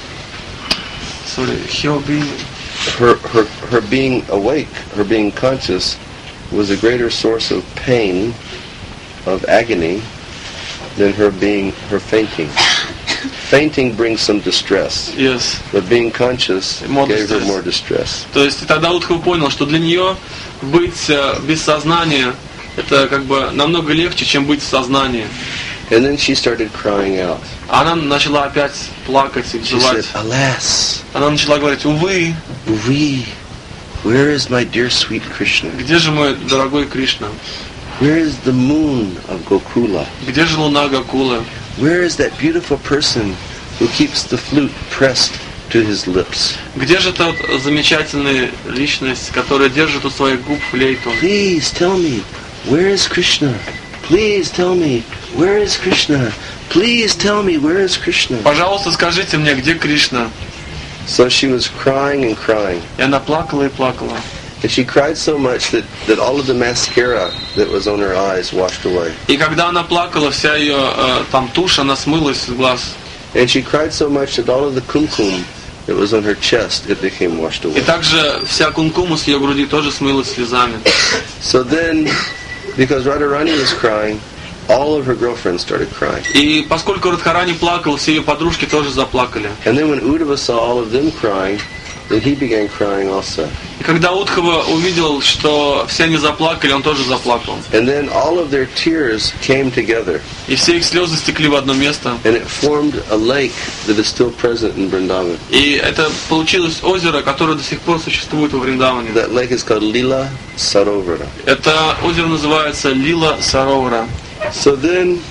Her being awake, her being conscious, was a greater source of pain, of agony, than her fainting. Fainting brings some distress, yes. But being conscious gave her more distress. То есть тогда Удхава понял, что для нее быть без сознания это как бы намного легче, чем быть в сознании. And then she started crying out. Она начала опять плакать и взывать. Alas! Она начала говорить: увы, where is my dear sweet Krishna? Где же мой дорогой Кришна? Where is the moon of Gokula? Где же луна Гокулы? Where is that beautiful person who keeps the flute pressed to his lips? Где же тот замечательная личность, которая держит у своих губ флейту? Please tell me, where is Krishna? Please tell me, where is Krishna? Please tell me, where is Krishna? Пожалуйста, скажите мне, где Кришна? So she was crying and crying. И она плакала и плакала. And she cried so much that all of the mascara that was on her eyes washed away. И когда она плакала, вся ее там тушь, она смылась с глаз. And she cried so much that all of the kumkum that was on her chest, it became washed away. И также вся кумкума с ее груди тоже смылась слезами. So then, because Radharani was crying, all of her girlfriends started crying. И поскольку Радхарани плакал, все ее подружки тоже заплакали. And then when Uddhava saw all of them crying, then he began crying also. И когда Удхава увидел, что все они заплакали, он тоже заплакал. And then all of their tears came together. И все их слезы стекли в одно место. And it formed a lake that is still present in Vrindavan. И это получилось озеро, которое до сих пор существует во Вриндаване. That lake is called Lila Sarovara. Это озеро называется Лила Саровара. So then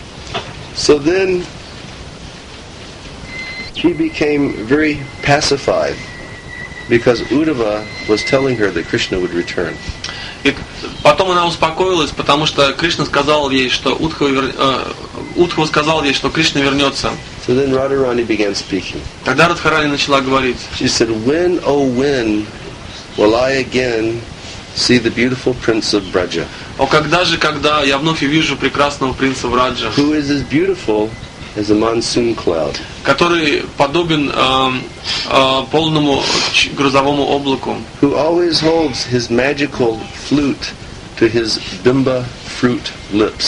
she became very pacified because Uddhava was telling her that Krishna would return. И потом она успокоилась, потому что Кришна сказал ей, что Удхава сказал ей, что Кришна вернется. So then Radharani began speaking. Тогда Радхарани начала говорить. She said, when, oh when, will I again see the beautiful prince of Braja? О, когда я вновь увижу прекрасного принца Враджа, Who is as beautiful as a monsoon cloud? Который подобен полному грозовому облаку, Who always holds his magical flute to his bimba fruit lips?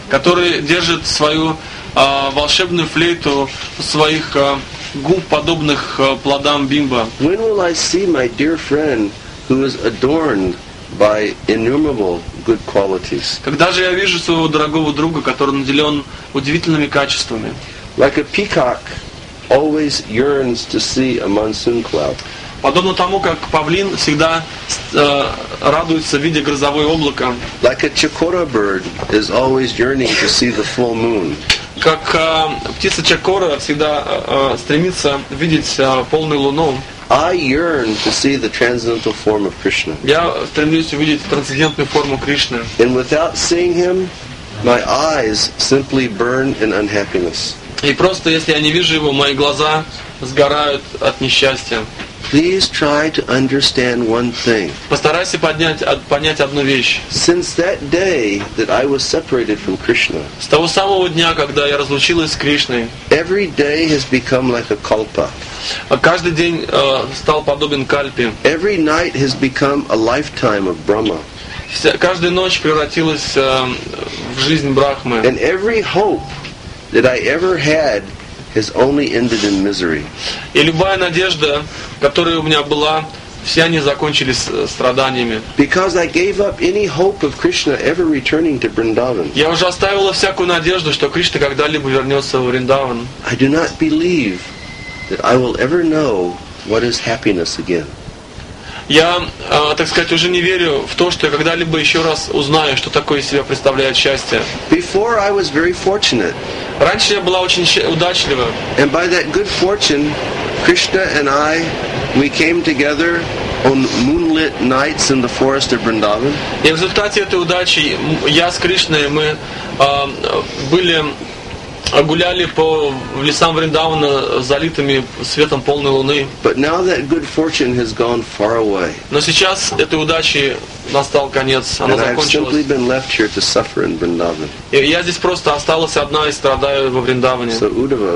который держит свою волшебную флейту своих губ, подобных плодам бимба. When will I see my dear friend who is adorned by innumerable good qualities? Когда же я вижу своего дорогого друга, который наделен удивительными качествами? Like a peacock always yearns to see a monsoon cloud. Подобно тому, как павлин всегда радуется, видя грозовое облако. Like a chikora bird is always yearning to see the full moon. Как птица чакора всегда стремится видеть полную луну. I yearn to see the transcendental form of Krishna. Я стремлюсь увидеть трансцендентную форму Кришны. And without seeing him, my eyes simply burn in unhappiness. И просто, если я не вижу его, мои глаза сгорают от несчастья. Please try to understand one thing. Постарайся понять одну вещь. Since that day that I was separated from Krishna, С того самого дня, когда я разлучилась с Кришной, every day has become like a kalpa. каждый день стал подобен кальпе. Every night has become a lifetime of Brahma. Каждая ночь превратилась в жизнь Брахмы. And every hope that I ever had has only ended in misery. И любая надежда, которая у меня была, все они закончились страданиями. Because I gave up any hope of Krishna ever returning to Vrindavan. Я уже оставила всякую надежду, что Кришна когда-либо вернется в Вриндаван. I do not believe that I will ever know what is happiness again. Я, так сказать, уже не верю в то, что я когда-либо еще раз узнаю, что такое из себя представляет счастье. Before I was very fortunate. Раньше я была очень удачлива. And by that good fortune, Krishna and we came together on moonlit nights in the forest of Vrindavan. И в результате этой удачи я с Кришной, мы гуляли по лесам Вриндавана, залитыми светом полной луны. But now that good fortune has gone far away. Но сейчас этой удачи настал конец, она And I've закончилась. simply been left here to suffer in Vrindavan. И я здесь просто осталась одна и страдаю во Вриндаване. So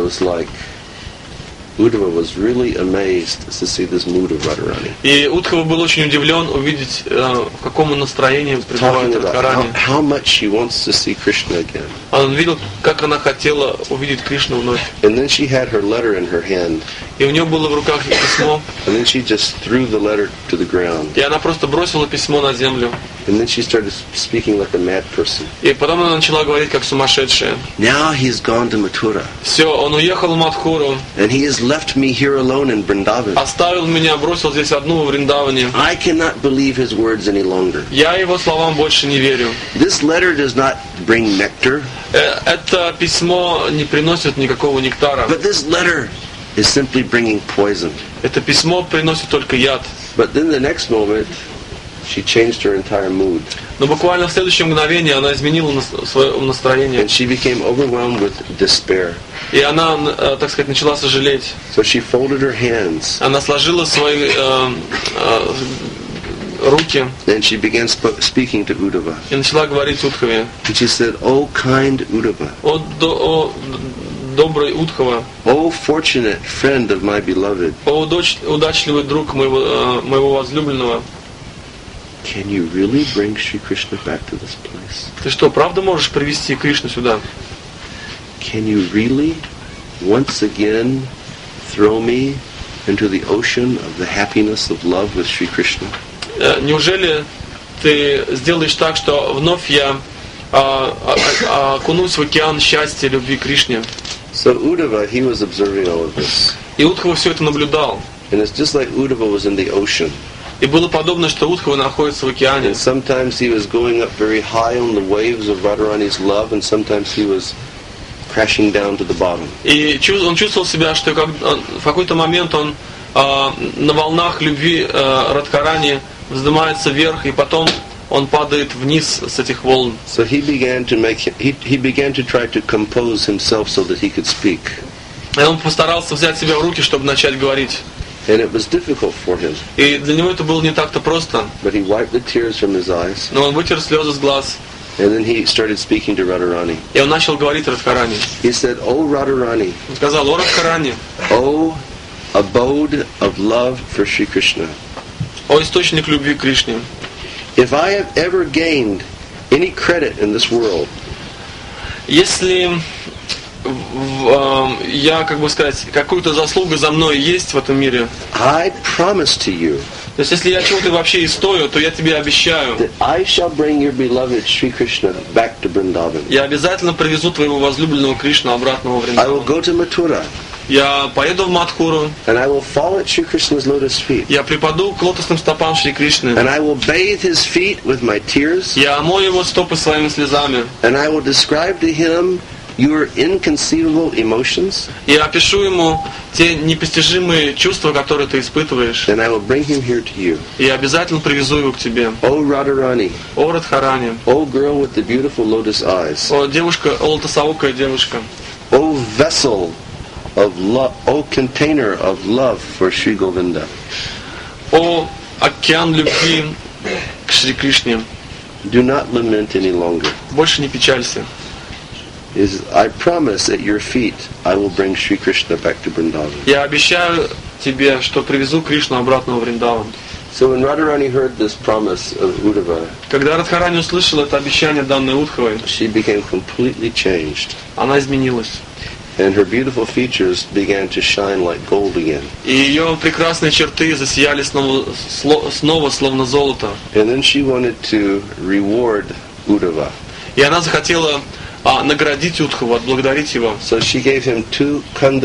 Uddhava was really amazed to see this mood of Radharani. И Удхава был очень удивлен увидеть, в каком настоянии пребывает Talking about Радхарани. how much she wants to see Krishna again. Он видел, как она хотела увидеть Кришну вновь. And then she had her letter in her hand. И у нее было в руках письмо. And then she just threw the letter to the ground. И она просто бросила письмо на землю. And then she started speaking like a mad person. И потом она начала говорить как сумасшедшая. Now he's gone to Mathura. Все, он уехал в Мадхуру. And he has left me here alone in Vrindavan. Оставил меня, бросил здесь одну в Вриндаване. I cannot believe his words any longer. Я его словам больше не верю. This letter does not bring nectar. Это письмо не приносит никакого нектара. But this letter is simply bringing poison. Это письмо приносит только яд. But then the next moment, she changed her entire mood. Но буквально в следующее мгновение она изменила свое настроение. And she became overwhelmed with despair. И она, так сказать, начала сожалеть. So she folded her hands. Она сложила свои руки And she began speaking to Uddhava. и начала говорить Удхаве. And she said, "Oh, kind Uddhava. О добрый Удхава, Oh, fortunate friend of my beloved. о удачливый друг моего возлюбленного. Can you really bring Sri Krishna back to this place? Ты что, правда можешь привести Кришну сюда? Can you really once again throw me into the ocean of the happiness of love with Sri Krishna? Неужели ты сделаешь так, что вновь я окунусь в океан счастья, любви к Кришне? So Uddhava, he was observing all of this. И Удхава все это наблюдал. And it's just like Uddhava was in the ocean. И было подобно, что Удхава находится в океане. And sometimes he was going up very high on the waves of Radharani's love, and sometimes he was crashing down to the bottom. И он чувствовал себя, что в какой-то момент он на волнах любви Радхарани вздымается вверх, и потом он падает вниз с этих волн. So he began to try to compose himself so that he could speak. И он постарался взять себя в руки, чтобы начать говорить. And it was difficult for him. И для него это было не так-то просто. But he wiped the tears from his eyes. Но он вытер слезы с глаз. And then he started speaking to Radharani. И он начал говорить Радхарани. He said, "Oh Radharani, Он сказал: о Радхарани, oh abode of love for Sri Krishna. о источник любви к Кришне. If I have ever gained any credit in this world, Если я, как бы сказать, какую-то заслугу за мной есть в этом мире, I promise to you то есть если я чего-то вообще и стою, то я тебе обещаю, that I shall bring your beloved Sri Krishna back to Vrindavan. я обязательно привезу твоего возлюбленного Кришну обратно во I will Вриндаван. go to Mathura Я поеду в Мадхуру, and I will fall at Sri Krishna's lotus feet. я припаду к лотосным стопам Шри Кришны, And I will bathe his feet with my tears. я омою его стопы своими слезами, And I will describe to him your inconceivable emotions. я опишу ему те непостижимые чувства, которые ты испытываешь, And I will bring him here to you. и я обязательно привезу его к тебе. O Radharani, О Радхарани, O girl with the beautiful lotus eyes, о девушка, о лотосоокая девушка, O vessel of love, O container of love for Sri Govinda. о океан любви к Шри Кришне, Do not lament any longer. больше не печалься. I promise at your feet I will bring Sri Krishna back to Vrindavan. Я обещаю тебе, что привезу Кришну обратно во Вриндаван. So when Radharani heard this promise of Uddhava, Когда Радхарани услышала это обещание, данное Удховой, she became completely changed. она изменилась. And her beautiful features began to shine like gold again. И ее прекрасные черты засияли снова словно золото. And then she wanted to reward Uddhava. И она захотела наградить Удхову, отблагодарить его. So she gave him 2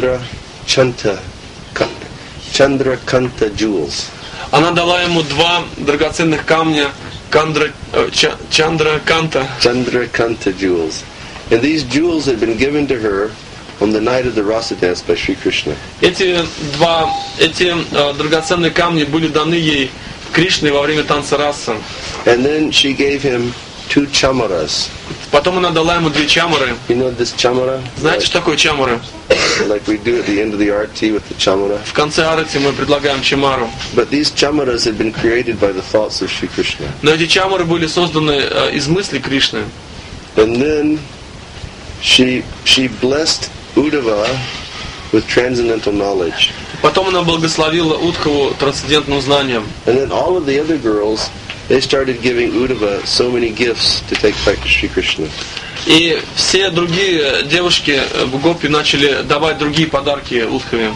Chandra Kanta jewels. Она дала ему 2 драгоценных камня Чандра Канта. Chandra Kanta jewels. And these jewels had been given to her on the night of the Rasa dance by Sri Krishna. Эти драгоценные камни были даны ей Кришной во время танца раса. And then she gave him 2 chamaras. Потом она дала ему 2 чамары. You know this chamara? Знаете, что такое чамары? Like we do at the end of the arati with the chamara. В конце арати мы предлагаем чамару. But these chamaras had been created by the thoughts of Sri Krishna. Но эти чамары были созданы из мыслей Кришны. And then she blessed Uddhava with transcendental knowledge. Потом она благословила Удхову трансцендентным знанием. And then all of the other girls, they started giving Uddhava so many gifts to take back to Sri Krishna. И все другие девушки в Гопи начали давать другие подарки Удхове.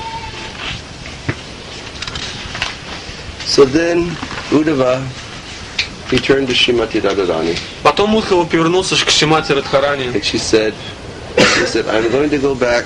So then Uddhava, he turned to Srimati Radharani. Потом Удхова повернулся к Шримати Радхарани. And she said, I'm going to go back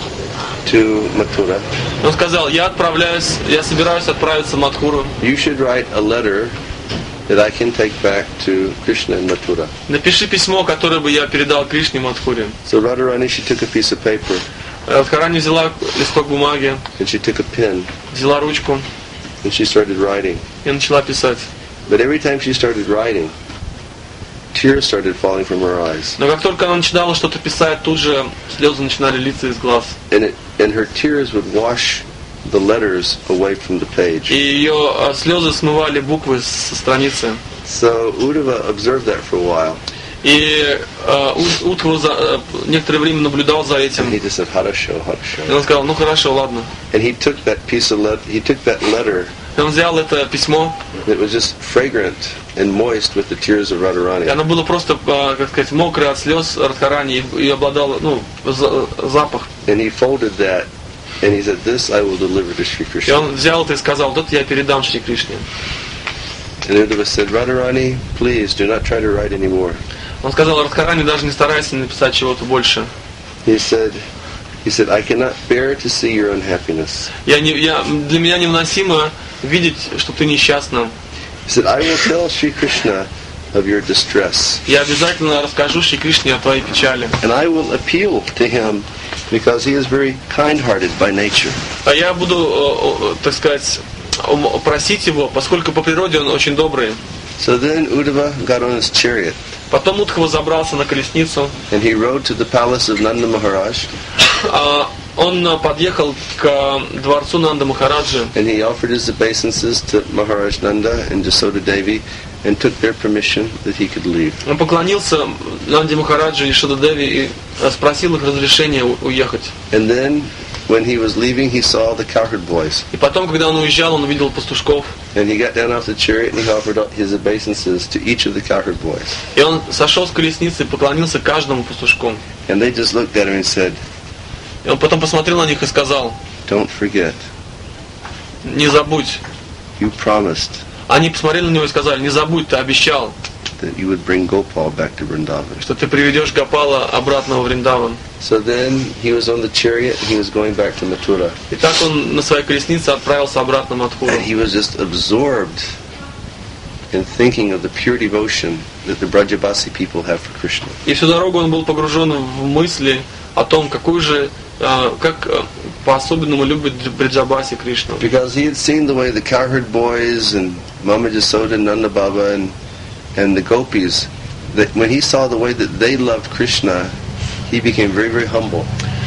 to Mathura. Он сказал, я собираюсь отправиться в Мадхуру. You should write a letter that I can take back to Krishna in Mathura. Напиши письмо, которое бы я передал Кришне в Мадхуре. So Radharani, she took a piece of paper Радхарани взяла листок бумаги, and she took a pen взяла ручку and she started writing. и начала писать. But every time she started writing, tears started falling from her eyes. Но как только она начинала что-то писать, тут же слезы начинали литься из глаз. And her tears would wash the letters away from the page. И ее слезы смывали буквы со страницы. So Uddhava observed that for a while. И Удхова некоторое время наблюдал за And этим. he just said, Harasho, И Harasho. он сказал, ну хорошо, ладно. And he took that letter И он взял это письмо, that was just fragrant and moist with the tears of и Radharani. оно было просто, как сказать, мокрое от слез Радхарани и обладало, запах. And he folded that and he said, this I will deliver to Sri И Krishna. он взял это и сказал, вот это я передам Шри Кришне. And Uddhava said, Radharani, please do not try to write anymore. Он сказал, Радхарани, даже не старайся написать чего-то больше. He said, I cannot bear to see your unhappiness. Для меня невыносимо видеть, что ты несчастна. He said, I will tell Sri Krishna of your distress. Я обязательно расскажу Шри Кришне о твоей печали. And I will appeal to him because he is very kind-hearted by nature. А я буду, так сказать, просить его, поскольку по природе он очень добрый. So then Uddhava got on his chariot Потом Удхова забрался на колесницу. and he rode to the palace of Nanda Maharaj Он подъехал к дворцу Нанда Махараджи. and he offered his obeisances to Maharaj Nanda and Jasoda Devi and took their permission that he could leave. Он поклонился Нанде Махараджи и Шададеви и спросил их разрешения уехать. And then when he was leaving, he saw the cowherd boys. И потом, когда он уезжал, он увидел пастушков. And he got down off the chariot and he offered up his obeisances to each of the cowherd boys. И он сошел с колесницы и поклонился каждому пастушку. And they just looked at him and said, И он потом посмотрел на них и сказал: "Don't forget, не забудь. you promised Они посмотрели на него и сказали: не забудь, ты обещал, that you would bring Gopal back to Vrindavan." что ты приведешь Гопала обратно во Вриндаван. So then he was on the chariot and he was going back to Mathura. И так он на своей колеснице отправился обратно в Мадхуру. And he was just absorbed in thinking of the pure devotion that the Brajabasi people have for Krishna. И всю дорогу он был погружен в мысли о том, как по-особенному любит Бриджабаси Кришну. Because he had seen the way the cowherd boys and Mama Jasoda and Nanda Baba and the gopis, that when he saw the way that they loved Krishna, he became very, very humble.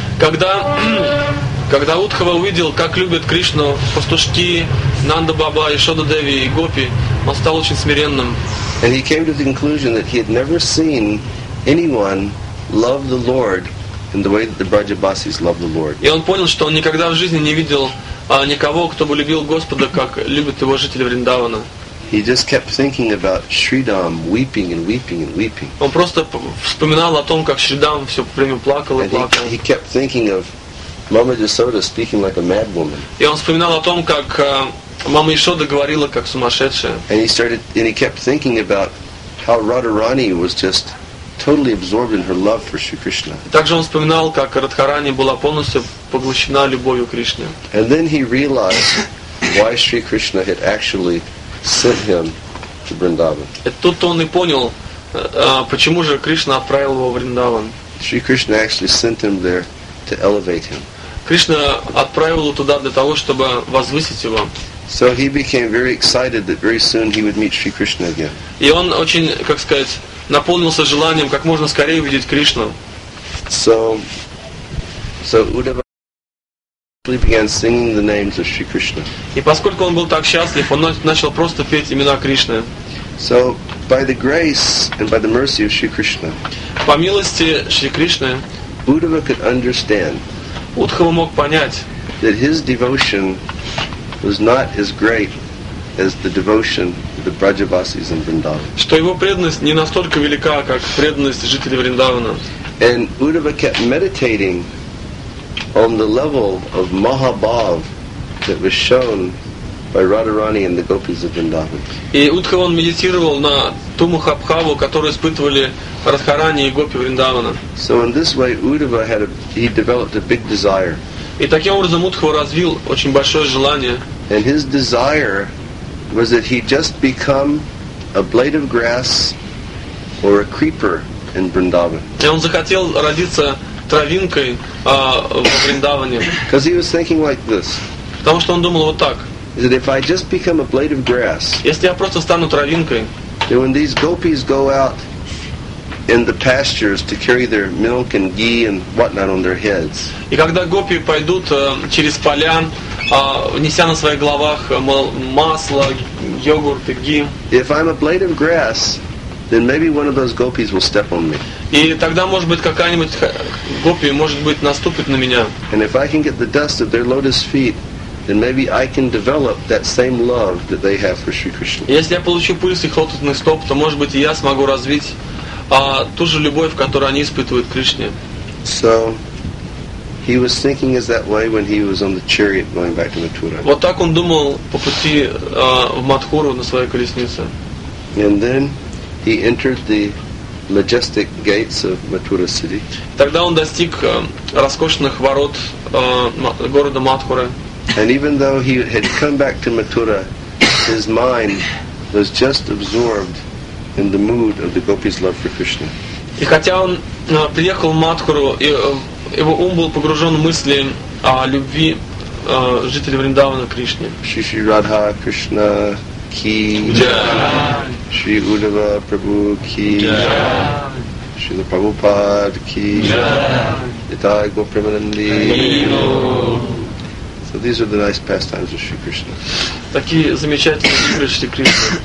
Когда Удхава увидел, как любят Кришну пастушки, Нанда Баба, Ишода Деви и Гопи, он стал очень смиренным. And he came to the conclusion that he had never seen anyone love the Lord in the way that the Brajabasis love the Lord. И он понял, что он никогда в жизни не видел никого, кто бы любил Господа, как любят его жители Вриндавана. He just kept thinking about Sridham weeping and weeping and weeping. Он просто вспоминал о том, как Шридам все время плакал и And плакал. he kept thinking of Mama Jasoda speaking like a mad woman. И он вспоминал о том, как мама Ишода говорила как сумасшедшая. And he kept thinking about how Radharani was just totally absorbed in her love for Sri Krishna. Также он вспоминал, как Радхарани была полностью поглощена любовью к Кришне. And then he realized why Sri Krishna had actually sent him to Vrindavan. И тут он и понял, почему же Кришна отправил его в Вриндаван. Sri Krishna actually sent him there to elevate him. Кришна отправил его туда для того, чтобы возвысить его. So he became very excited that very soon he would meet Sri Krishna again. И он очень, наполнился желанием как можно скорее увидеть Кришну. So Uddhava began singing the names of Sri Krishna. И поскольку он был так счастлив, он начал просто петь имена Кришны. So by the grace and by the mercy of Sri Krishna, По милости Шри Кришны, Uddhava could understand Удхава мог понять, that his devotion was not as great as the devotion of the Brajavasis in Vrindavan. что его преданность не настолько велика, как преданность жителей Вриндавана. And Uddhava kept meditating on the level of Mahabhav that was shown by Radharani and the gopis of Vrindavan. И Удхава он медитировал на ту Махабхаву, которую испытывали Радхарани и гопи Вриндавана. So in this way, Uddhava he developed a big desire. И таким образом Удхава развил очень большое желание. And his desire was that he just become a blade of grass or a creeper in Vrindavan. И он захотел родиться травинкой во Вриндаване. Because he was thinking like this, Потому что он думал вот так. that if I just become a blade of grass, Если я просто стану травинкой, then when these gopis go out in the pastures to carry their milk and ghee and whatnot on their heads, и когда гопи пойдут через поля, неся на своих головах масло, йогурт и ги, if I'm a blade of grass, then maybe one of those gopis will step on me. и тогда, может быть, какая-нибудь гопи, может быть, наступит на меня. And if I can get the dust of their lotus feet, then maybe I can develop that same love that they have for Sri Krishna. Если я получу пыль с их лотосных стоп, то, может быть, и я смогу развить ту же любовь, которую они испытывают к Кришне. So he was thinking as that way when he was on the chariot going back to Mathura. Вот так он думал по пути в Мадхуру на своей колеснице. And then he entered the majestic gates of Mathura city. Тогда он достиг роскошных ворот города Мадхуры. And even though he had come back to Mathura, his mind was just absorbed in the mood of the gopis' love for Krishna. И хотя он приехал в Мадхуру, его ум был погружен в мысли о любви жителей Вриндавана к Кришне. Shri Shri Radha Krishna ki jai. Shri Uddhava Prabhu ki jai. Shri Prabhupada ki jai. Nitai Gopremanandi. So these are the nice pastimes of Shri Krishna. Такие замечательные игры Шри Кришны.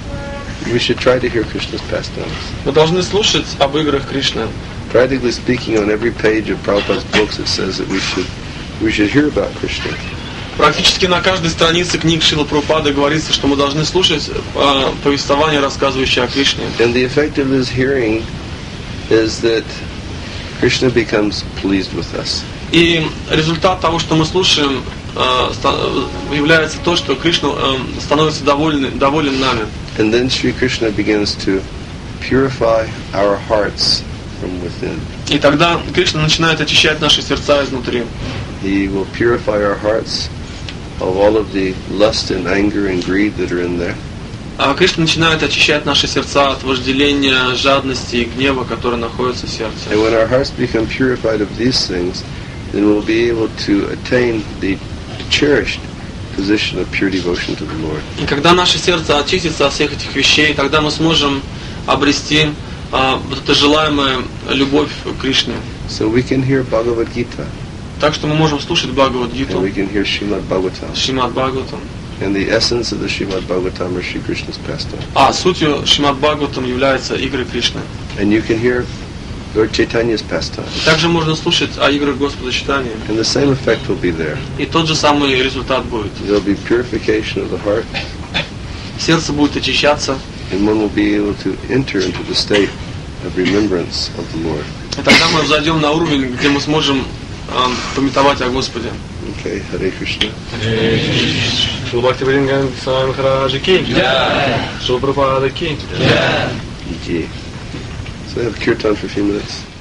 We should try to hear Krishna's pastimes. Мы должны слушать об играх Кришны. Practically speaking, on every page of Prabhupada's books it says that we should hear about Krishna. Практически на каждой странице книг Шрила Прабхупады говорится, что мы должны слушать повествование, рассказывающее о Кришне. And the effect of this hearing is that Krishna becomes pleased with us. И результат того, что мы слушаем, является то, что Кришна становится доволен нами. And then Sri Krishna begins to purify our hearts from within. И тогда Кришна начинает очищать наши сердца изнутри. He will purify our hearts of all of the lust and anger and greed that are in there. А Кришна начинает очищать наши сердца от вожделения, жадности и гнева, которые находятся в сердце. And when our hearts become purified of these things, then we'll be able to attain the cherished position of pure devotion to the Lord. И когда наше сердце очистится от всех этих вещей, тогда мы сможем обрести вот эту желаемую любовь к Кришне. So we can hear Bhagavad Gita, Так что мы можем слушать and Бхагавад-гиту, we can hear Srimad Bhagavatam. Шримад Бхагаватам. And the essence of the Srimad Bhagavatam are Sri Krishna's pastime. А сутью Шримад Бхагаватам является игры Кришны. And you can hear Lord Chaitanya's pastime. Также можно слушать о играх Господа Чайтаньи. And the same effect will be there. И тот же самый результат будет. There will be purification of the heart, Сердце будет очищаться, and one will be able to enter into the state of remembrance of the Lord. и тогда мы взойдем на уровень, где мы сможем памятовать о Господе. Okay, Hare Krishna. Шрила Бхактивинода Свами Махараджи ки. Шрила Прабхупада ки. Ji. So I have kirtan for a few minutes.